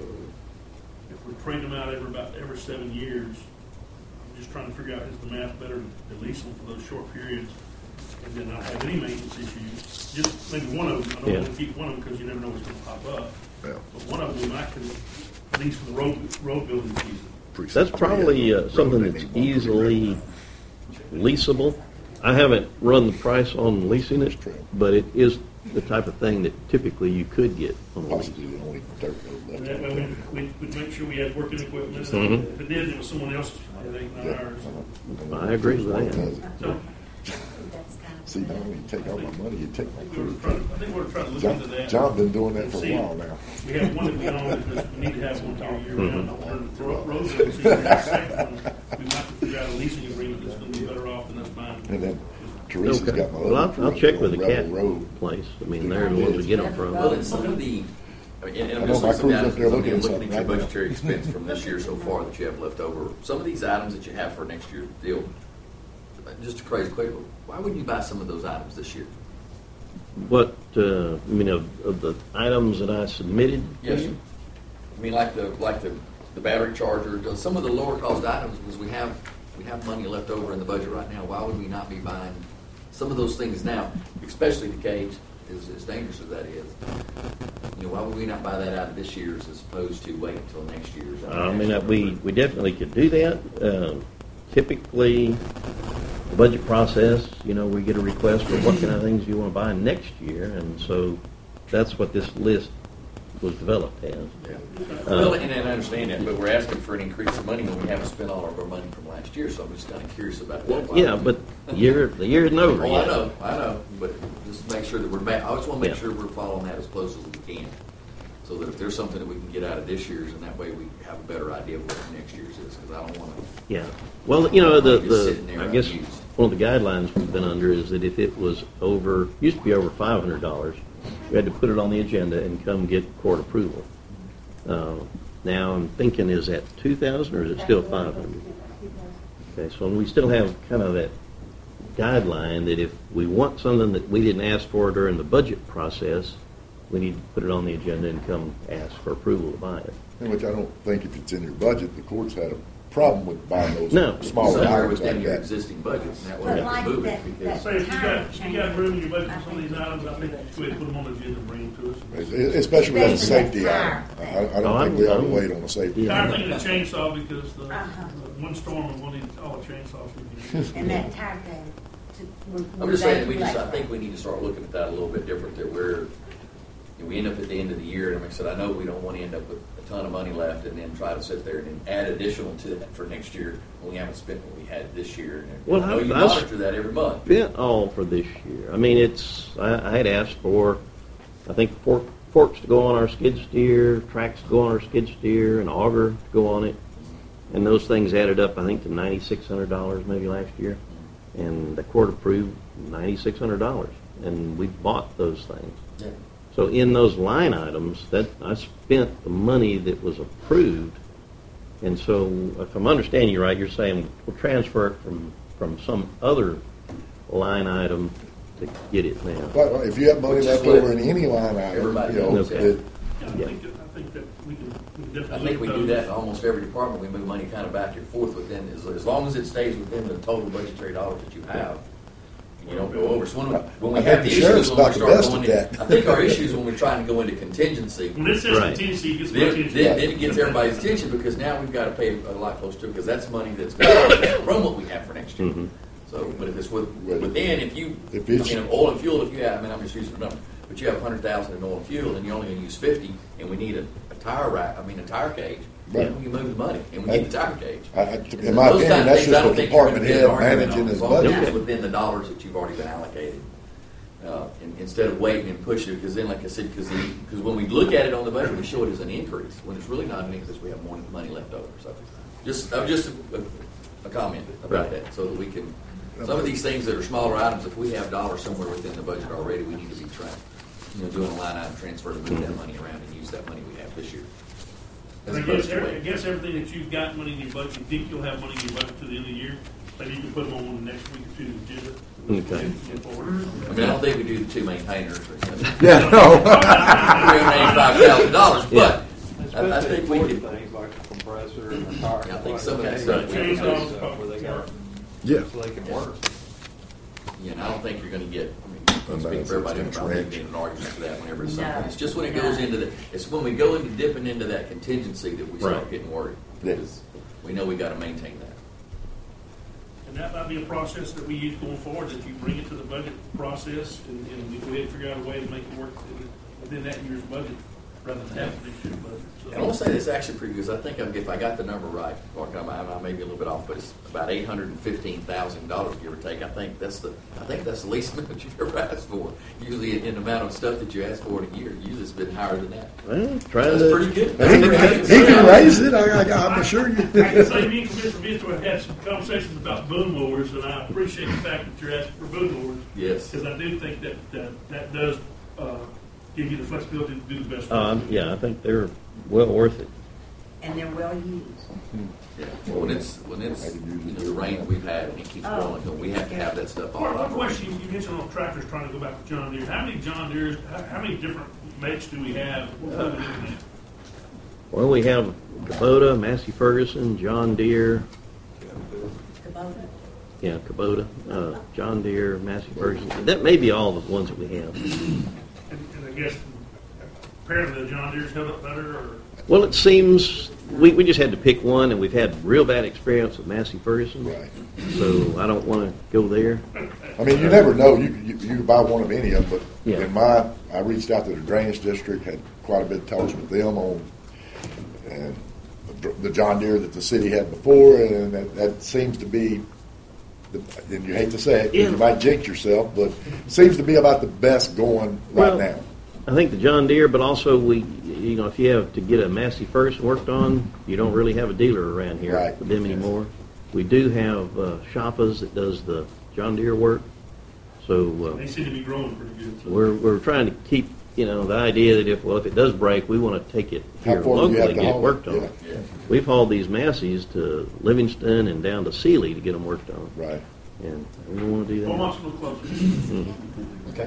If we're trading them out every 7 years, I'm just trying to figure out, is the math better to lease them for those short periods and then not have any maintenance issues? Just maybe one of them. I don't want to keep one of them because you never know what's going to pop up. Yeah. But one of them I can lease for the road building season. That's probably something that's easily leasable. I haven't run the price on leasing it, but it is the type of thing that typically you could get on a lease. Possibly the only dirt road And left. that way we'd make sure we had working equipment. Mhm. If it did, it was someone else's, it ain't not ours. I agree with that. So, See, not only you take all my money, you take my crew. I think we're trying to look into that. John's been doing that and for a see. while now. We have one that we own, because we need to have one here year-round. Mm-hmm. And the road building season, the second one, we might have to figure out a leasing agreement that's going to be better off than us buying. And then Teresa's Okay. got my Well, other I'll crew check on with the Rebel cat Road. place. I mean, they're the ones we get them from. Well, and some of the, and I'm I just know my looking crew's down up there looking at at something your right now. budgetary expense from this year so far that you have left over. Some of these items that you have for next year's deal, just a crazy question, why wouldn't you buy some of those items this year? What, of the items that I submitted? Yes, sir. I mean, like the battery charger, some of the lower cost items, because we have money left over in the budget right now. Why would we not be buying some of those things now, especially the cage, as dangerous as that is? Why would we not buy that out of this year's as opposed to wait until next year's? We definitely could do that. Typically, the budget process, we get a request for what kind of things you want to buy next year, and so that's what this list was developed as. Well, and I understand that, but we're asking for an increase of money when we haven't spent all of our money from last year, so I'm just kind of curious about that. Yeah, but the year isn't over Oh, yet. I know, but just make sure that I just want to make sure we're following that as close as we can. so that if there's something that we can get out of this year's, and that way we have a better idea of what next year's is, because I don't want to. Yeah. Well, you know, Just sitting there I guess unused. one of the guidelines we've been under is that if it was used to be over $500, we had to put it on the agenda and come get court approval. Now I'm thinking, is that 2,000 or is it still 500? Okay, so we still have kind of that guideline that if we want something that we didn't ask for during the budget process, we need to put it on the agenda and come ask for approval to buy it. Which I don't think if it's in your budget, the courts had a problem with buying those No. smaller Somewhere items within like your that. existing budget, and that way But we like can move it, that- because. Say, if you got room in your budget for some of these items, I think you could put them on the agenda and bring them to us. Especially with the safety Tire. item. I don't think we ought to wait on the safety. Yeah. I'm thinking of chainsaw because the Uh-huh. one storm and one of all the chainsaws we can use. And that tire thing. I'm just saying, I think we need to start looking at that a little bit different, that we end up at the end of the year, and like I said, I know we don't want to end up with a ton of money left and then try to sit there and then add additional to that for next year when we haven't spent what we had this year. And Well, I know you I- monitor that every month. Spent all for this year. I mean, I had asked for, I think, forks to go on our skid steer, tracks to go on our skid steer, an auger to go on it. And those things added up, I think, to $9,600 maybe last year. And the court approved $9,600. And we bought those things. Yeah. So in those line items, that I spent the money that was approved. And so if I'm understanding you right, you're saying we'll transfer it from some other line item to get it now. But if you have money Which is left what over in any line item, everybody you know, knows that. Yeah, I think that we can definitely. I think we look do at that in those. almost every department. We move money kind of back and forth within, as long as it stays within the total budgetary dollars that you have. And you don't go over. So when we I have think the the issues, sheriff's when we about the start best going at in, that. I think our issue is when we're trying to go into contingency. When it says Right. contingency, it gets my Then, attention. then it gets everybody's attention, because now we've got to pay a lot closer to it, because that's money that's going from what we have for next year. Mhm. So, but if it's within, if If it's- oil and fuel, if you have, I'm just using a number, but you have 100,000 in oil and fuel, and you're only going to use 50, and we need a tire rack, a tire cage, Right. then we can move the money, and we get the tire cage. In my Those opinion, kind of that's things, I just don't the think you're gonna department get an head argument managing on, his as long as budget. it's within the dollars that you've already been allocated. Instead of waiting and pushing it, because then, like I said, because when we look at it on the budget, we show it as an increase, when it's really not an increase, we have more money left over. So, just a comment about Right. that, so that we can, some of these things that are smaller items, if we have dollars somewhere within the budget already, we need to be trying, doing a line item transfer to move that money around and use that money we have this year. As And opposed to I waiting. guess everything that you've got money in your budget, you think you'll have money in your budget to the end of the year, maybe you can put them on the next week or two agenda. Okay. Get forward. I mean, I don't think we do the two maintainers or something. Yeah, no. $385,000, but I think we Especially can. things like the compressor and the tire. Yeah, I think some of that stuff we can Stuff do. Where they got, Yeah. so they can work. I don't think you're going to get, I speak for everybody, Unless it's about getting entrenched. an argument for that whenever it's something. No. It's just when it goes into it's when we go into dipping into that contingency that we start Right. getting worried. Yeah. Because we know we got to maintain that. And that might be a process that we use going forward, that you bring it to the budget process, and we go ahead and figure out a way to make it work within that year's budget, rather than have this year's budget. So- And I want to say this actually pretty good, 'cause I think if I got the number right, or I may be a little bit off, but it's about $815,000, give or take. I think that's the least amount you've ever asked for. Usually, in the amount of stuff that you ask for in a year, usually it's been higher than that. Well, try That's to. pretty good. He can raise it, I'm sure you. I can say me and Commissioner Mitchell have had some conversations about boom mowers, and I appreciate the fact that you're asking for boom mowers. Yes. Because I do think that does give you the flexibility to do the best. work. Yeah, I think they're well worth it. And they're well used. Yeah. Well, when it's the rain that we've had and it keeps blowing, we have to have that stuff all One over. question you mentioned on tractors, trying to go back to John Deere. How many John Deeres, how many different makes do we have? Well, we have Kubota, Massey Ferguson, John Deere, Kubota, John Deere, Massey Ferguson. That may be all the ones that we have. And I guess apparently the John Deere's held up better, or? Well, it seems we just had to pick one, and we've had real bad experience with Massey Ferguson. Right. So I don't want to go there. I mean, you never know. You can buy one of any of them, but Yeah. I reached out to the drainage district, had quite a bit of talks with them on and the John Deere that the city had before, and that seems to be, and you hate to say it, 'cause you might jinx yourself, but it seems to be about the best going right now. I think the John Deere, but also you know, if you have to get a Massey Ferguson worked on, you don't really have a dealer around here Right. with them anymore. We do have Shoppas that does the John Deere work. So They seem to be growing pretty good. So. we're trying to keep, you know, the idea that if it does break, we want to take it How here far do you locally have and to get it haul it? worked on. Yeah. We've hauled these Masseys to Livingston and down to Sealy to get them worked on. Right. And we don't want to do that. Beaumont's a little closer. Okay.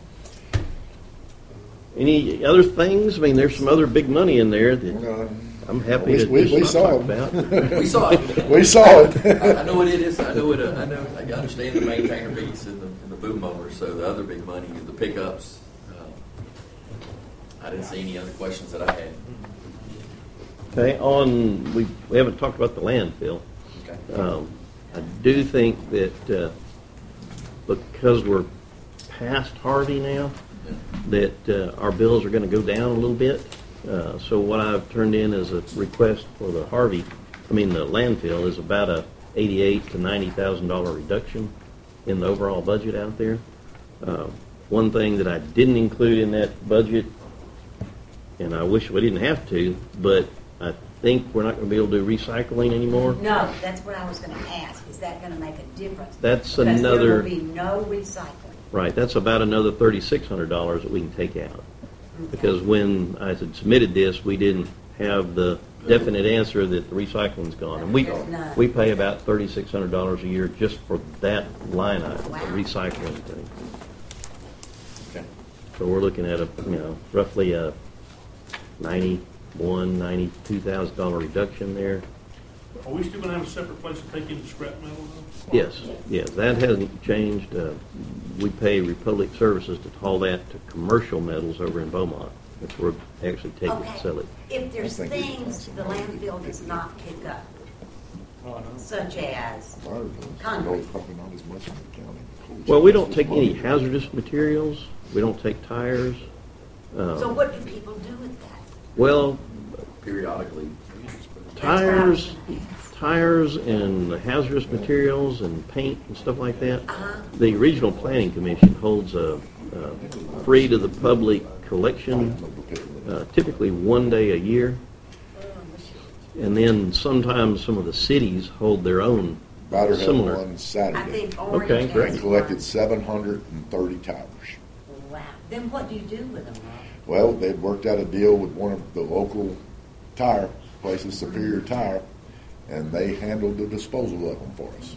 Any other things? I mean, there's some other big money in there that I'm happy to We just saw not it. talk about. We saw it. We saw it. I know what it is. I know it. I know. I understand the maintainer piece and the boom mower. So the other big money is the pickups. I didn't see any other questions that I had. Okay, we haven't talked about the landfill. Okay. I do think that because we're past Harvey now, that our bills are going to go down a little bit. So what I've turned in as a request for the landfill is about a $88,000 to $90,000 reduction in the overall budget out there. One thing that I didn't include in that budget, and I wish we didn't have to, but I think we're not going to be able to do recycling anymore. No, that's what I was going to ask. Is that going to make a difference? That's because another. there will be no recycling. Right, that's about another $3,600 that we can take out. Because when I had submitted this, we didn't have the definite answer that the recycling's gone. And we pay about $3,600 a year just for that line item, the recycling thing. Okay. So we're looking at roughly a $92,000 reduction there. Are we still going to have a separate place to take in the scrap metal, though? Yes, that hasn't changed. We pay Republic Services to haul that to commercial metals over in Beaumont. That's where we actually take it and sell it. If there's things the landfill does not pick up, such as concrete. Probably not as much in the county. Well, we don't take any hazardous materials. We don't take tires. So what do people do with that? Well, periodically. Tires and hazardous materials and paint and stuff like that. The Regional Planning Commission holds a free to the public collection, typically one day a year. And then sometimes some of the cities hold their own Ryder similar. had one Saturday. Okay, great. They collected 730 tires. Wow. Then what do you do with them? Well, they'd worked out a deal with one of the local tire places, Superior Tire, and they handled the disposal of them for us.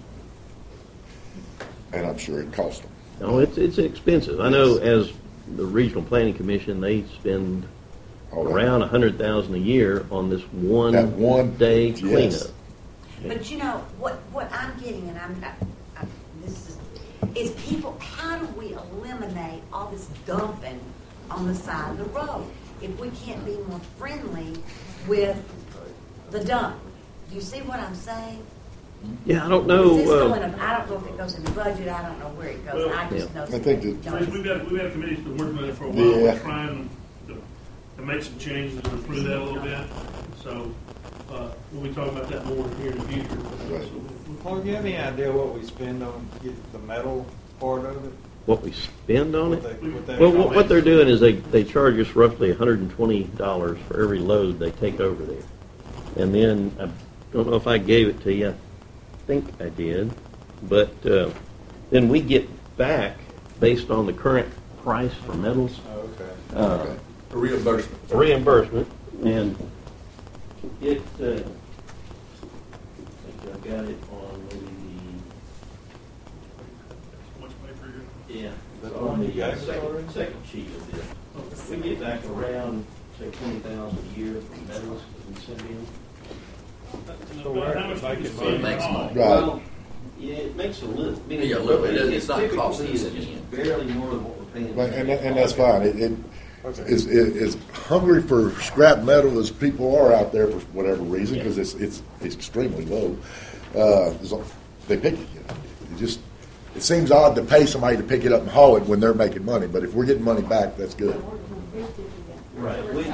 And I'm sure it cost them. No, it's expensive. I know as the Regional Planning Commission, they spend around $100,000 a year on this one day cleanup. Yes. But you know what I'm getting, and this is people. How do we eliminate all this dumping on the side of the road if we can't be more friendly with the dump? Do you see what I'm saying? Yeah, I don't know. I don't know if it goes in the budget. I don't know where it goes. I just know. I think We've had a committee that's been working on it for a while. We're trying to make some changes and improve that a little bit. So we'll be talking about that more here in the future. Paul, do you have any idea what we spend on the metal part of it? What we spend on it? Well, what they're doing is they charge us roughly $120 for every load they take over there. And then, I don't know if I gave it to you. I think I did. But then we get back, based on the current price for metals, A reimbursement. a reimbursement. And it, I think I got it on on the second sheet of this. We get back around, say, $20,000 a year from metals that we send in. So we're making So it makes money. Well, yeah, it makes a little. Yeah, a little bit. It's not costing us It's anything. barely more than what we're paying. and that's fine. It as hungry for scrap metal as people are out there for whatever reason, because it's extremely low. They pick it. It seems odd to pay somebody to pick it up and haul it when they're making money, but if we're getting money back, that's good. Right.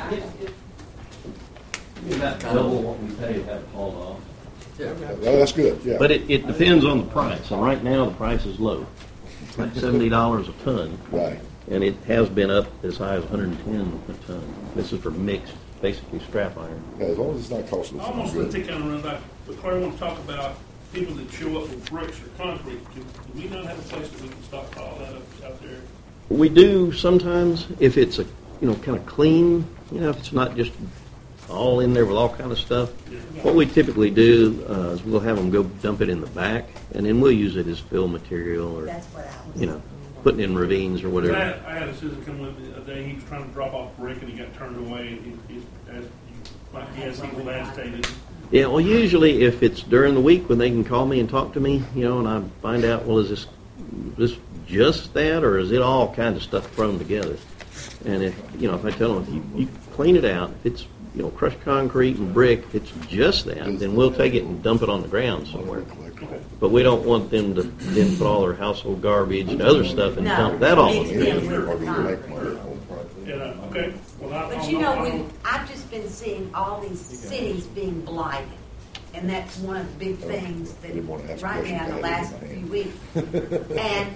About double what we pay to have it hauled off. Yeah. Well, that's good. Yeah. But it depends on the price. And right now the price is low. It's like $70 a ton. Right. and it has been up as high as 110 a ton. This is for mixed, basically scrap iron. Yeah, as long as it's not costing us. Almost let it kind of run back, but Claire, I want to talk about people that show up with bricks or concrete. Do we not have a place that we can stockpile that out there? We do sometimes if it's a kind of clean, if it's not just all in there with all kind of stuff. What we typically do is we'll have them go dump it in the back, and then we'll use it as fill material or That's what I was. Putting in ravines or whatever. I had a citizen come with me the other day. He was trying to drop off a brick and he got turned away. And he guess he was agitated. Yeah, well, usually if it's during the week when they can call me and talk to me, and I find out, well, is this just that, or is it all kinds of stuff thrown together? And if I tell them, if you clean it out, if it's crushed concrete and brick, if it's just that, then we'll take it and dump it on the ground somewhere. But we don't want them to then put all their household garbage and other stuff and dump that all on the ground. Okay. Well, But I've just been seeing all these cities being blighted. And that's one of the big things that right now in the last few weeks. And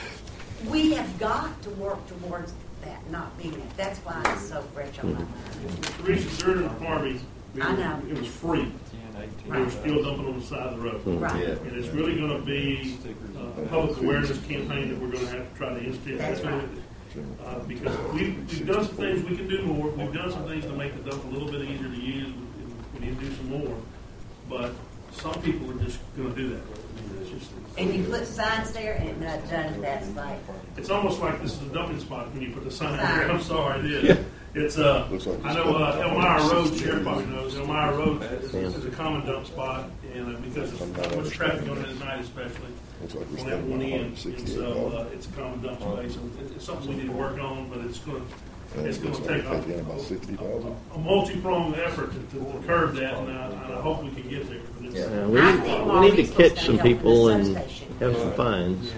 we have got to work towards that not being it. That's why it's so fresh on my mind. Teresa, during the Harvey, I know. It was free. They were still dumping on the side of the road. Right. Yeah. And it's really going to be a public awareness campaign that we're going to have to try to instigate. That's right. Because we've done some things, we can do more. We've done some things to make the dump a little bit easier to use. We need to do some more. But some people are just going to do that. And you put signs there and it not done, that's like. It's almost like this is a dumping spot when you put the sign there. I'm sorry, it is. It's I know Elmira Road, Sheriff probably knows, Elmira Road is a common dump spot, and because there's not much traffic on it at night especially, on that one end, and so it's a common dump space. So it's something we need to work on, but it's going to take a multi-pronged effort to curb that, and I hope we can get there. We need to catch some people and have some fines.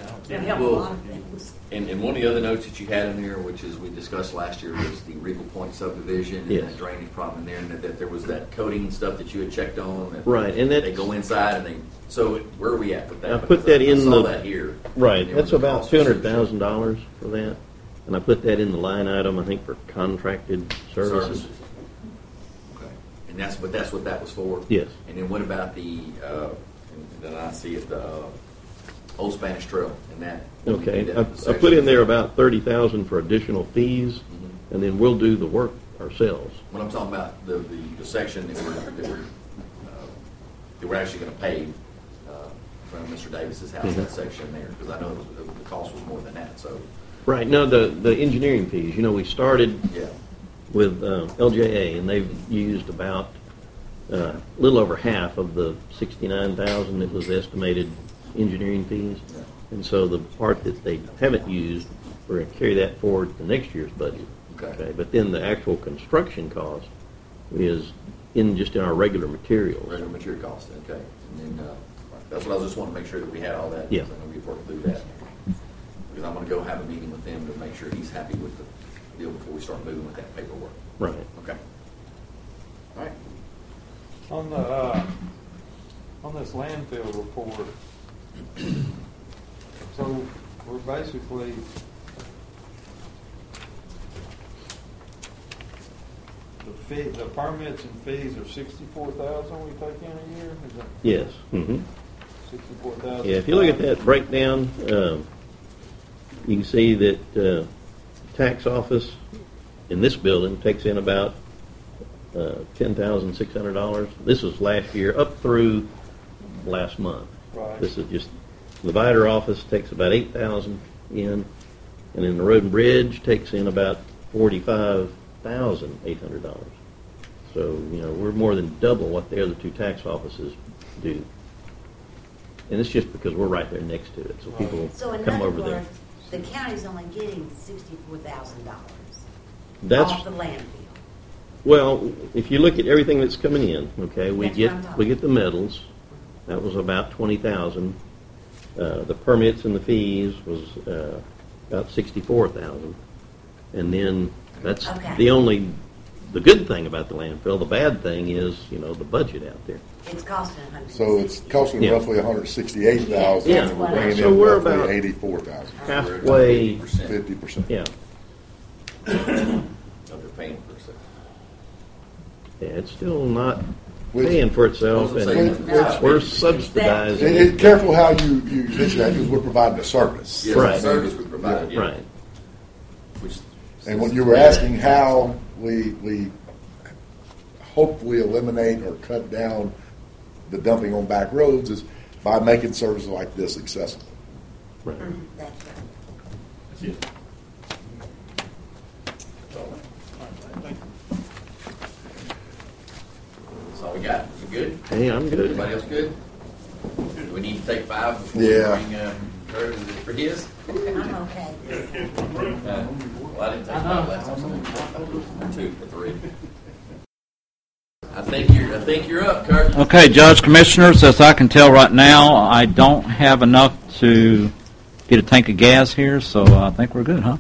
And one of the other notes that you had in there, which is we discussed last year, was the Regal Point subdivision and that drainage problem in there, and that there was that coating and stuff that you had checked on. That right, and that they go inside and they. So where are we at with that? I put that in I saw that here. Right, that's about $200,000 for that, and I put that in the line item. I think for contracted services. Okay, and that's what that was for. Yes. And then what about the? Then I see it the Old Spanish Trail and that. Okay, I put in there about $30,000 for additional fees, and then we'll do the work ourselves. When I'm talking about the section that we're actually going to pave from Mr. Davis's house, that section there, because I know the cost was more than that. So. Right. No, the engineering fees. We started with LJA, and they've used about a little over half of the $69,000 that was estimated engineering fees. Yeah. And so the part that they haven't used, we're going to carry that forward to next year's budget. Okay. But then the actual construction cost is in our regular materials. Regular material cost. Okay. And then that's what I just want to make sure that we had all that. Yeah. I know we've worked through that. Because I'm going to go have a meeting with them to make sure he's happy with the deal before we start moving with that paperwork. Right. Okay. All right. On this landfill report, so we're basically the permits and fees are $64,000 we take in a year. Is that yes. Mm-hmm. $64,000. Yeah. If you look at that breakdown, you can see that tax office in this building takes in about $10,600. This was last year up through last month. Right. This is just the Vider office takes about $8,000 in, and then the Road and Bridge takes in about $45,800. So we're more than double what the other two tax offices do, and it's just because we're right there next to it. So people come over there. The county's only getting $64,000 That's off the landfill. Well, if you look at everything that's coming in, okay, we get the metals. That was about $20,000. The permits and the fees was about $64,000, and then that's the only the good thing about the landfill. The bad thing is, the budget out there. It's costing $160,000. So it's costing Yeah. roughly $168,000, Yeah. and we're bringing So in we're roughly about $84,000. Halfway. 50%. Yeah. Of they're paying for it. Yeah, it's still not Which- paying for itself, Which- and which- we're subsidizing. Careful how you mention that, because we're providing a service. Yes, Right. the service we provide, yeah. Right. Which, And when you were asking how we hope we eliminate or cut down the dumping on back roads is by making services like this accessible. Right. That's right. That's it. that's all we got. You good? Hey, I'm good. Everybody else good? Do we need to take 5 before Yeah. we bring her for his? I'm okay. Well, I didn't take 5 last time, so 2 or 3. I think you're up, Kurt. Okay, Judge, Commissioners, as I can tell right now, I don't have enough to get a tank of gas here, so I think we're good, huh?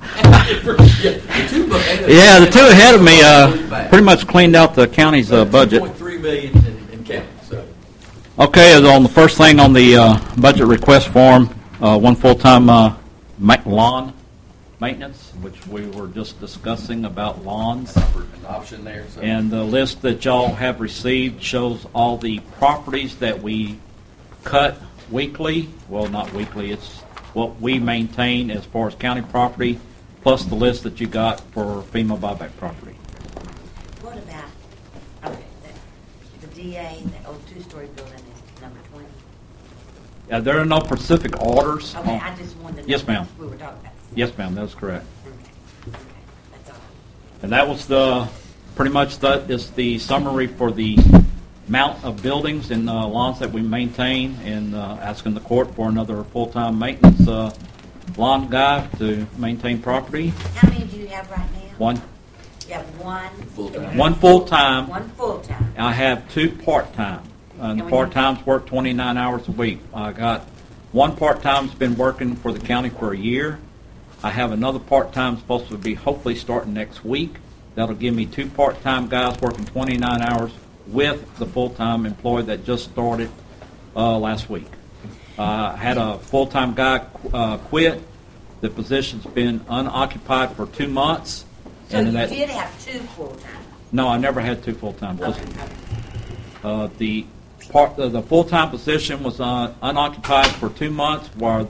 Yeah, the two ahead of me pretty much cleaned out the county's budget. $2.3 million in counting. So Okay, on the first thing on the budget request form, one full-time lawn maintenance, which we were just discussing about lawns. an option there. So. And the list that y'all have received shows all the properties that we cut weekly. Well, not weekly, it's what we maintain as far as county property, plus the list that you got for FEMA buyback property. What about, okay, the DA, the old two-story building is number 20? There are no specific orders. Okay, I just wanted to know. Yes, ma'am. We were talking about. Yes, ma'am, that's correct. Okay, that's all. And that was pretty much that is the summary for the amount of buildings and lawns that we maintain, and asking the court for another full-time maintenance lawn guy to maintain property. How many do you have right now? One. You have one? Full-time. One full-time. One full-time. I have 2 part-time. And the part-times work 29 hours a week. I got one part-time's been working for the county for a year. I have another part-time supposed to be hopefully starting next week. That'll give me 2 part-time guys working 29 hours with the full-time employee that just started last week. I had a full-time guy quit. The position's been unoccupied for 2 months. So and you that, did have 2 full-time? No, I never had 2 full-time. Okay. The full-time position was unoccupied for 2 months, while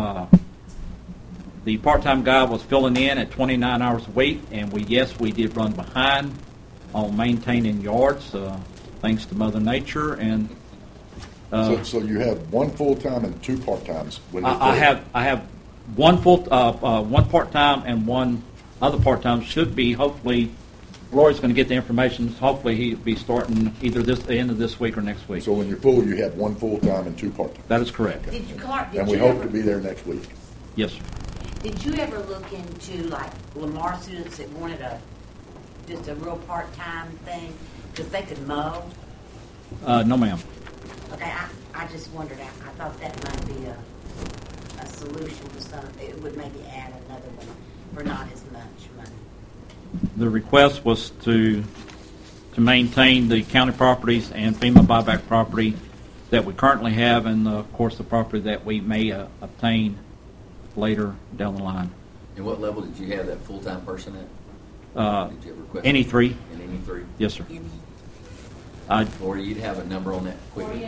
the part-time guy was filling in at 29 hours a week, and we did run behind on maintaining yards, thanks to Mother Nature, and So you have one full-time and 2 part-times. When you I have one one part-time and one other part-time. Should be hopefully. Roy's going to get the information. Hopefully, he'll be starting either the end of this week or next week. So when you're full, you have one full-time and 2 part-time. That is correct. Did you, Clark, did And we you hope ever, to be there next week. Yes, sir. Did you ever look into, like, Lamar students that wanted just a real part-time thing? Because they could mow? No, ma'am. Okay, I just wondered, I thought that might be a solution to some, it would maybe add another one for not as much money. The request was to maintain the county properties and FEMA buyback property that we currently have, and of course the property that we may obtain later down the line. And what level did you have that full-time person at? Did you have a request? Any 3? In any 3? Yes, sir. Or you'd have a number on that quickly.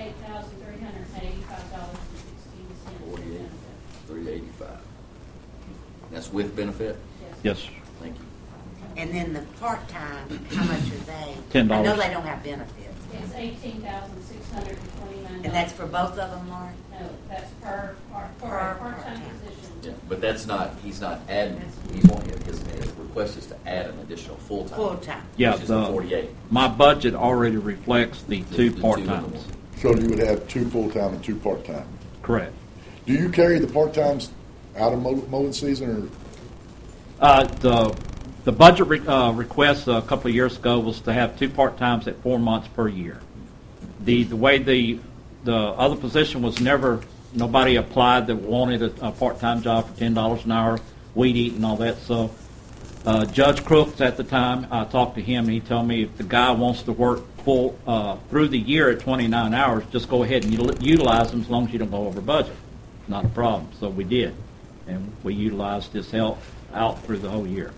$48,385.16. $48,385. That's with benefit? Yes. Thank you. And then the part-time, how much are they? $10. I know they don't have benefits. It's $18,629. And that's for both of them, Mark? No, that's per part-time position. Yeah, but that's not, he's not adding, he's wanting, his request is to add an additional full-time. Full-time. Yeah, Which is the 48. my budget already reflects the 2 The part-times. So you would have 2 full-time and 2 part-time. Correct. Do you carry the part-times out of mowing season, or? The budget request a couple of years ago was to have 2 part-times at 4 months per year. The way the other position was nobody applied that wanted a part-time job for $10 an hour, weed eat and all that. So Judge Crooks at the time, I talked to him, and he told me if the guy wants to work full through the year at 29 hours, just go ahead and utilize them as long as you don't go over budget. Not a problem. So we did, and we utilized his help out through the whole year.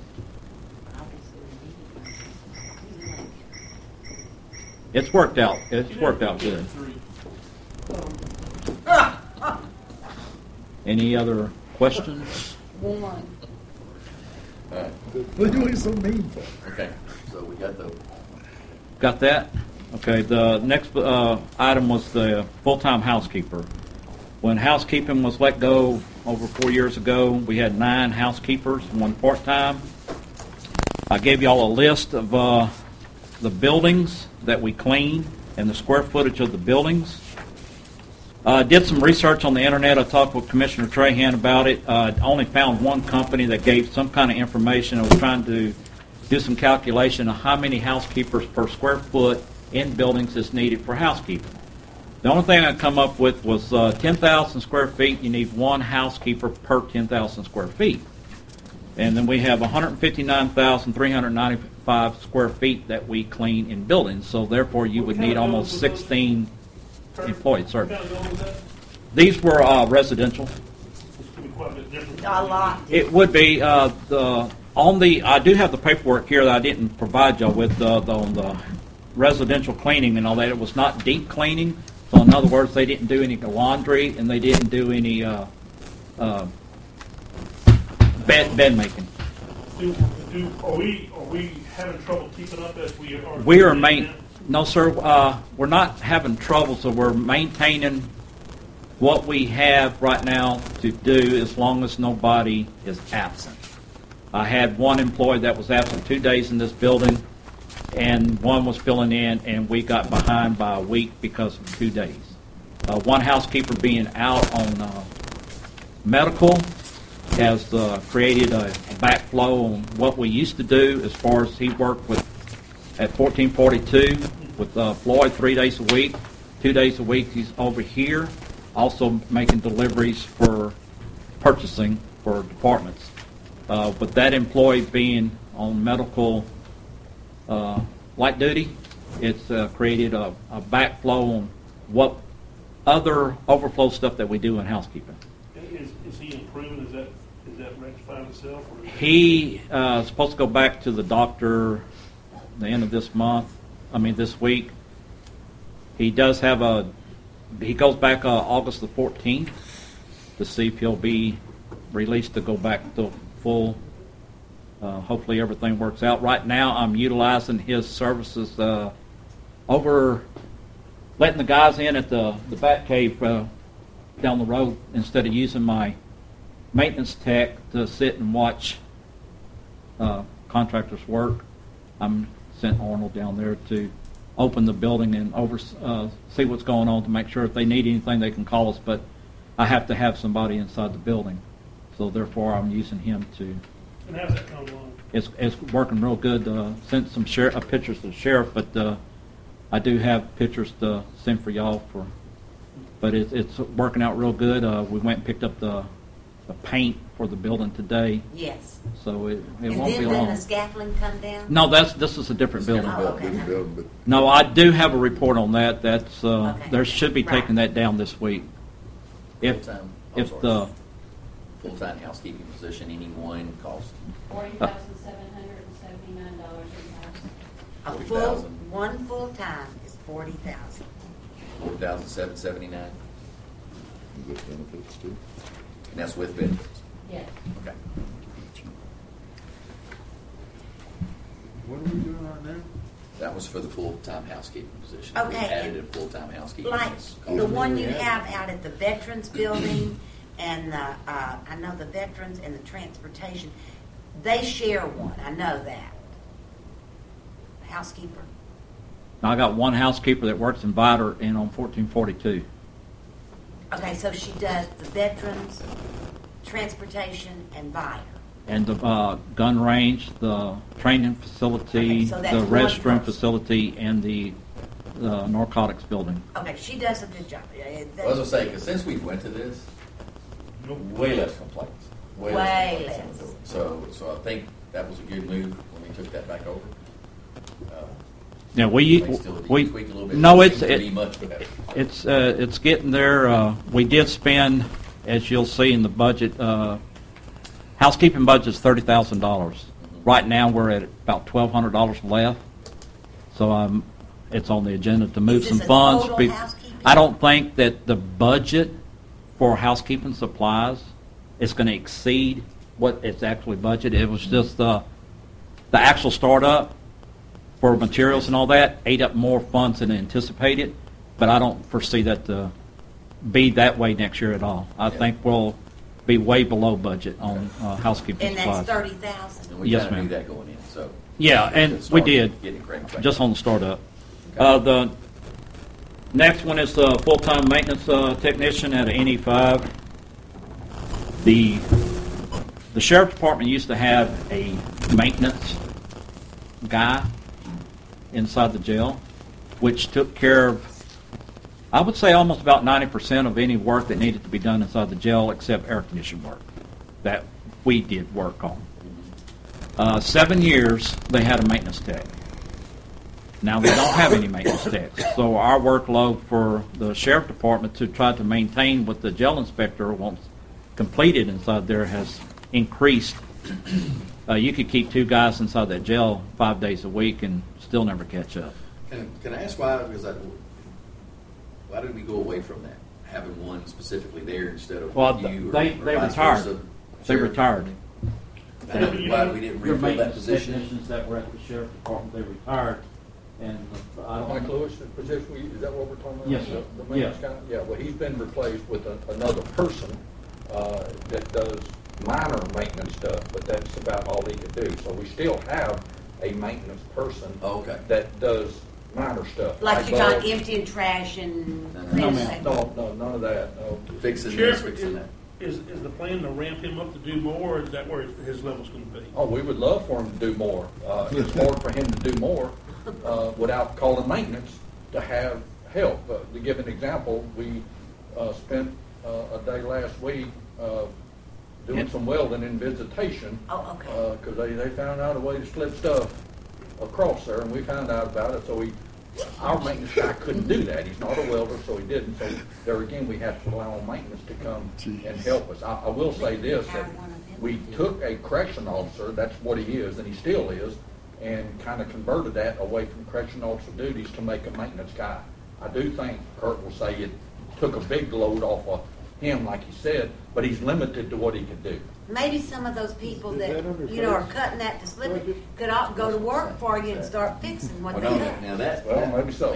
It's worked out. It's worked out good. Any other questions? One. What are you so mean for? Okay, so we got the. Got that? Okay, the next item was the full-time housekeeper. When housekeeping was let go over 4 years ago, we had 9 housekeepers, 1 part-time. I gave you all a list of the buildings that we clean and the square footage of the buildings. I did some research on the internet. I talked with Commissioner Trahan about it. I only found one company that gave some kind of information. I was trying to do some calculation of how many housekeepers per square foot in buildings is needed for housekeeping. The only thing I come up with was 10,000 square feet. You need 1 housekeeper per 10,000 square feet. And then we have 159,395 square feet that we clean in buildings. So therefore, you would need almost 16 employees. Sorry. These were residential. A lot. It would be I do have the paperwork here that I didn't provide y'all with on the residential cleaning and all that. It was not deep cleaning. So in other words, they didn't do any laundry and they didn't do any bed making. Are we having trouble keeping up as we are? We are no, sir. We're not having trouble. So we're maintaining what we have right now to do as long as nobody is absent. I had 1 employee that was absent 2 days in this building, and 1 was filling in, and we got behind by a week because of 2 days. 1 housekeeper being out on medical has created a backflow on what we used to do as far as he worked with at 1442 with Floyd 3 days a week. 2 days a week he's over here, also making deliveries for purchasing for departments. With that employee being on medical light duty, it's created a backflow on what other overflow stuff that we do in housekeeping. Is he improving? Is that rectifying itself? Or He is supposed to go back to the doctor the end of this week. He does have he goes back August the 14th to see if he'll be released to go back to full. Hopefully everything works out. Right now I'm utilizing his services over letting the guys in at the Bat Cave down the road instead of using my maintenance tech to sit and watch contractors work. I'm sent Arnold down there to open the building and see what's going on to make sure if they need anything they can call us, but I have to have somebody inside the building. So therefore I'm using him to. And how's that coming along? It's working real good. Sent some pictures to the sheriff, but I do have pictures to send for y'all but it's working out real good. We went and picked up the paint for the building today. Yes. So it and won't be long. long. Then the scaffolding come down? No, this is a different building. Oh, okay. No, I do have a report on that. That's Okay. There should be taking that down this week. If the full-time housekeeping position, any one cost? $40,779. One full-time is $40,000. $4,779. With benefits too. And that's with benefits? Yes. Okay. What are we doing right now? That was for the full-time housekeeping position. Okay, We added and a full-time housekeeping. Like position. the one you have out at the Veterans Building and I know the Veterans and the Transportation, they share one. I know that. Housekeeper. I got one housekeeper that works in Vidor and on 1442. Okay, so she does the Veterans, Transportation, and Vidor. And the gun range, the training facility, Okay, so that's the one restroom person. facility, and the narcotics building. Okay, she does a good job. I was going to say, because since we went to this, way less complaints. Way complaints less. than we do. So I think that was a good move when we took that back over. Yeah, Things still need to we tweak a little bit. no, It it's seems to be much better. it's getting there. We did spend, as you'll see in the budget, housekeeping budget is $30,000. Right now we're at about $1,200 left. So it's on the agenda to move Is some this a funds. total housekeeping? I don't think that the budget for housekeeping supplies is going to exceed what it's actually budgeted. It was just the actual startup for materials and all that ate up more funds than anticipated, but I don't foresee that to be that way next year at all. I think we'll be way below budget on housekeeping And supplies. that's 30,000. And we Yes, kind of ma'am. knew that going in, so. Yeah, and we Start did, getting cranked back. just on the startup. The next one is the full-time maintenance technician at NE5. The sheriff's department used to have a maintenance guy inside the jail, which took care of, I would say, almost about 90% of any work that needed to be done inside the jail except air conditioning work that we did work on. 7 years, they had a maintenance tech. Now they don't have any maintenance techs. So our workload for the sheriff department to try to maintain what the jail inspector wants completed inside there has increased. You could keep 2 guys inside that jail 5 days a week and still never catch up. Can I ask why? Because why did we go away from that? Having one specifically there instead of Well, you? they vice retired. versa? They retired. And why we didn't Your refill that maintenance position? technicians that were at the sheriff department, they retired. And I don't Mike Lewis, the position, is that what we're talking about? Yes, sir. The maintenance guy? Yeah, well, he's been replaced with another person that does minor maintenance stuff, but that's about all he can do. So we still have a maintenance person that does minor stuff. Like you're bulbs. talking emptying trash and... No, ma'am. No, none of that, no. Fixing Sheriff, this, fixing that. is the plan to ramp him up to do more, or is that where his level's going to be? Oh, we would love for him to do more. It's hard for him to do more without calling maintenance to have help. To give an example, we spent a day last week doing some welding in visitation. Oh, okay. Because they found out a way to slip stuff across there, and we found out about it. So our maintenance guy couldn't do that. He's not a welder, so he didn't. So there again, we have to rely on maintenance to come and help us. I will say this, that we took a correction officer, that's what he is, and he still is, and kind of converted that away from correction officer duties to make a maintenance guy. I do think Kurt will say it took a big load off of him, like he said, but he's limited to what he can do. Maybe some of those people that, are cutting that to slip it could all go to work for you and start fixing what they got. Now that, Well, maybe so.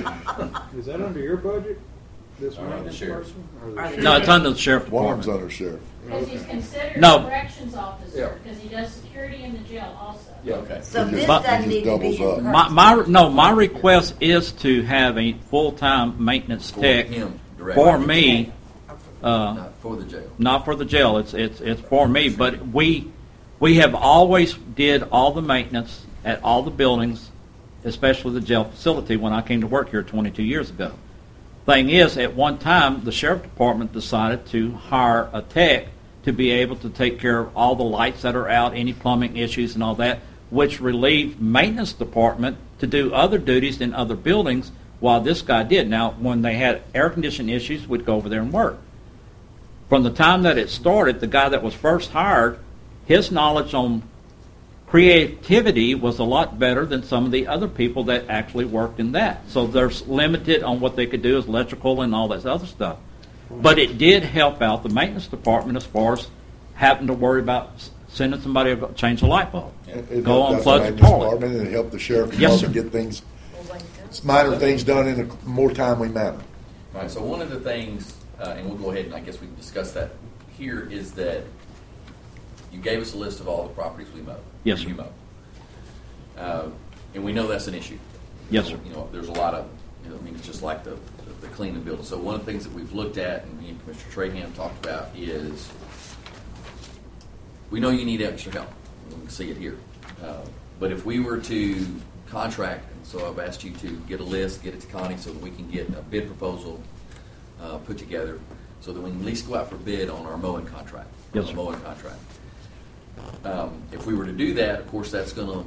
Is that under your budget? This Or the maintenance sheriff's. person? Or the Are they- sheriff? No, it's under the sheriff One of department. them's under sheriff. Because he's considered No. a corrections officer, Yeah. because he does security in the jail also. Yeah. Okay. So this But- doesn't need to be Just doubles in up. person. My request is to have a full-time maintenance For tech him directly. for me, Not for the jail. not for the jail. It's for me. But we have always did all the maintenance at all the buildings, especially the jail facility. When I came to work here 22 years ago, thing is, at one time the sheriff department decided to hire a tech to be able to take care of all the lights that are out, any plumbing issues and all that, which relieved maintenance department to do other duties in other buildings while this guy did. Now, when they had air conditioning issues, we'd go over there and work. From the time that it started, the guy that was first hired, his knowledge on creativity was a lot better than some of the other people that actually worked in that. So there's limited on what they could do as electrical and all that other stuff. But it did help out the maintenance department as far as having to worry about sending somebody to change the light bulb. It Go helped on, us plug the maintenance toilet. department, and it helped the sheriff Yes, department sir. get things, minor things done in a more timely manner. All right, so one of the things, and we'll go ahead and I guess we can discuss that here, is that you gave us a list of all the properties we mow. Yes, sir. You mow. And we know that's an issue. Yes, sir. You know, there's a lot of, I mean, it's just like the cleaning building. So one of the things that we've looked at, and me and Commissioner Trahan talked about, is we know you need extra help. We can see it here. But if we were to contract, and so I've asked you to get a list, get it to Connie so that we can get a bid proposal put together. so that we can at least go out for bid on our mowing contract. Yes, on sir. the mowing contract. If we were to do that, of course, that's gonna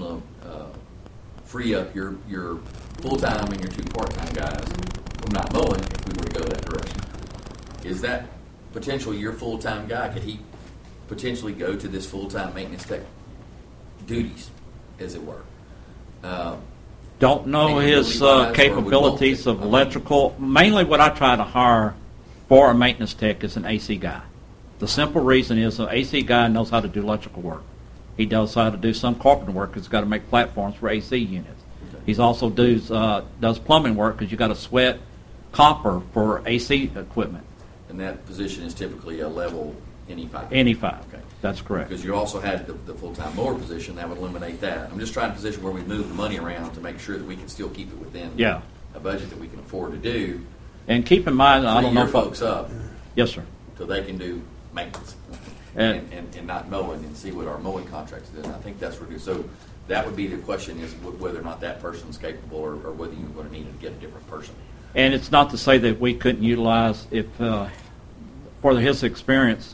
free up your full-time and your 2 part-time guys from not mowing if we were to go that direction. Is that potentially your full-time guy? Could he potentially go to this full-time maintenance tech duties, as it were? Don't know his capabilities of electrical. Mainly what I try to hire for a maintenance tech is an AC guy. The simple reason is an AC guy knows how to do electrical work. He knows how to do some carpenter work because he's got to make platforms for AC units. Okay. He's also does plumbing work because you got to sweat copper for AC equipment. And that position is typically a level NE5. NE5. Okay. That's correct. Because you also had the full-time mower position, that would eliminate that. I'm just trying to position where we move the money around to make sure that we can still keep it within a budget that we can afford to do. And keep in mind, I don't know your folks up. Yes, sir. So they can do maintenance and not mowing and see what our mowing contracts do. And I think that's where so that would be the question is whether or not that person's capable or whether you're going to need to get a different person. And it's not to say that we couldn't utilize if for his experience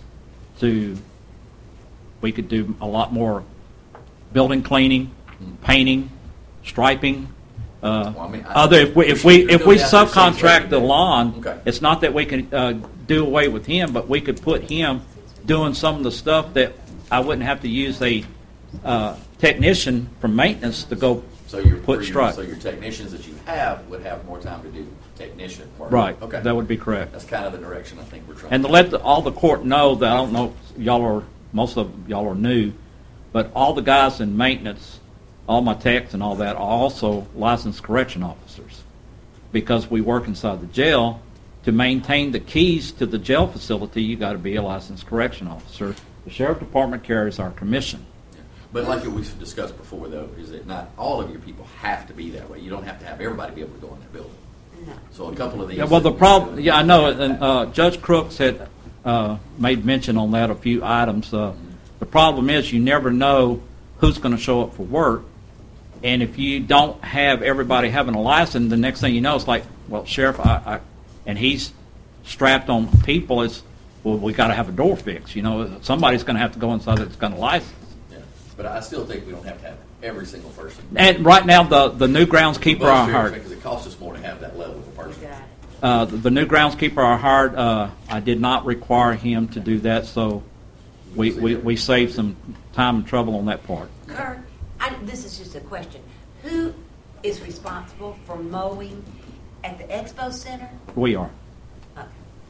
we could do a lot more building cleaning, painting, striping. If we subcontract the lawn, it's not that we can do away with him, but we could put him doing some of the stuff that I wouldn't have to use a technician from maintenance to go put stripe. So your technicians that you have would have more time to do technician work. Right. Okay. That would be correct. That's kind of the direction I think we're trying. And to let all the court know that I don't know most of y'all are new, but all the guys in maintenance, all my techs and all that are also licensed correction officers because we work inside the jail. To maintain the keys to the jail facility, you got to be a licensed correction officer. The sheriff department carries our commission. Yeah. But like we've discussed before, though, is that not all of your people have to be that way. You don't have to have everybody be able to go in that building. No. So a couple of these. Yeah, well, the problem. Yeah, I know. And Judge Crooks had made mention on that a few items. The problem is you never know who's going to show up for work, and if you don't have everybody having a license, the next thing you know, it's like, well, Sheriff, and he's strapped on people. It's we got to have a door fixed. You know, somebody's going to have to go inside that's got a license. Yeah, but I still think we don't have to have every single person. And right now, the new groundskeeper I hired. Because it costs us more to have that level of person. The new groundskeeper I hired, I did not require him to do that, so we saved some time and trouble on that part. Kurt, this is just a question. Who is responsible for mowing at the Expo Center? We are. Okay.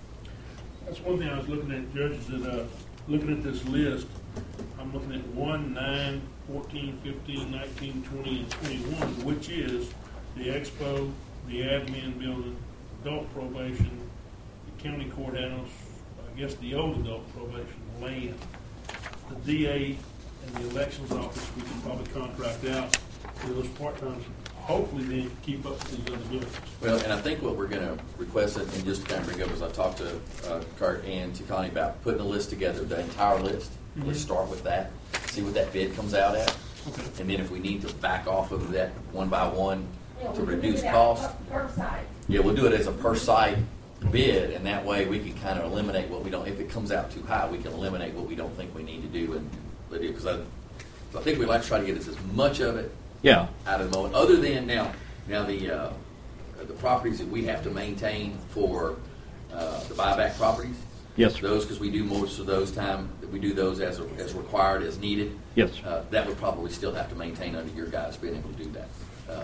That's one thing I was looking at, Judge, is that looking at this list, I'm looking at 1, 9, 14, 15, 19, 20, and 21, which is the Expo, the admin building, adult probation, the county courthouse, I guess the old adult probation, land, the DA, and the elections office. We can probably contract out to those part-times, hopefully then keep up with these other buildings. Well, and I think what we're going to request, and just to kind of bring up as I talked to Kurt and to Connie about putting a list together, the entire list. Mm-hmm. Let's start with that, see what that bid comes out at, and then if we need to back off of that one by one to reduce cost. Per site. Yeah, we'll do it as a per site bid, and that way we can kind of eliminate what we don't. If it comes out too high, we can eliminate what we don't think we need to do, and because I think we like to try to get as much of it out of the moment. Other than now the properties that we have to maintain for the buyback properties. Yes, sir. Those, because we do most of those we do those as required, as needed. Yes, sir. That would probably still have to maintain under your guys being able to do that.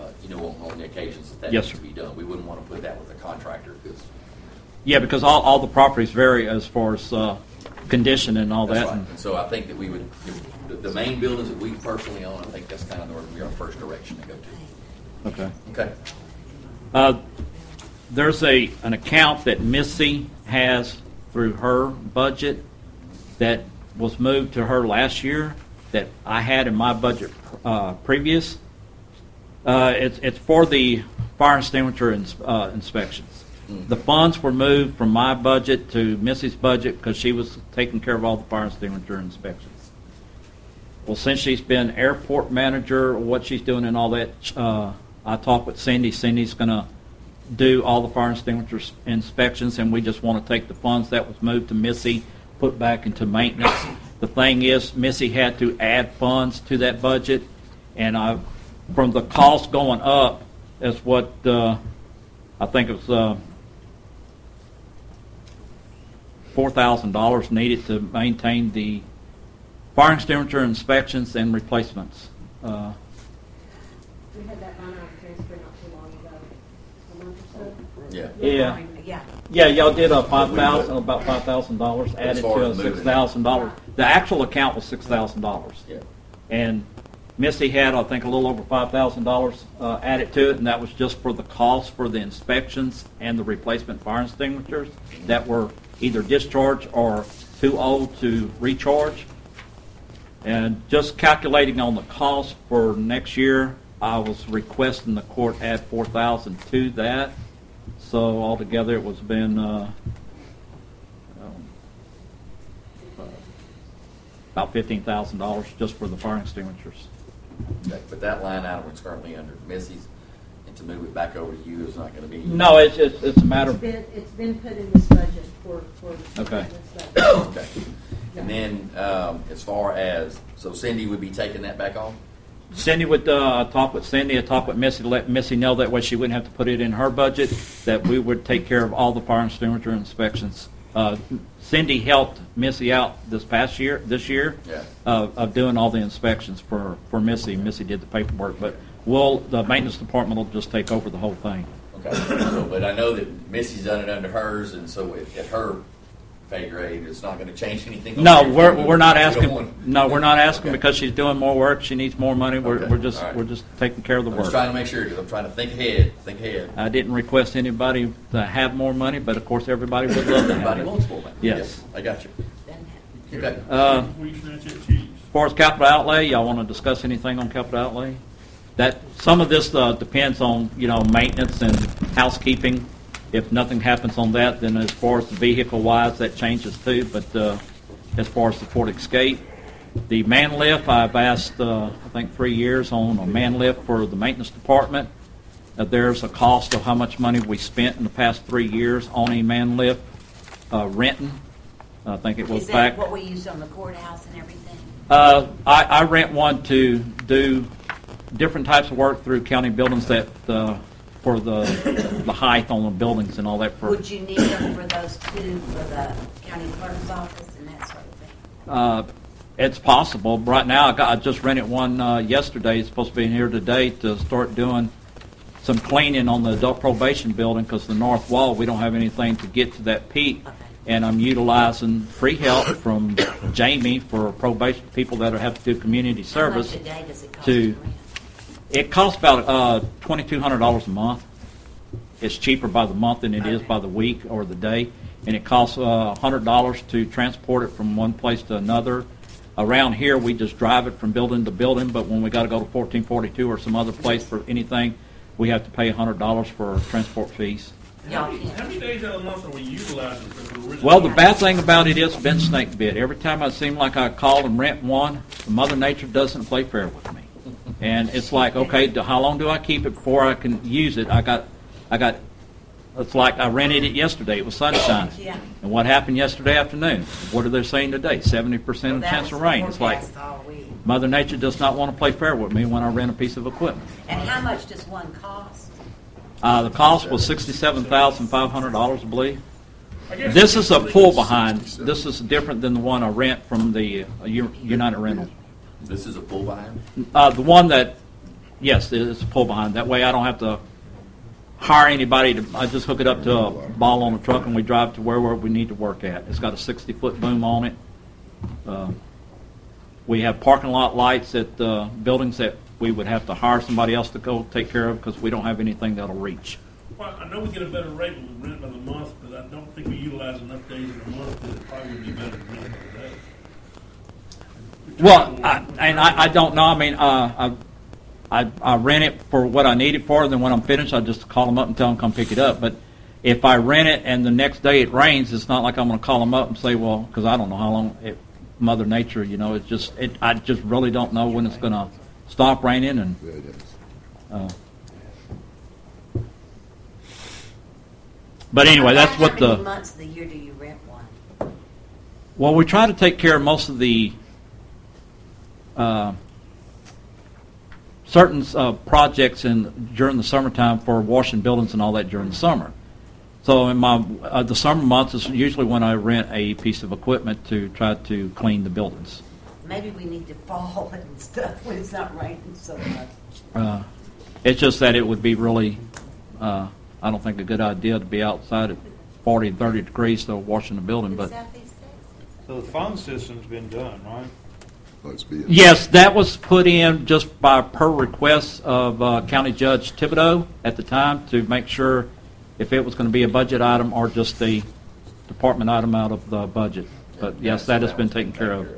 On the occasions that yes, needs to be done. We wouldn't want to put that with a contractor because all the properties vary as far as condition and all that. Right. And so I think that we would, the main buildings that we personally own, I think that's kind of our first direction to go to. Okay. There's an account that Missy has through her budget that was moved to her last year that I had in my budget previous. It's for the fire extinguisher inspections. Mm-hmm. The funds were moved from my budget to Missy's budget because she was taking care of all the fire extinguisher inspections. Well, since she's been airport manager, what she's doing and all that, I talked with Cindy. Cindy's going to do all the fire extinguisher inspections, and we just want to take the funds that was moved to Missy, put back into maintenance. The thing is, Missy had to add funds to that budget, and from the cost going up, is what I think it was $4,000 needed to maintain the fire extinguisher inspections and replacements. We had that line item transfer not too long ago, a month or so. Yeah, y'all did about $5,000 added to $6,000. The actual account was $6,000. Yeah. And Missy had, I think, a little over $5,000 added to it, and that was just for the cost for the inspections and the replacement fire extinguishers that were either discharged or too old to recharge. And just calculating on the cost for next year, I was requesting the court add $4,000 to that. So altogether, it was been about $15,000 just for the fire extinguishers. Okay, but that line item is currently under Missy's, and to move it back over to you is not going to be. No, it's a matter of. It's been put in this budget for Okay. Okay. And then as far as, so Cindy would be taking that back on? Cindy would talk with Cindy, talk with Missy to let Missy know that way she wouldn't have to put it in her budget, that we would take care of all the fire extinguisher inspections. Cindy helped Missy out this year, Yeah. of doing all the inspections for Missy. Missy did the paperwork, but the maintenance department will just take over the whole thing. Okay. So, but I know that Missy's done it under hers, and so at her pay grade, it's not going to change anything. No, we're not asking. No, we're not asking Okay. because she's doing more work. She needs more money. Okay. We're just All right. we're just taking care of the I'm work. just trying to make sure, because I'm trying to think ahead. I didn't request anybody to have more money, but of course everybody would love to have Everybody it. wants more money. Yes. I got you. Okay. We snatch that cheese. As far as capital outlay, y'all want to discuss anything on capital outlay? That some of this depends on maintenance and housekeeping. If nothing happens on that, then as far as the vehicle wise, that changes too. But as far as the Ford Escape, the man lift, I've asked I think 3 years on a man lift for the maintenance department. There's a cost of how much money we spent in the past 3 years on a man lift renting. I think it was Is that back. what we use on the courthouse and everything? I rent one to do different types of work through county buildings that for the height on the buildings and all that. Would you need them for those two for the county clerk's office and that sort of thing? It's possible. Right now, I just rented one yesterday. It's supposed to be in here today to start doing some cleaning on the adult probation building because the north wall, we don't have anything to get to that peak. Okay. And I'm utilizing free help from Jamie for probation people that have to do community service. How much a day does it cost to to rent? It costs about $2,200 a month. It's cheaper by the month than it is by the week or the day, and it costs $100 to transport it from one place to another. Around here, we just drive it from building to building, but when we got to go to 1442 or some other place for anything, we have to pay $100 for transport fees. How many days out of the month are we utilizing for the original? Well, the bad thing about it is been snake bit. Every time I seem like I call and rent one, Mother Nature doesn't play fair with me. And it's like, okay, how long do I keep it before I can use it? I got. It's like I rented it yesterday. It was sunshine. Yeah. And what happened yesterday afternoon? What are they saying today? 70% chance of rain. It's like Mother Nature does not want to play fair with me when I rent a piece of equipment. And how much does one cost? The cost was $67,500, I believe. This is a pull behind. This is different than the one I rent from the United Rental. This is a pull behind? The one that, yes, it's a pull behind. That way I don't have to hire anybody. I just hook it up to a ball on a truck and we drive to where we need to work at. It's got a 60-foot boom on it. We have parking lot lights at buildings that we would have to hire somebody else to go take care of because we don't have anything that'll reach. Well, I know we get a better rate when we rent by the month, but I don't think we utilize enough days in a month that it probably would be better to rent by the day. Well, I don't know. I mean, I rent it for what I need it for, and then when I'm finished, I just call them up and tell them to come pick it up. But if I rent it and the next day it rains, it's not like I'm going to call them up and say, well, because I don't know how long Mother Nature, it's just, I just really don't know when it's going to stop raining. And But anyway, that's How what many the, months of the year do you rent one? well, we try to take care of most of the certain projects during the summertime for washing buildings and all that during the summer. So in the summer months is usually when I rent a piece of equipment to try to clean the buildings. Maybe we need to fall and stuff when it's not raining so much. It's just that it would be really, I don't think a good idea to be outside at 40 and 30 degrees still washing the building. But So the phone system's been done, right? yes, that was put in just per request of County Judge Thibodeau at the time to make sure if it was going to be a budget item or just a department item out of the budget. But yes, that has been taken care of.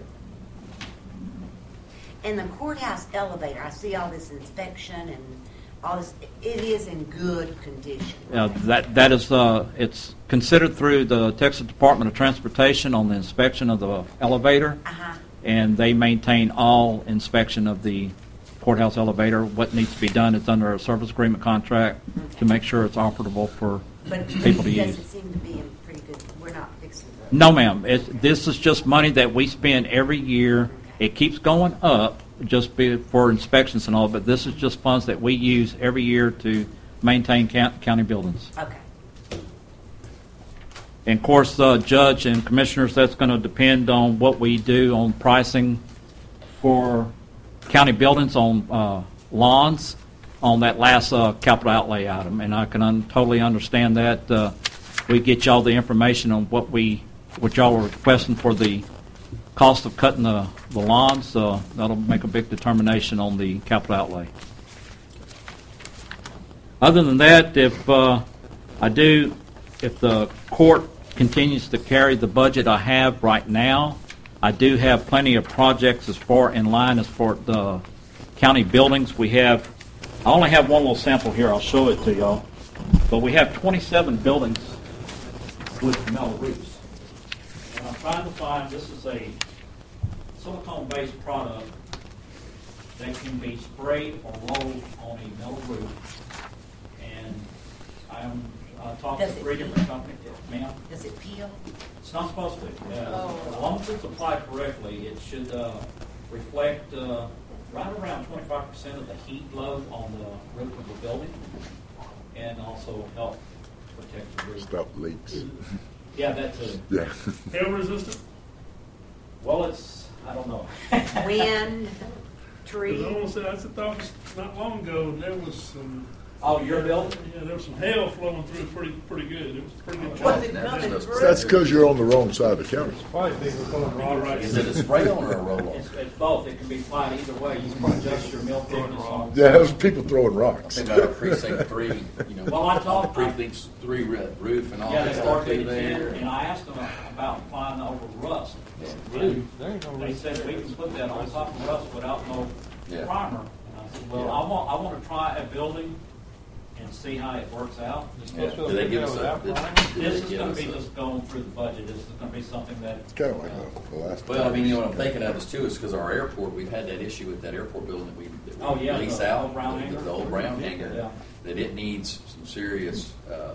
And the courthouse elevator, I see all this inspection and all this, it is in good condition. That is, it's considered through the Texas Department of Transportation on the inspection of the elevator. And they maintain all inspection of the courthouse elevator. What needs to be done is under a service agreement contract to make sure it's operable for people to use. But it doesn't seem to be in pretty good, we're not fixing it. No, ma'am. This is just money that we spend every year. It keeps going up just for inspections and all, but this is just funds that we use every year to maintain county buildings. Okay. And of course, Judge and Commissioners, that's going to depend on what we do on pricing for county buildings on lawns on that last capital outlay item. And I can totally understand that. We get y'all the information on what y'all are requesting for the cost of cutting the lawns. That'll make a big determination on the capital outlay. Other than that, if the court continues to carry the budget I have right now, I do have plenty of projects as far in line as for the county buildings. I only have one little sample here. I'll show it to y'all. But we have 27 buildings with metal roofs. And I'm trying to find, this is a silicone-based product that can be sprayed or rolled on a metal roof. And I'm talking to 3 different companies. Ma'am? Does it peel? It's not supposed to. As long as it's applied correctly, it should reflect right around 25% of the heat load on the roof of the building, and also help protect the roof. Stop leaks. Yeah, that too. Yeah. Hail resistant? Well, I don't know. Wind, tree. I thought not long ago there was some. Oh, your building? Yeah, there was some hail flowing through pretty good. It was pretty good. Was it coming through? That's because you're on the wrong side of the county. Is it a spray on or a roll on? It's both. It can be applied either way. You can adjust your mill thickness on. Yeah, there's people throwing rocks. Think about Precinct 3, Well, I talked Precinct 3 roof and all yeah, that they stuff started through there. and I asked them about applying over rust. And they said we can put that on top of rust without no primer. And I said, well, I want to try a building and see how it works out. Yeah. Do they give us This is going to be just going through the budget. This is going to be something that. It's kind of like the last. Well, I mean, what I'm thinking of is too is because our airport, we've had that issue with that airport building that we lease the out, old brown hangar. the old brown hangar, Yeah. that it needs some serious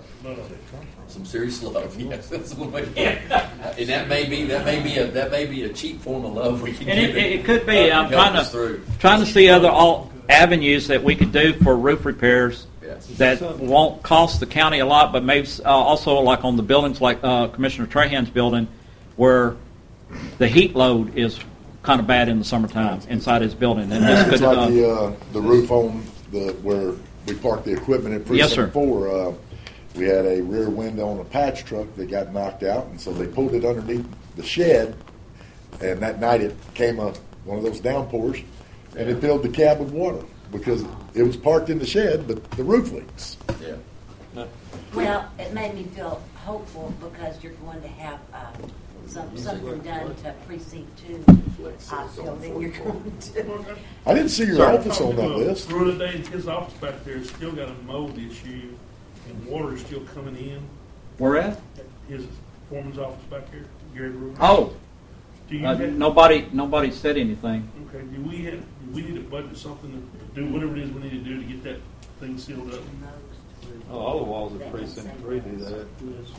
love. Yes, that's one way. And that may be a cheap form of love we can And give it could be. I'm through. trying to see other avenues that we could do for roof repairs. That won't cost the county a lot, but maybe also like on the buildings like Commissioner Trahan's building, where the heat load is kind of bad in the summertime inside his building. And this It's could, like the roof on where we parked the equipment in Yes, sir. Precinct 4. We had a rear window on a patch truck that got knocked out, and so they pulled it underneath the shed, and that night it came one of those downpours, and it filled the cab with water. Because it was parked in the shed, but the roof leaks. Yeah. Well, it made me feel hopeful because you're going to have something done to Precinct 2 building. You're going to. I didn't see your office on that list. Through the day, his office back there has still got a mold issue, and water is still coming in. Where at? His foreman's office back here, Gary Brewer. Oh, Do you nobody said anything. Okay. Do we need to budget something to do whatever it is we need to do to get that thing sealed up? Oh, all the walls at Precinct 3 do that. It's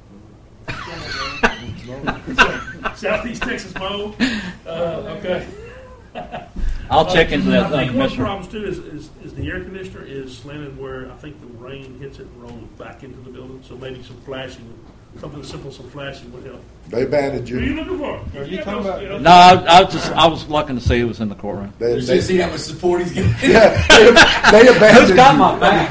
normal. Southeast Texas Mo. Okay. I'll check into that, I think one Commissioner. problem too is the air conditioner is slanted where I think the rain hits it and rolls back into the building. So maybe some flashing, something simple, some flashing would help. They banded Who are you you. looking for? Are you talking about? No, I was looking to see who was in the courtroom. You should see how much support he's getting. Yeah, they abandoned Who's got you. my back?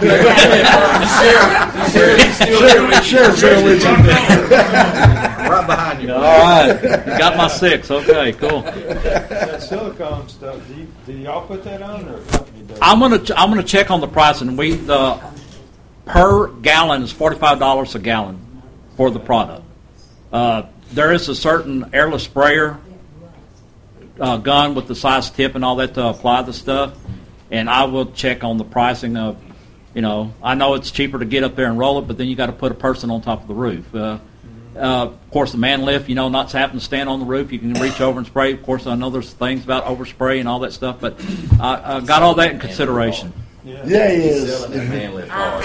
Sheriff's there with you. Right behind you. All right, you got my 6. Okay, cool. That silicone stuff, do y'all put that on or a company does? I'm gonna check on the pricing. The per gallon is $45 a gallon for the product. There is a certain airless sprayer gun with the size tip and all that to apply the stuff, and I will check on the pricing of. I know it's cheaper to get up there and roll it, but then you got to put a person on top of the roof. Of course, the man lift, not having to stand on the roof. You can reach over and spray. Of course, I know there's things about overspray and all that stuff, but I got all that in consideration. Yeah, he is. Selling that man lift hard.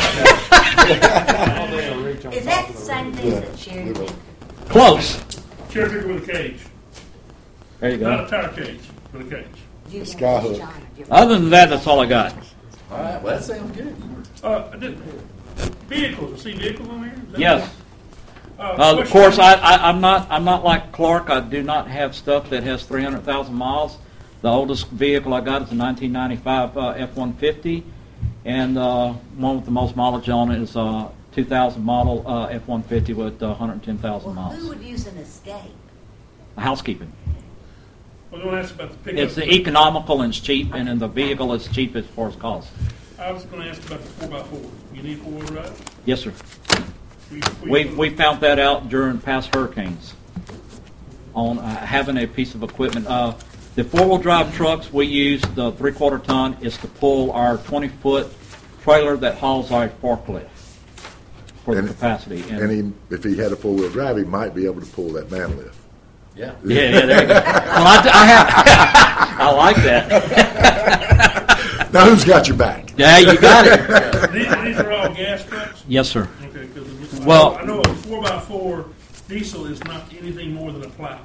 Is that the same thing that Sherry did? Close. Cherry picker with a cage. There you Not go. a tire cage, but a cage. Sky hook. Other than that, that's all I got. All right, well, that sounds good. I did vehicles. I see vehicles on here. Is that Yes. right? Of Question- course, I'm not like Clark. I do not have stuff that has 300,000 miles. The oldest vehicle I got is a 1995 F-150, and one with the most mileage on it is a 2000 model F-150 with 110,000 Well, miles. who would use an Escape? Housekeeping. I was going to ask about the pickup. It's economical and it's cheap, and then the vehicle is cheap as far as cost. I was going to ask about the 4x4. You need 4-wheel drive? Yes, sir. We found that out during past hurricanes on having a piece of equipment. The 4-wheel drive trucks we use, the 3/4 ton, is to pull our 20-foot trailer that hauls our forklift for the capacity. And if he had a 4-wheel drive, he might be able to pull that man lift. Yeah. Yeah, there you go. Well, I like that. Now who's got your back? Yeah, you got it. These are all gas trucks? Yes, sir. Okay, because Well- I know a 4x4 diesel is not anything more than a plow.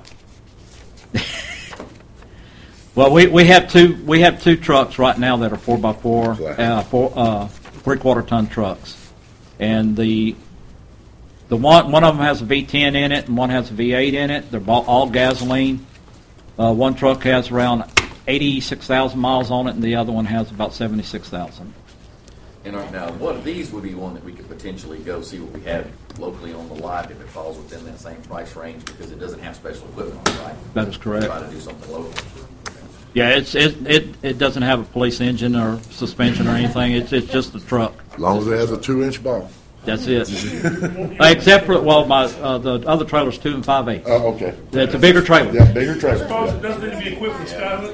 Well, we have two trucks right now that are 4x4, 3/4 ton trucks, and the one of them has a V10 in it and one has a V8 in it. They're all gasoline. One truck has around 86,000 miles on it, and the other one has about 76,000. And now, one of these would be one that we could potentially go see what we have locally on the lot if it falls within that same price range because it doesn't have special equipment on it, right? That is correct. Try to do something local. Yeah, it doesn't have a police engine or suspension or anything. It's just a truck. As long as it has a 2-inch ball. That's it. Except for the other trailer's 2 5/8. Oh, okay. It's a bigger trailer. Yeah, bigger trailer. Suppose it doesn't need to be equipped with Skyhook?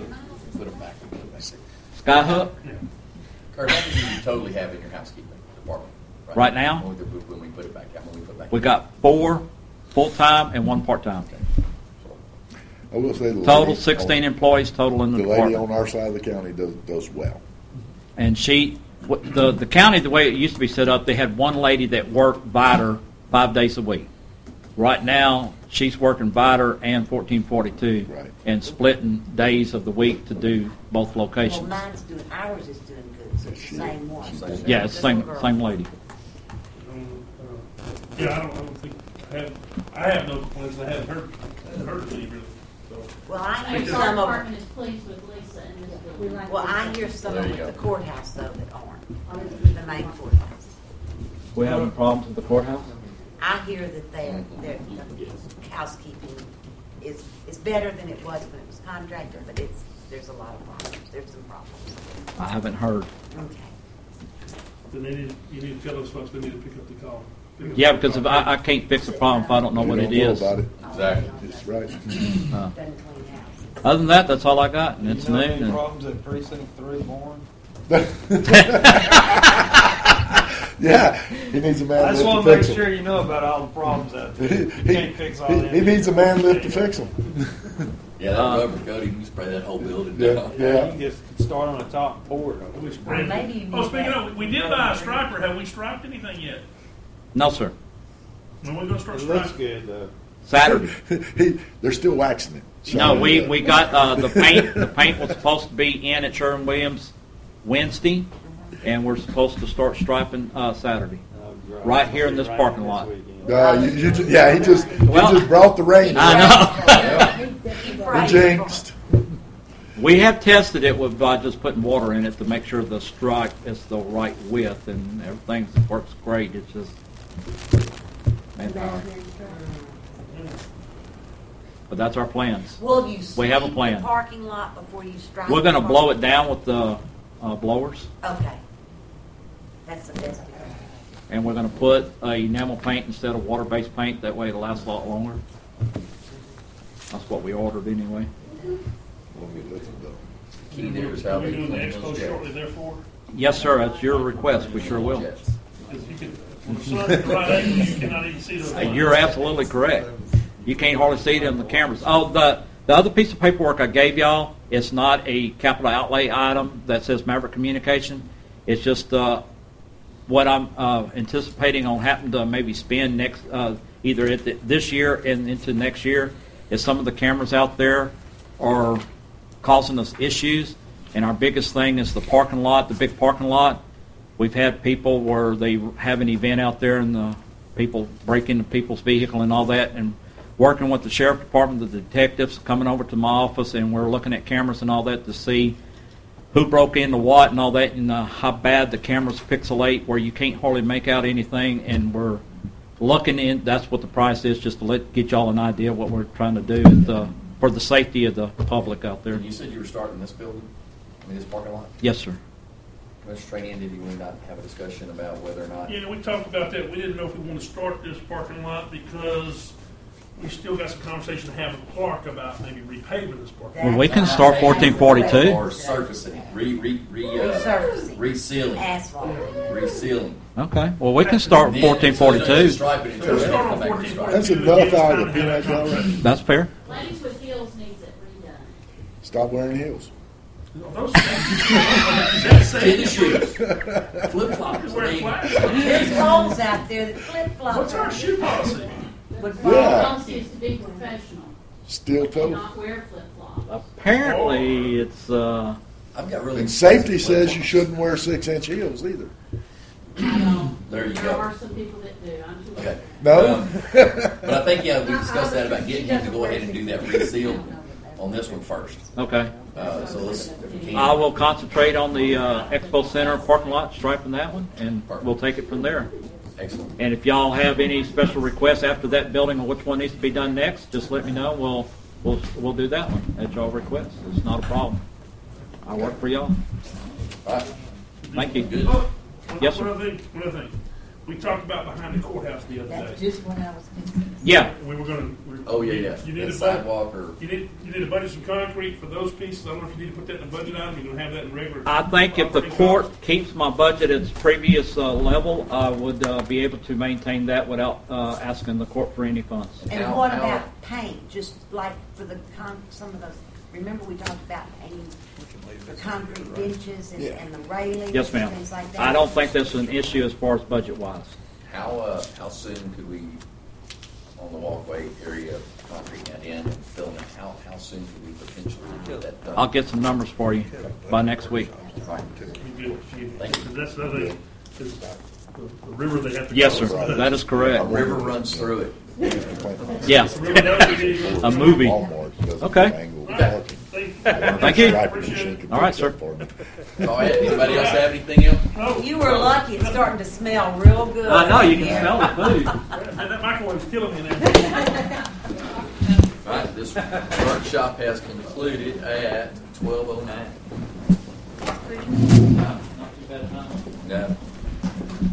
Skyhook. Kurt, how many do you totally have in your housekeeping department? Right now? When we put it back, how many we put back? We got 4 full-time and 1 part-time. I will say the Total lady 16 employees total in the The lady department. on our side of the county does well. And the county, the way it used to be set up, they had one lady that worked Vider 5 days a week. Right now, she's working Vider and 1442 and splitting days of the week to do both locations. Well, ours is doing good, so it's the same one. Yeah, it's the same lady. Yeah, I don't think I have no complaints. I haven't heard of any really. So. Well, I Our hear some of department is pleased with Lisa and Ms. Bill. Well, I hear some There of you them at go. the courthouse though that aren't the main courthouse. We having problems with the courthouse? I hear that their housekeeping is better than it was when it was contracted, but there's a lot of problems. There's some problems. I haven't heard. Okay. Then you need to tell those folks they need to pick up the call. Yeah, because if I can't fix a problem if I don't know what it is. About it. Exactly. That's right. Other than that, that's all I got, and it's You know new. any And problems at Precinct 3, Warren? Yeah, he needs a man I just lift want to to fix make them. sure you know about all the problems out there. You can't fix all that. He needs a man lift to fix them. Yeah, that rubber coating, you spray that whole building Yeah, down. yeah. You can just start on the top and pour it on. We sprayed Maybe you it. need Oh, speaking that. of, we did buy a striper. Have we striped anything yet? No, sir. When we gonna start It looks striping? good though. Saturday. They're still waxing it. No, we got the paint. The paint was supposed to be in at Sherwin-Williams Wednesday, and we're supposed to start striping Saturday, right here in this parking lot. He just brought the rain. I know. He jinxed. We have tested it with by just putting water in it to make sure the stripe is the right width, and everything works great. It's just manpower. But that's our plans. Will you We have a sweep plan. the parking lot before you stripe? We're going to the blow it parking- down with the blowers, Okay. That's the best. and we're going to put enamel paint instead of water-based paint. That way, it'll last a lot longer. That's what we ordered anyway. Key there is Are how we they doing the clean expo those shortly jets. therefore? Yes, sir. That's your request. We sure will. Jets. Because you can, when the sun's at the right angle, you cannot even see those lines. You're absolutely correct. You can't hardly see it in the cameras. Oh, the other piece of paperwork I gave y'all, it's not a capital outlay item that says Maverick Communication. It's just what I'm anticipating on having to maybe spend next, either this year and into next year, is some of the cameras out there are causing us issues. And our biggest thing is the parking lot, the big parking lot. We've had people where they have an event out there and the people break into people's vehicle and all that, and working with the sheriff department, the detectives coming over to my office, and we're looking at cameras and all that to see who broke into what and all that, and how bad the cameras pixelate where you can't hardly make out anything. And we're looking in. That's what the price is, just to get y'all an idea of what we're trying to do for the safety of the public out there. You said you were starting this building, this parking lot? Yes, sir. Commissioner Trainian, did you want to have a discussion about whether or not? Yeah, we talked about that. We didn't know if we want to start this parking lot because we still got some conversation to have with Clark about maybe repaving this parking lot. Well, we can start 1442. Or surfacing, Resurfacing. resealing, Asphalt. resealing. Okay. Well, we can start Then- so you don't 1442. stripe it until Let's they start come on back and 1442. stripe it. That's enough out of the peanut gallery. That's fair. Ladies with heels needs it redone. Stop wearing heels. Those things. Tennis shoes, flip flops. Wear flats. There's holes out there that flip-flop. What's our shoe policy? Would Yeah. Policy is to be professional Steel and toe. not wear flip-flops. Apparently, it's I've got really. And safety expensive says you flip-flops. shouldn't wear 6-inch heels either. I don't. There you There go. are some people that do. I'm sure. Okay. No? But I think, yeah, we discussed that about getting him to go ahead and do that reseal on this one first. okay. So let's, if you can. I will concentrate on the Expo Center parking lot, striping that one, and we'll take it from there. Excellent. And if y'all have any special requests after that building on which one needs to be done next, just let me know. We'll do that one at y'all request. It's not a problem. I work for y'all. All right. Thank you. Good. Oh, Yes, sir. One other thing. We talked about behind the courthouse the other That's day. just what I was thinking. Yeah. We were going to. Oh, yeah. You The need a budget. sidewalk or. You need to budget some concrete for those pieces. I don't know if you need to put that in the budget item. You're going to have that in regular. I think if the operating court costs. keeps my budget at its previous level, I would be able to maintain that without asking the court for any funds. And How- what how- about paint? Just like for the some of those, remember we talked about painting the concrete benches and the railings Yes, ma'am. and things like that? I don't think that's an issue as far as budget-wise. How soon could we, on the walkway area, concrete that in and filling it? How soon could we potentially get that done? I'll get some numbers for you by next week. Right. You good. Thank you. Because that's the other thing. 'Cause the river they have to. Yes, sir. cross. That is A correct. river runs through it. Yeah. The river does, we need to go- A movie. Okay. Right. Thank you. Appreciate it. All right, sir. All right. Anybody else have anything else? No. You were lucky. It's starting to smell real good. I know, you can here. smell the food. And that microwave's killing me now. All right. This workshop has concluded at 12:09. Not too bad, huh? No.